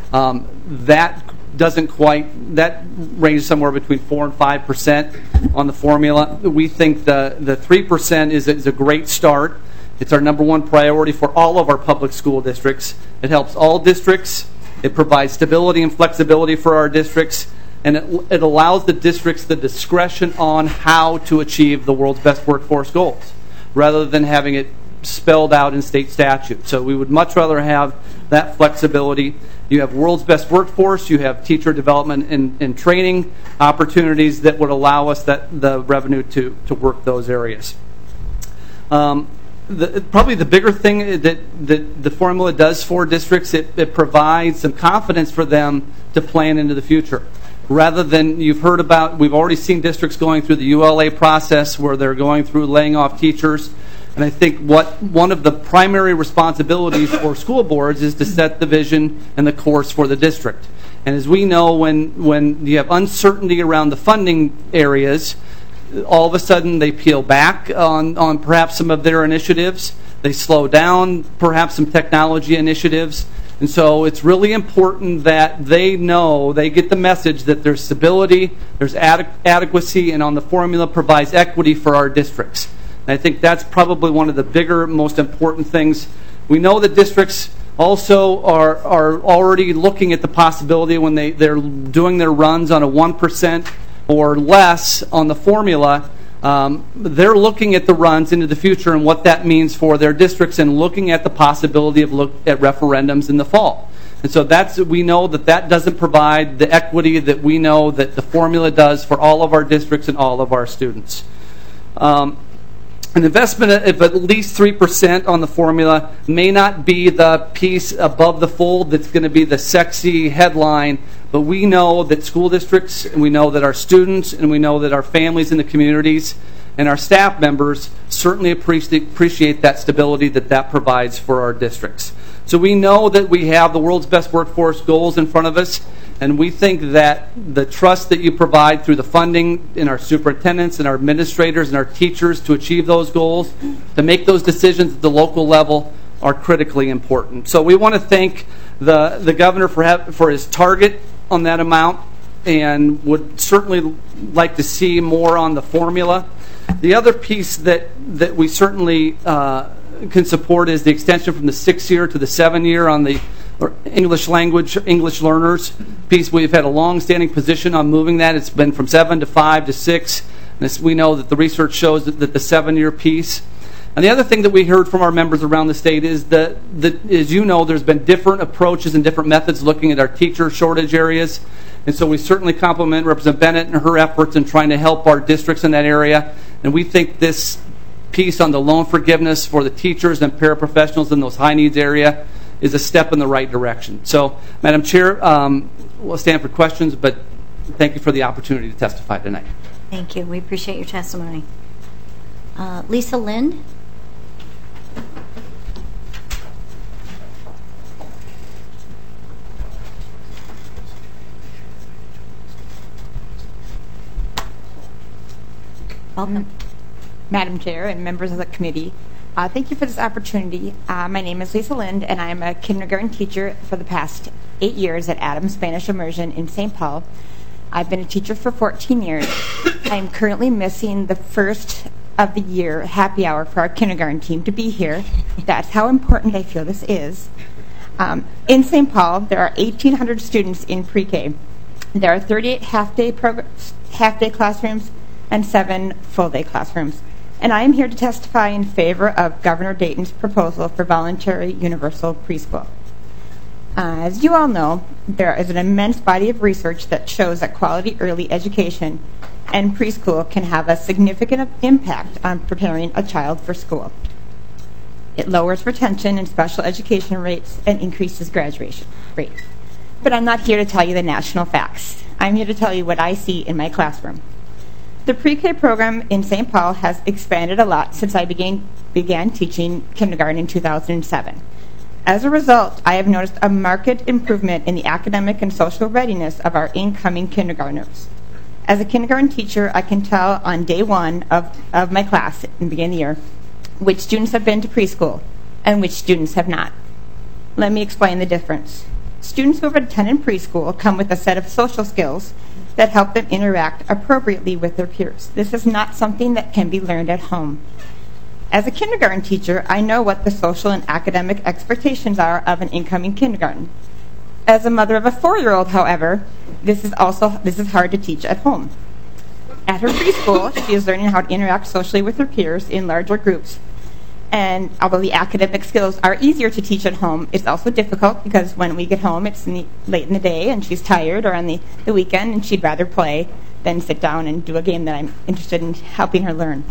Speaker 19: That ranges somewhere between 4 and 5% on the formula. We think the 3% is a great start. It's our number one priority for all of our public school districts. It helps all districts. It provides stability and flexibility for our districts, and it allows the districts the discretion on how to achieve the world's best workforce goals, rather than having it spelled out in state statute. So we would much rather have that flexibility. You have world's best workforce. You have teacher development and training opportunities that would allow us the revenue to work those areas. Probably the bigger thing that the formula does for districts, it provides some confidence for them to plan into the future. Rather than, you've heard about, we've already seen districts going through the ULA process where they're going through laying off teachers. And I think one of the primary responsibilities for school boards is to set the vision and the course for the district. And as we know, when you have uncertainty around the funding areas, all of a sudden they peel back on perhaps some of their initiatives. They slow down perhaps some technology initiatives. And so it's really important that they know, they get the message that there's stability, there's adequacy, and on the formula provides equity for our districts. And I think that's probably one of the bigger, most important things. We know that districts also are already looking at the possibility when they're doing their runs on a 1% or less on the formula, They're looking at the runs into the future and what that means for their districts and looking at the possibility of look at referendums in the fall. And so we know that doesn't provide the equity that we know that the formula does for all of our districts and all of our students. An investment of at least 3% on the formula may not be the piece above the fold that's going to be the sexy headline, but we know that school districts, and we know that our students, and we know that our families in the communities and our staff members certainly appreciate that stability that provides for our districts. So we know that we have the world's best workforce goals in front of us, and we think that the trust that you provide through the funding in our superintendents and our administrators and our teachers to achieve those goals, to make those decisions at the local level, are critically important. So we want to thank the governor for his target on that amount, and would certainly like to see more on the formula. The other piece that we certainly can support is the extension from the 6-year to the 7-year on the English learners piece. We've had a long-standing position on moving that. It's been from 7 to 5 to 6. And we know that the research shows that the 7-year piece. And the other thing that we heard from our members around the state is that as you know, there's been different approaches and different methods looking at our teacher shortage areas. And so we certainly compliment Representative Bennett and her efforts in trying to help our districts in that area. And we think this piece on the loan forgiveness for the teachers and paraprofessionals in those high needs area is a step in the right direction. So, Madam Chair, we'll stand for questions, but thank you for the opportunity to testify tonight.
Speaker 1: Thank you. We appreciate your testimony. Lisa Lind.
Speaker 8: Welcome. Madam Chair and members of the committee, thank you for this opportunity. My name is Lisa Lind, and I am a kindergarten teacher for the past 8 years at Adams Spanish Immersion in St. Paul. I've been a teacher for 14 years. I am currently missing the first of the year happy hour for our kindergarten team to be here. That's how important I feel this is. In St. Paul, there are 1,800 students in pre-K. There are 38 half-day classrooms and 7 full-day classrooms. And I am here to testify in favor of Governor Dayton's proposal for voluntary universal preschool. As you all know, there is an immense body of research that shows that quality early education and preschool can have a significant impact on preparing a child for school. It lowers retention and special education rates and increases graduation rates. But I'm not here to tell you the national facts. I'm here to tell you what I see in my classroom. The pre-K program in St. Paul has expanded a lot since I began teaching kindergarten in 2007. As a result, I have noticed a marked improvement in the academic and social readiness of our incoming kindergartners. As a kindergarten teacher, I can tell on day one of my class in the beginning of the year which students have been to preschool and which students have not. Let me explain the difference. Students who have attended preschool come with a set of social skills that help them interact appropriately with their peers. This is not something that can be learned at home. As a kindergarten teacher, I know what the social and academic expectations are of an incoming kindergarten. As a mother of a 4-year-old, however, this is hard to teach at home. At her preschool, she is learning how to interact socially with her peers in larger groups. And although the academic skills are easier to teach at home, it's also difficult because when we get home, it's late in the day and she's tired, or on the weekend, and she'd rather play than sit down and do a game that I'm interested in helping her learn.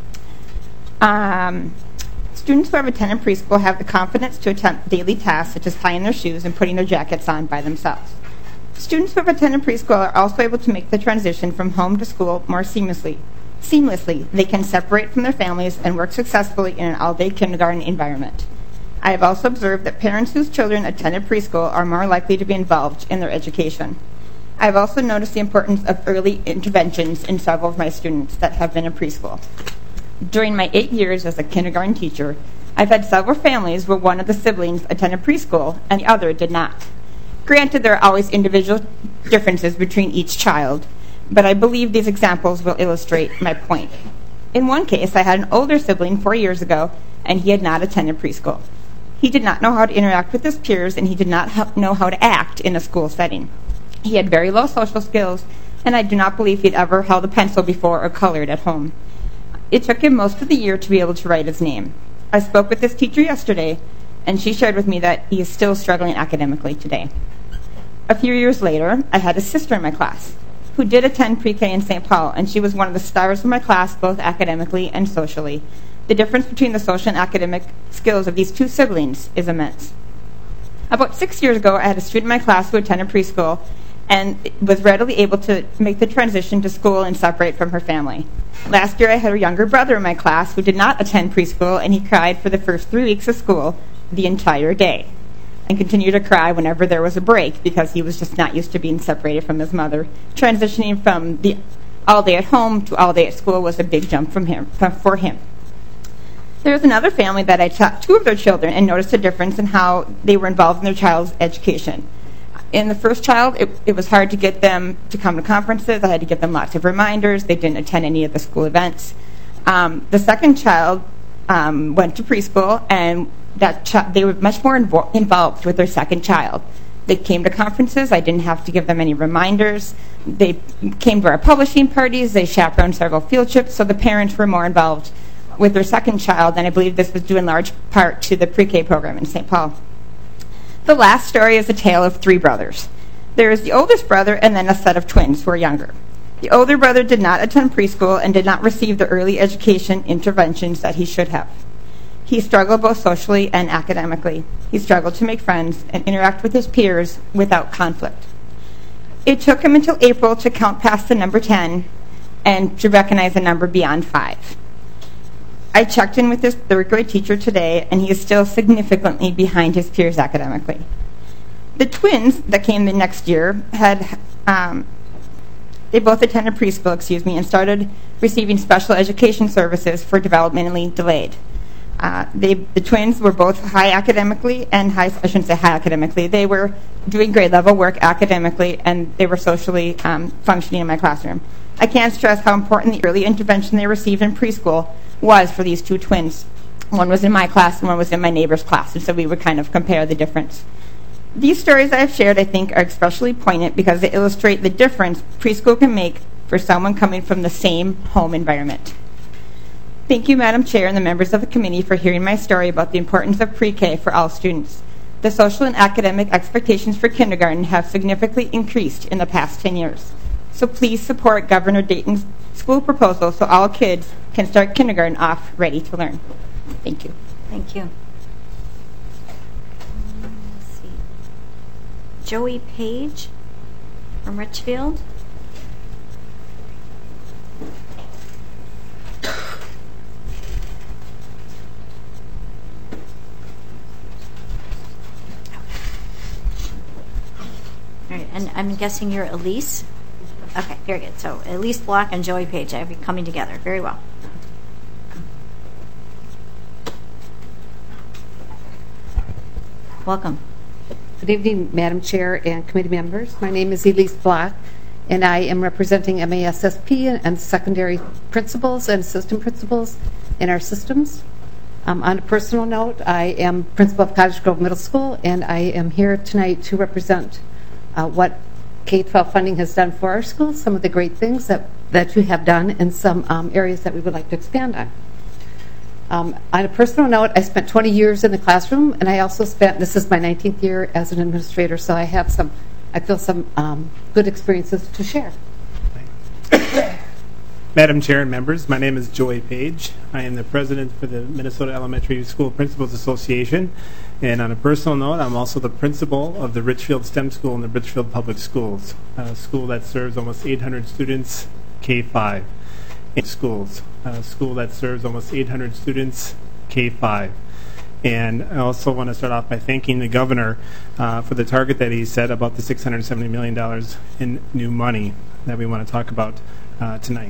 Speaker 8: Students who have attended preschool have the confidence to attempt daily tasks such as tying their shoes and putting their jackets on by themselves. Students who have attended preschool are also able to make the transition from home to school more seamlessly. They can separate from their families and work successfully in an all-day kindergarten environment. I have also observed that parents whose children attended preschool are more likely to be involved in their education. I have also noticed the importance of early interventions in several of my students that have been in preschool. During my 8 years as a kindergarten teacher, I've had several families where one of the siblings attended preschool and the other did not. Granted, there are always individual differences between each child, but I believe these examples will illustrate my point. In one case, I had an older sibling 4 years ago, and he had not attended preschool. He did not know how to interact with his peers, and he did not know how to act in a school setting. He had very low social skills, and I do not believe he'd ever held a pencil before or colored at home. It took him most of the year to be able to write his name. I spoke with this teacher yesterday, and she shared with me that he is still struggling academically today. A few years later, I had a sister in my class who did attend pre-K in St. Paul, and she was one of the stars of my class, both academically and socially. The difference between the social and academic skills of these two siblings is immense. About 6 years ago, I had a student in my class who attended preschool and was readily able to make the transition to school and separate from her family. Last year, I had a younger brother in my class who did not attend preschool, and he cried for the first 3 weeks of school the entire day and continued to cry whenever there was a break because he was just not used to being separated from his mother. Transitioning from the all day at home to all day at school was a big jump for him. There was another family that I taught 2 of their children and noticed a difference in how they were involved in their child's education. In the first child, it was hard to get them to come to conferences. I had to give them lots of reminders. They didn't attend any of the school events. The second child went to preschool, and they were much more involved with their second child. They came to conferences. I didn't have to give them any reminders. They came to our publishing parties. They chaperoned several field trips, so the parents were more involved with their second child, and I believe this was due in large part to the pre-K program in St. Paul. The last story is a tale of 3 brothers. There is the oldest brother and then a set of twins who are younger. The older brother did not attend preschool and did not receive the early education interventions that he should have. He struggled both socially and academically. He struggled to make friends and interact with his peers without conflict. It took him until April to count past the number 10 and to recognize a number beyond 5. I checked in with his 3rd grade teacher today, and he is still significantly behind his peers academically. The twins that came the next year they both attended preschool, and started receiving special education services for developmentally delayed. The twins were both high academically and I shouldn't say high academically. They were doing grade level work academically, and they were socially functioning in my classroom. I can't stress how important the early intervention they received in preschool was for these 2 twins. One was in my class and one was in my neighbor's class, and so we would kind of compare the difference. These stories I've shared, I think, are especially poignant because they illustrate the difference preschool can make for someone coming from the same home environment. Thank you, Madam Chair, and the members of the committee for hearing my story about the importance of pre-K for all students. The social and academic expectations for kindergarten have significantly increased in the past 10 years. So please support Governor Dayton's school proposal so all kids can start kindergarten off ready to learn. Thank you.
Speaker 1: Thank you. Let's see. Joey Page from Richfield. All right, and I'm guessing you're Elise? Okay, very good. So Elise Block and Joey Page are coming together. Very well. Welcome.
Speaker 6: Good evening, Madam Chair and committee members. My name is Elise Block, and I am representing MASSP and secondary principals and assistant principals in our systems. On a personal note, I am principal of Cottage Grove Middle School, and I am here tonight to represent what K-12 funding has done for our schools, some of the great things that you have done, and some areas that we would like to expand on. On a personal note, I spent 20 years in the classroom, and I also spent, this is my 19th year as an administrator, so I feel some good experiences to share.
Speaker 9: Madam Chair and members, my name is Joey Page. I am the president for the Minnesota Elementary School Principals Association. And on a personal note, I'm also the principal of the Richfield STEM School in the Richfield Public Schools, a school that serves almost 800 students, K-5. A school that serves almost 800 students, K-5. And I also want to start off by thanking the governor for the target that he set about the $670 million in new money that we want to talk about tonight.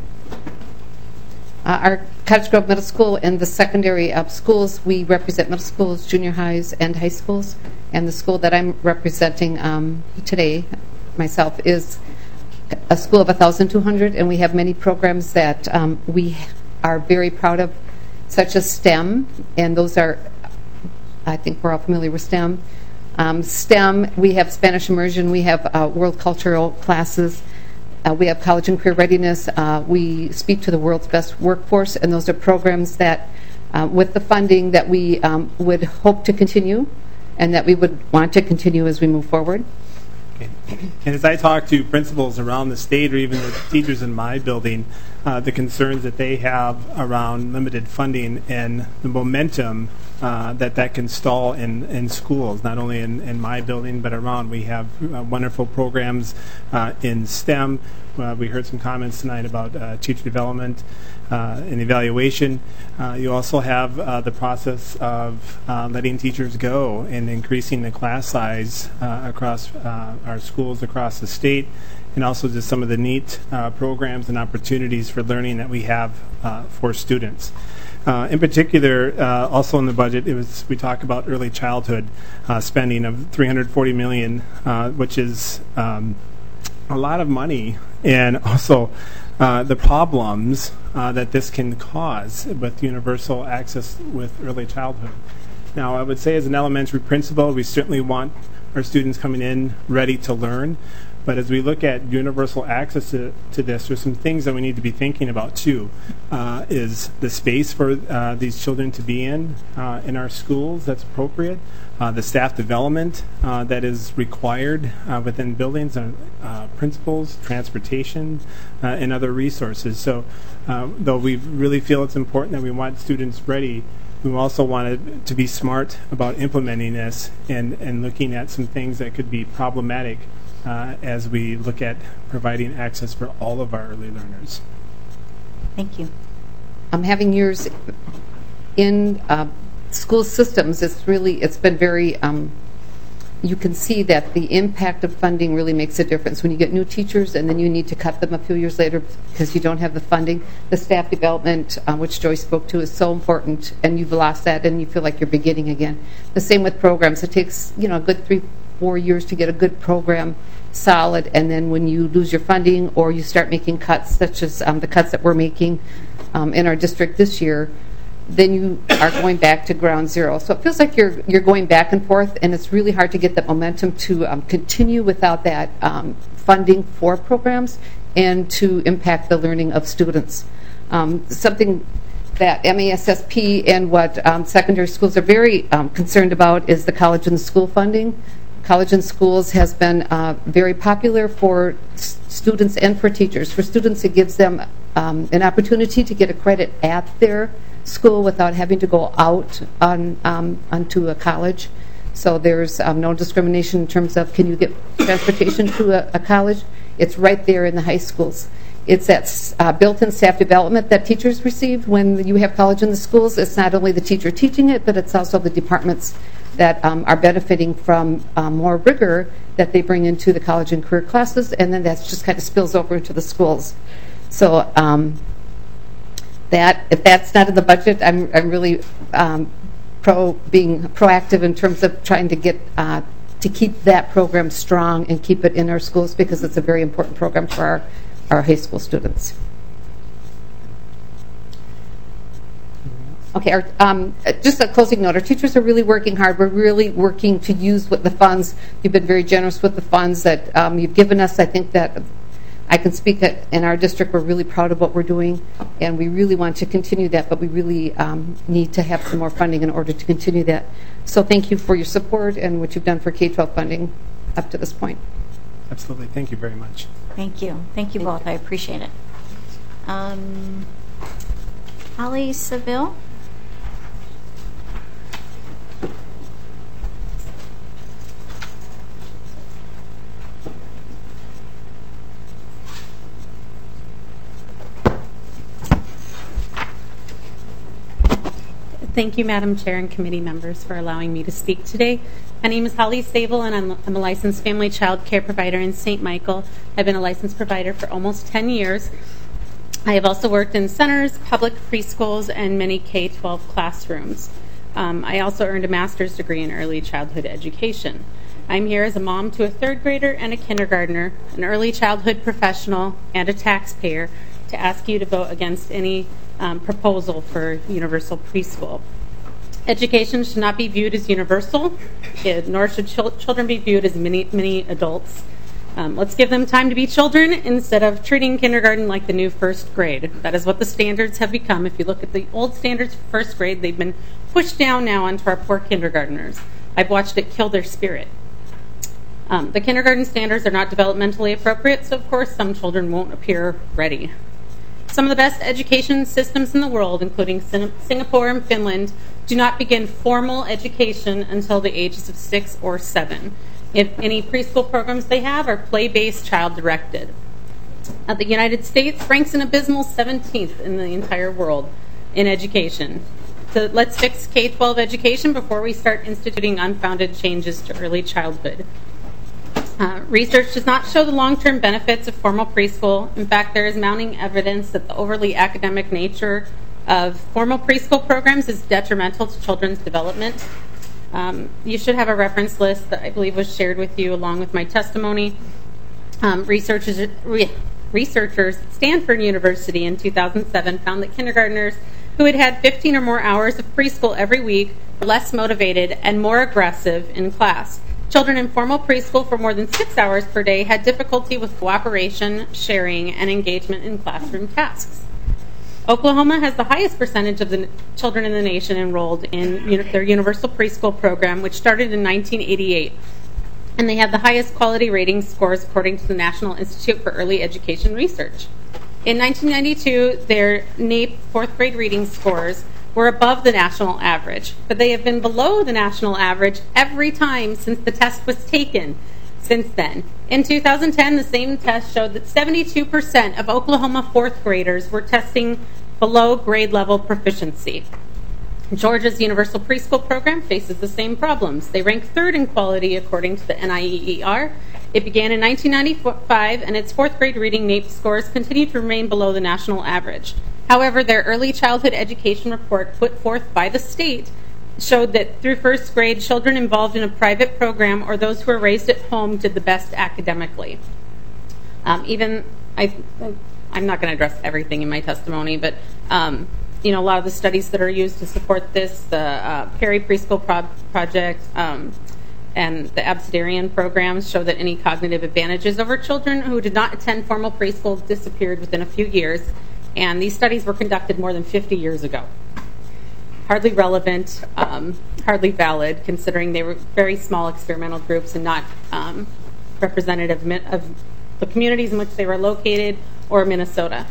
Speaker 6: Our Cottage Grove Middle School and the secondary schools, we represent middle schools, junior highs, and high schools. And the school that I'm representing today, myself, is a school of 1,200, and we have many programs that we are very proud of, such as STEM, and those are, I think we're all familiar with STEM. STEM, we have Spanish immersion, we have world cultural classes, We have college and career readiness. We speak to the world's best workforce, and those are programs that, with the funding, that we would hope to continue and that we would want to continue as we move forward.
Speaker 9: And as I talk to principals around the state or even the teachers in my building, the concerns that they have around limited funding and the momentum that can stall in schools, not only in my building but around. We have wonderful programs in STEM. We heard some comments tonight about teacher development and evaluation. You also have the process of letting teachers go and increasing the class size across our schools across the state, and also just some of the neat programs and opportunities for learning that we have for students. In particular, also in the budget, we talk about early childhood spending of $340 million, which is a lot of money, and also the problems that this can cause with universal access with early childhood. Now, I would say as an elementary principal, we certainly want our students coming in ready to learn. But as we look at universal access to this, there's some things that we need to be thinking about too. Is the space for these children to be in our schools that's appropriate, the staff development that is required within buildings, and principals, transportation, and other resources. So though we really feel it's important that we want students ready, we also wanted to be smart about implementing this and looking at some things that could be problematic as we look at providing access for all of our early learners.
Speaker 1: Thank you.
Speaker 6: Having years in school systems, it's been very, you can see that the impact of funding really makes a difference. When you get new teachers and then you need to cut them a few years later because you don't have the funding, the staff development, which Joyce spoke to, is so important, and you've lost that and you feel like you're beginning again. The same with programs. It takes a good 3-4 years to get a good program solid, and then when you lose your funding or you start making cuts, such as the cuts that we're making in our district this year, then you are going back to ground zero. So it feels like you're going back and forth, and it's really hard to get that momentum to continue without that funding for programs and to impact the learning of students. Something that MASSP and what secondary schools are very concerned about is the college and school funding. College and schools has been very popular for students and for teachers. For students, it gives them an opportunity to get a credit at their school without having to go out onto a college. So there's no discrimination in terms of can you get transportation to a college. It's right there in the high schools. It's that built-in staff development that teachers receive when you have college in the schools. It's not only the teacher teaching it, but it's also the departments that are benefiting from more rigor that they bring into the college and career classes, and then that just kind of spills over into the schools. So that if that's not in the budget, I'm really being proactive in terms of trying to get to keep that program strong and keep it in our schools, because it's a very important program for our high school students. Okay, just a closing note. Our teachers are really working hard. We're really working to use the funds. You've been very generous with the funds that you've given us. I think that I can speak that in our district, we're really proud of what we're doing, and we really want to continue that, but we really need to have some more funding in order to continue that. So thank you for your support and what you've done for K-12 funding up to this point.
Speaker 9: Absolutely. Thank you very much.
Speaker 1: Thank you. Thank you both. I appreciate it. Holly Seville?
Speaker 13: Thank you, Madam Chair and committee members, for allowing me to speak today. My name is Holly Sable, and I'm a licensed family child care provider in St. Michael. I've been a licensed provider for almost 10 years. I have also worked in centers, public preschools, and many K-12 classrooms. I also earned a master's degree in early childhood education. I'm here as a mom to a third grader and a kindergartner, an early childhood professional, and a taxpayer to ask you to vote against any proposal for universal preschool. Education should not be viewed as universal, nor should children be viewed as mini adults. Let's give them time to be children instead of treating kindergarten like the new first grade. That is what the standards have become. If you look at the old standards for first grade, they've been pushed down now onto our poor kindergartners. I've watched it kill their spirit. The kindergarten standards are not developmentally appropriate, so of course some children won't appear ready. Some of the best education systems in the world, including Singapore and Finland, do not begin formal education until the ages of 6 or 7. If any preschool programs they have are play-based, child-directed. The United States ranks an abysmal 17th in the entire world in education. So let's fix K-12 education before we start instituting unfounded changes to early childhood. Research does not show the long-term benefits of formal preschool. In fact, there is mounting evidence that the overly academic nature of formal preschool programs is detrimental to children's development. You should have a reference list that I believe was shared with you along with my testimony. Researchers at Stanford University in 2007 found that kindergartners who had had 15 or more hours of preschool every week were less motivated and more aggressive in class. Children in formal preschool for more than 6 hours per day had difficulty with cooperation, sharing, and engagement in classroom tasks. Oklahoma has the highest percentage of the children in the nation enrolled in their universal preschool program, which started in 1988. And they have the highest quality rating scores according to the National Institute for Early Education Research. In 1992, their NAEP fourth grade reading scores were above the national average, but they have been below the national average every time since the test was taken since then. In 2010, the same test showed that 72% of Oklahoma fourth graders were testing below grade level proficiency. Georgia's universal preschool program faces the same problems. They rank third in quality according to the NIEER. It began in 1995, and its fourth grade reading NAEP scores continue to remain below the national average. However, their early childhood education report put forth by the state showed that through first grade, children involved in a private program or those who were raised at home did the best academically. I'm not going to address everything in my testimony, but a lot of the studies that are used to support this, the Perry Preschool Project and the Abecedarian programs show that any cognitive advantages over children who did not attend formal preschool disappeared within a few years. And these studies were conducted more than 50 years ago. Hardly relevant, hardly valid, considering they were very small experimental groups and not representative of the communities in which they were located or Minnesota.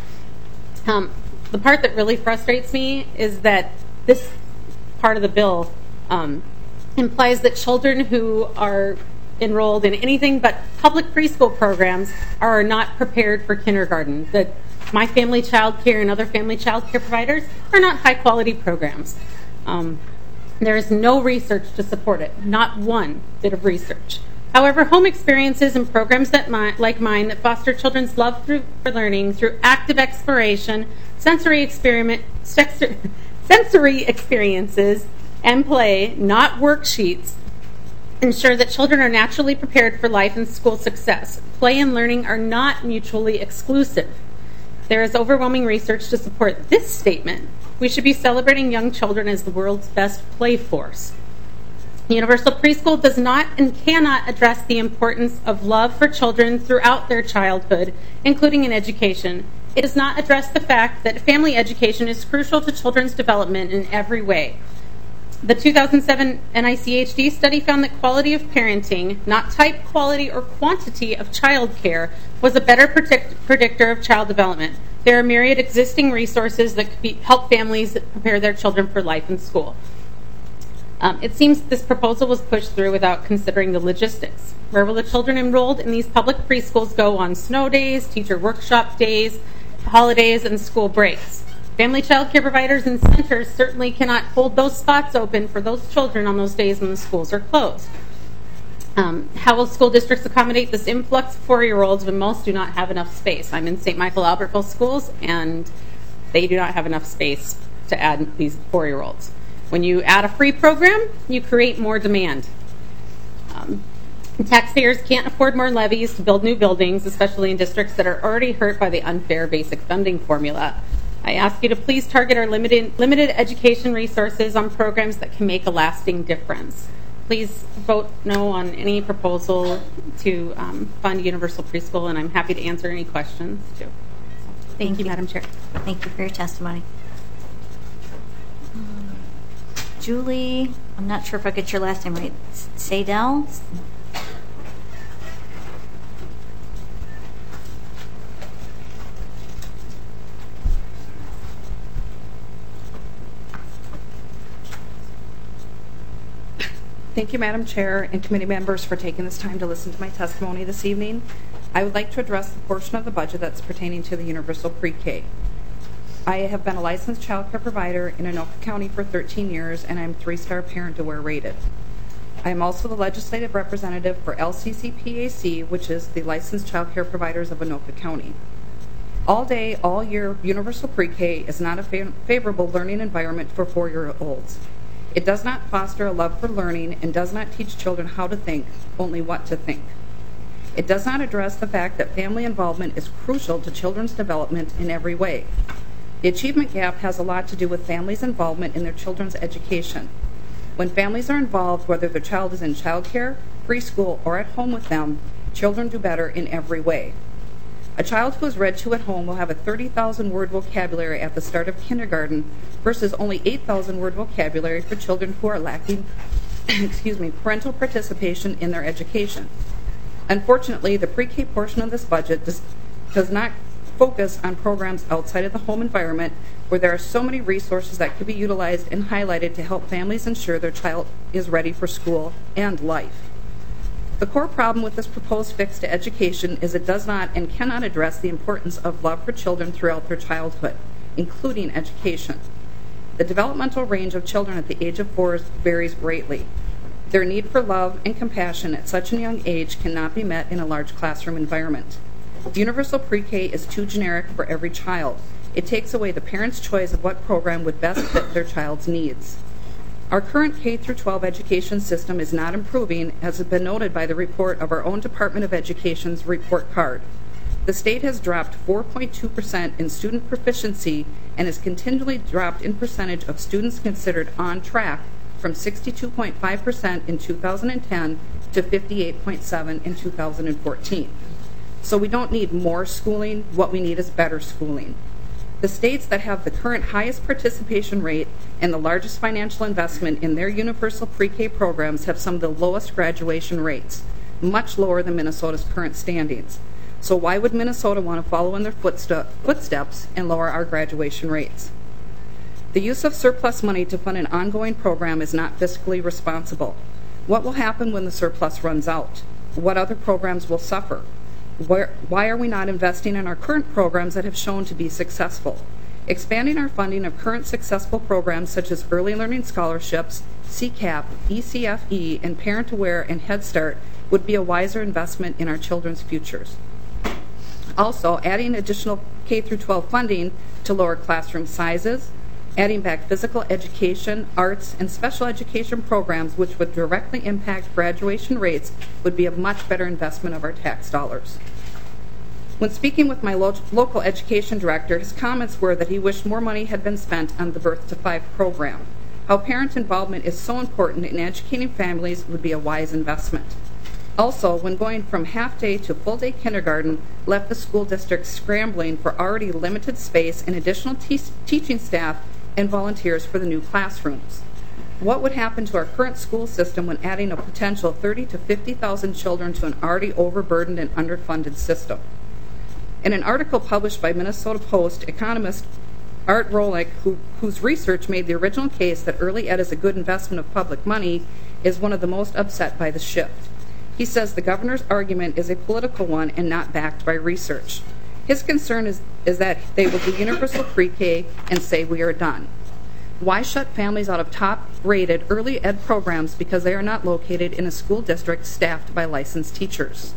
Speaker 13: The part that really frustrates me is that this part of the bill implies that children who are enrolled in anything but public preschool programs are not prepared for kindergarten, that My Family Child Care and other family child care providers are not high-quality programs. There is no research to support it, not one bit of research. However, home experiences and programs like mine that foster children's love for learning through active exploration, sensory experiences, and play, not worksheets, ensure that children are naturally prepared for life and school success. Play and learning are not mutually exclusive. There is overwhelming research to support this statement. We should be celebrating young children as the world's best play force. Universal preschool does not and cannot address the importance of love for children throughout their childhood, including in education. It does not address the fact that family education is crucial to children's development in every way. The 2007 NICHD study found that quality of parenting, not type, quality, or quantity of child care, was a better predictor of child development. There are myriad existing resources that could help families prepare their children for life in school. It seems this proposal was pushed through without considering the logistics. Where will the children enrolled in these public preschools go on snow days, teacher workshop days, holidays, and school breaks? Family child care providers and centers certainly cannot hold those spots open for those children on those days when the schools are closed. How will school districts accommodate this influx of 4-year-olds when most do not have enough space? I'm in St. Michael Albertville schools, and they do not have enough space to add these 4-year-olds. When you add a free program, you create more demand. Taxpayers can't afford more levies to build new buildings, especially in districts that are already hurt by the unfair basic funding formula. I ask you to please target our limited education resources on programs that can make a lasting difference. please vote no on any proposal to fund universal preschool, and I'm happy to answer any questions too.
Speaker 1: Thank you,
Speaker 13: Madam Chair.
Speaker 1: Thank you for your testimony. Julie, I'm not sure if I get your last name right. Sadell?
Speaker 4: Thank you, Madam Chair and committee members, for taking this time to listen to my testimony this evening. I would like to address the portion of the budget that's pertaining to the universal pre-K. I have been a licensed child care provider in Anoka County for 13 years, and I'm 3-star Parent Aware rated. I am also the legislative representative for LCCPAC, which is the Licensed Child Care Providers of Anoka County. All day, all year, universal pre-K is not a favorable learning environment for 4-year-olds. It does not foster a love for learning and does not teach children how to think, only what to think. It does not address the fact that family involvement is crucial to children's development in every way. The achievement gap has a lot to do with families' involvement in their children's education. When families are involved, whether their child is in childcare, preschool, or at home with them, children do better in every way. A child who is read to at home will have a 30,000-word vocabulary at the start of kindergarten versus only 8,000-word vocabulary for children who are lacking parental participation in their education. Unfortunately, the pre-K portion of this budget does not focus on programs outside of the home environment where there are so many resources that could be utilized and highlighted to help families ensure their child is ready for school and life. The core problem with this proposed fix to education is it does not and cannot address the importance of love for children throughout their childhood, including education. The developmental range of children at the age of 4 varies greatly. Their need for love and compassion at such a young age cannot be met in a large classroom environment. Universal pre-K is too generic for every child. It takes away the parent's choice of what program would best fit their child's needs. Our current K-12 education system is not improving, as has been noted by the report of our own Department of Education's report card. The state has dropped 4.2% in student proficiency and has continually dropped in percentage of students considered on track from 62.5% in 2010 to 58.7% in 2014. So we don't need more schooling. What we need is better schooling. The states that have the current highest participation rate and the largest financial investment in their universal pre-K programs have some of the lowest graduation rates, much lower than Minnesota's current standings. So why would Minnesota want to follow in their footsteps and lower our graduation rates? The use of surplus money to fund an ongoing program is not fiscally responsible. What will happen when the surplus runs out? What other programs will suffer? Why are we not investing in our current programs that have shown to be successful? Expanding our funding of current successful programs such as Early Learning Scholarships, CCAP, ECFE, and Parent Aware and Head Start would be a wiser investment in our children's futures. Also, adding additional K-12 funding to lower classroom sizes, adding back physical education, arts, and special education programs which would directly impact graduation rates would be a much better investment of our tax dollars. When speaking with my local education director, his comments were that he wished more money had been spent on the Birth to 5 program. How parent involvement is so important in educating families would be a wise investment. Also, when going from half-day to full-day kindergarten left the school district scrambling for already limited space and additional teaching staff and volunteers for the new classrooms. What would happen to our current school system when adding a potential 30,000 to 50,000 children to an already overburdened and underfunded system? In an article published by Minnesota Post economist Art Rolick, whose research made the original case that early ed is a good investment of public money, is one of the most upset by the shift. He says the governor's argument is a political one and not backed by research. His concern is that they will do universal pre-K and say we are done. Why shut families out of top-rated early ed programs because they are not located in a school district staffed by licensed teachers?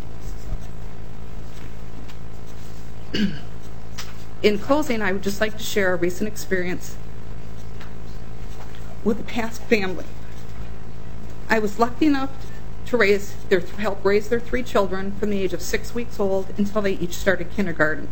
Speaker 4: In closing, I would just like to share a recent experience with a past family. I was lucky enough to help raise their 3 children from the age of 6 weeks old until they each started kindergarten.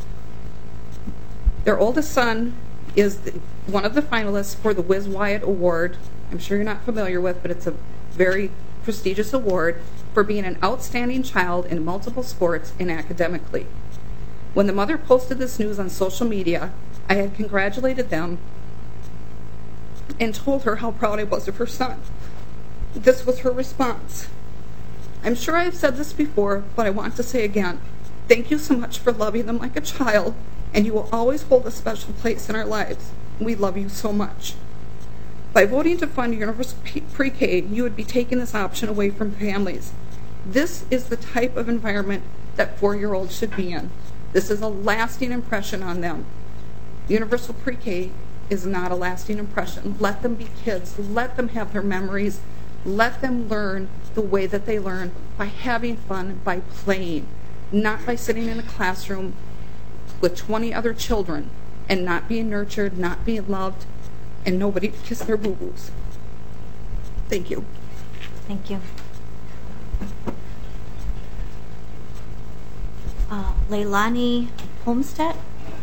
Speaker 4: Their oldest son is one of the finalists for the Wiz Wyatt Award. I'm sure you're not familiar with, but it's a very prestigious award for being an outstanding child in multiple sports and academically. When the mother posted this news on social media, I had congratulated them and told her how proud I was of her son. This was her response. I'm sure I have said this before, but I want to say again, thank you so much for loving them like a child, and you will always hold a special place in our lives. We love you so much. By voting to fund universal pre-K, you would be taking this option away from families. This is the type of environment that 4-year-olds should be in. This is a lasting impression on them. Universal pre-K is not a lasting impression. Let them be kids. Let them have their memories. Let them learn the way that they learn, by having fun, by playing, not by sitting in a classroom with 20 other children and not being nurtured, not being loved, and nobody to kiss their boo-boos. Thank you.
Speaker 1: Thank you. Leilani Homestead.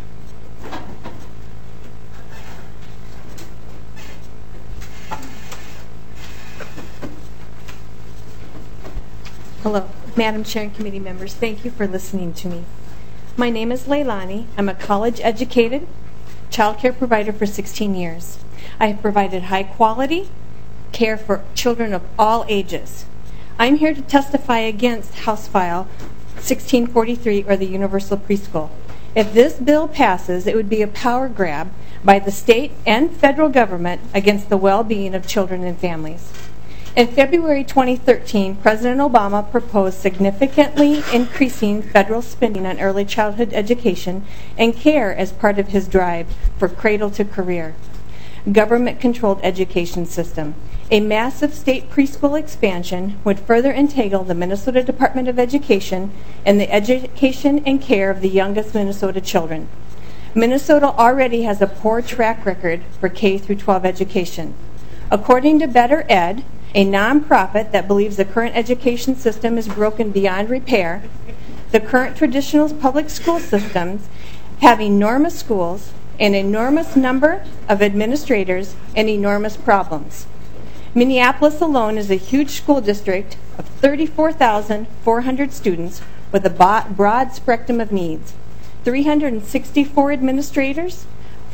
Speaker 12: Hello, Madam Chair and committee members. Thank you for listening to me. My name is Leilani. I'm a college-educated child care provider for 16 years. I have provided high-quality care for children of all ages. I'm here to testify against House File 1643, or the Universal Preschool. If this bill passes, it would be a power grab by the state and federal government against the well-being of children and families. In February 2013, President Obama proposed significantly increasing federal spending on early childhood education and care as part of his drive for cradle to career government-controlled education system. A massive state preschool expansion would further entangle the Minnesota Department of Education in the education and care of the youngest Minnesota children. Minnesota already has a poor track record for K through 12 education. According to Better Ed, a nonprofit that believes the current education system is broken beyond repair, the current traditional public school systems have enormous schools, an enormous number of administrators, and enormous problems. Minneapolis alone is a huge school district of 34,400 students with a broad spectrum of needs. 364 administrators,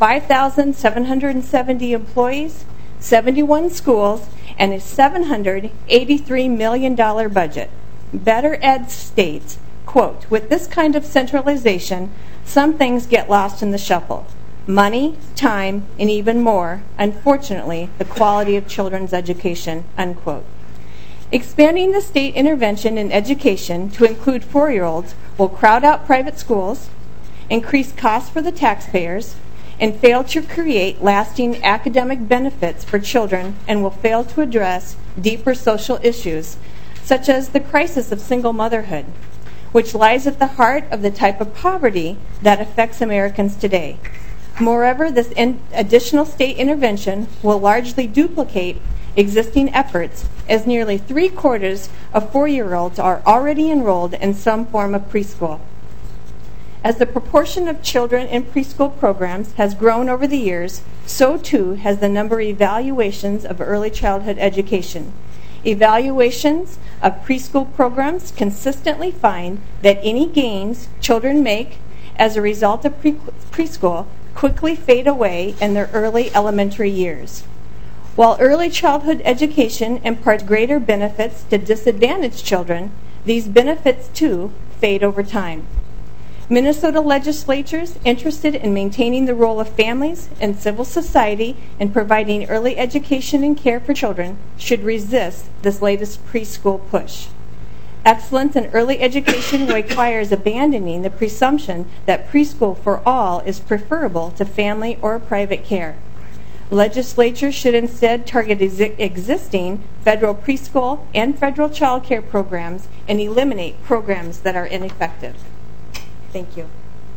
Speaker 12: 5,770 employees, 71 schools, and a $783 million budget. Better Ed states, quote, with this kind of centralization, some things get lost in the shuffle. Money, time, and even more, unfortunately, the quality of children's education, unquote. Expanding the state intervention in education to include 4-year-olds will crowd out private schools, increase costs for the taxpayers, and fail to create lasting academic benefits for children, and will fail to address deeper social issues, such as the crisis of single motherhood, which lies at the heart of the type of poverty that affects Americans today. Moreover, this additional state intervention will largely duplicate existing efforts, as nearly 3/4 of 4-year-olds are already enrolled in some form of preschool. As the proportion of children in preschool programs has grown over the years, so too has the number of evaluations of early childhood education. Evaluations of preschool programs consistently find that any gains children make as a result of preschool quickly fade away in their early elementary years. While early childhood education imparts greater benefits to disadvantaged children, these benefits too fade over time. Minnesota legislatures interested in maintaining the role of families and civil society in providing early education and care for children should resist this latest preschool push. Excellence in early education requires abandoning the presumption that preschool for all is preferable to family or private care. Legislatures should instead target existing federal preschool and federal child care programs and eliminate programs that are ineffective. Thank you.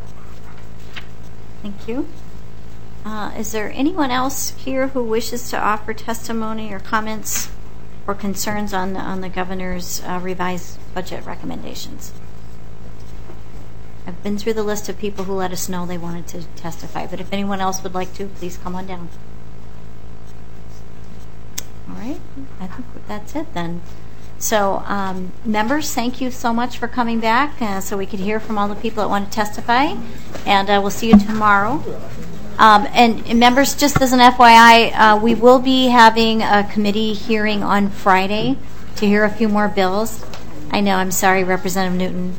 Speaker 1: Thank you. Is there anyone else here who wishes to offer testimony or comments or concerns on the governor's revised budget recommendations? I've been through the list of people who let us know they wanted to testify, but if anyone else would like to, please come on down. All right. I think that's it then. So, members, thank you so much for coming back so we could hear from all the people that want to testify. And we'll see you tomorrow. And members, just as an FYI, we will be having a committee hearing on Friday to hear a few more bills. I know, I'm sorry, Representative Newton.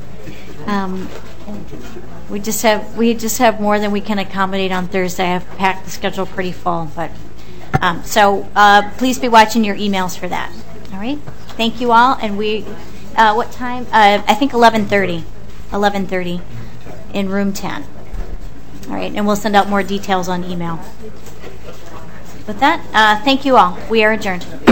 Speaker 1: We just have more than we can accommodate on Thursday. I've packed the schedule pretty full, but so please be watching your emails for that. All right. Thank you all. And we, what time? I think 11:30. 11:30 in room 10. All right, and we'll send out more details on email. With that, thank you all. We are adjourned.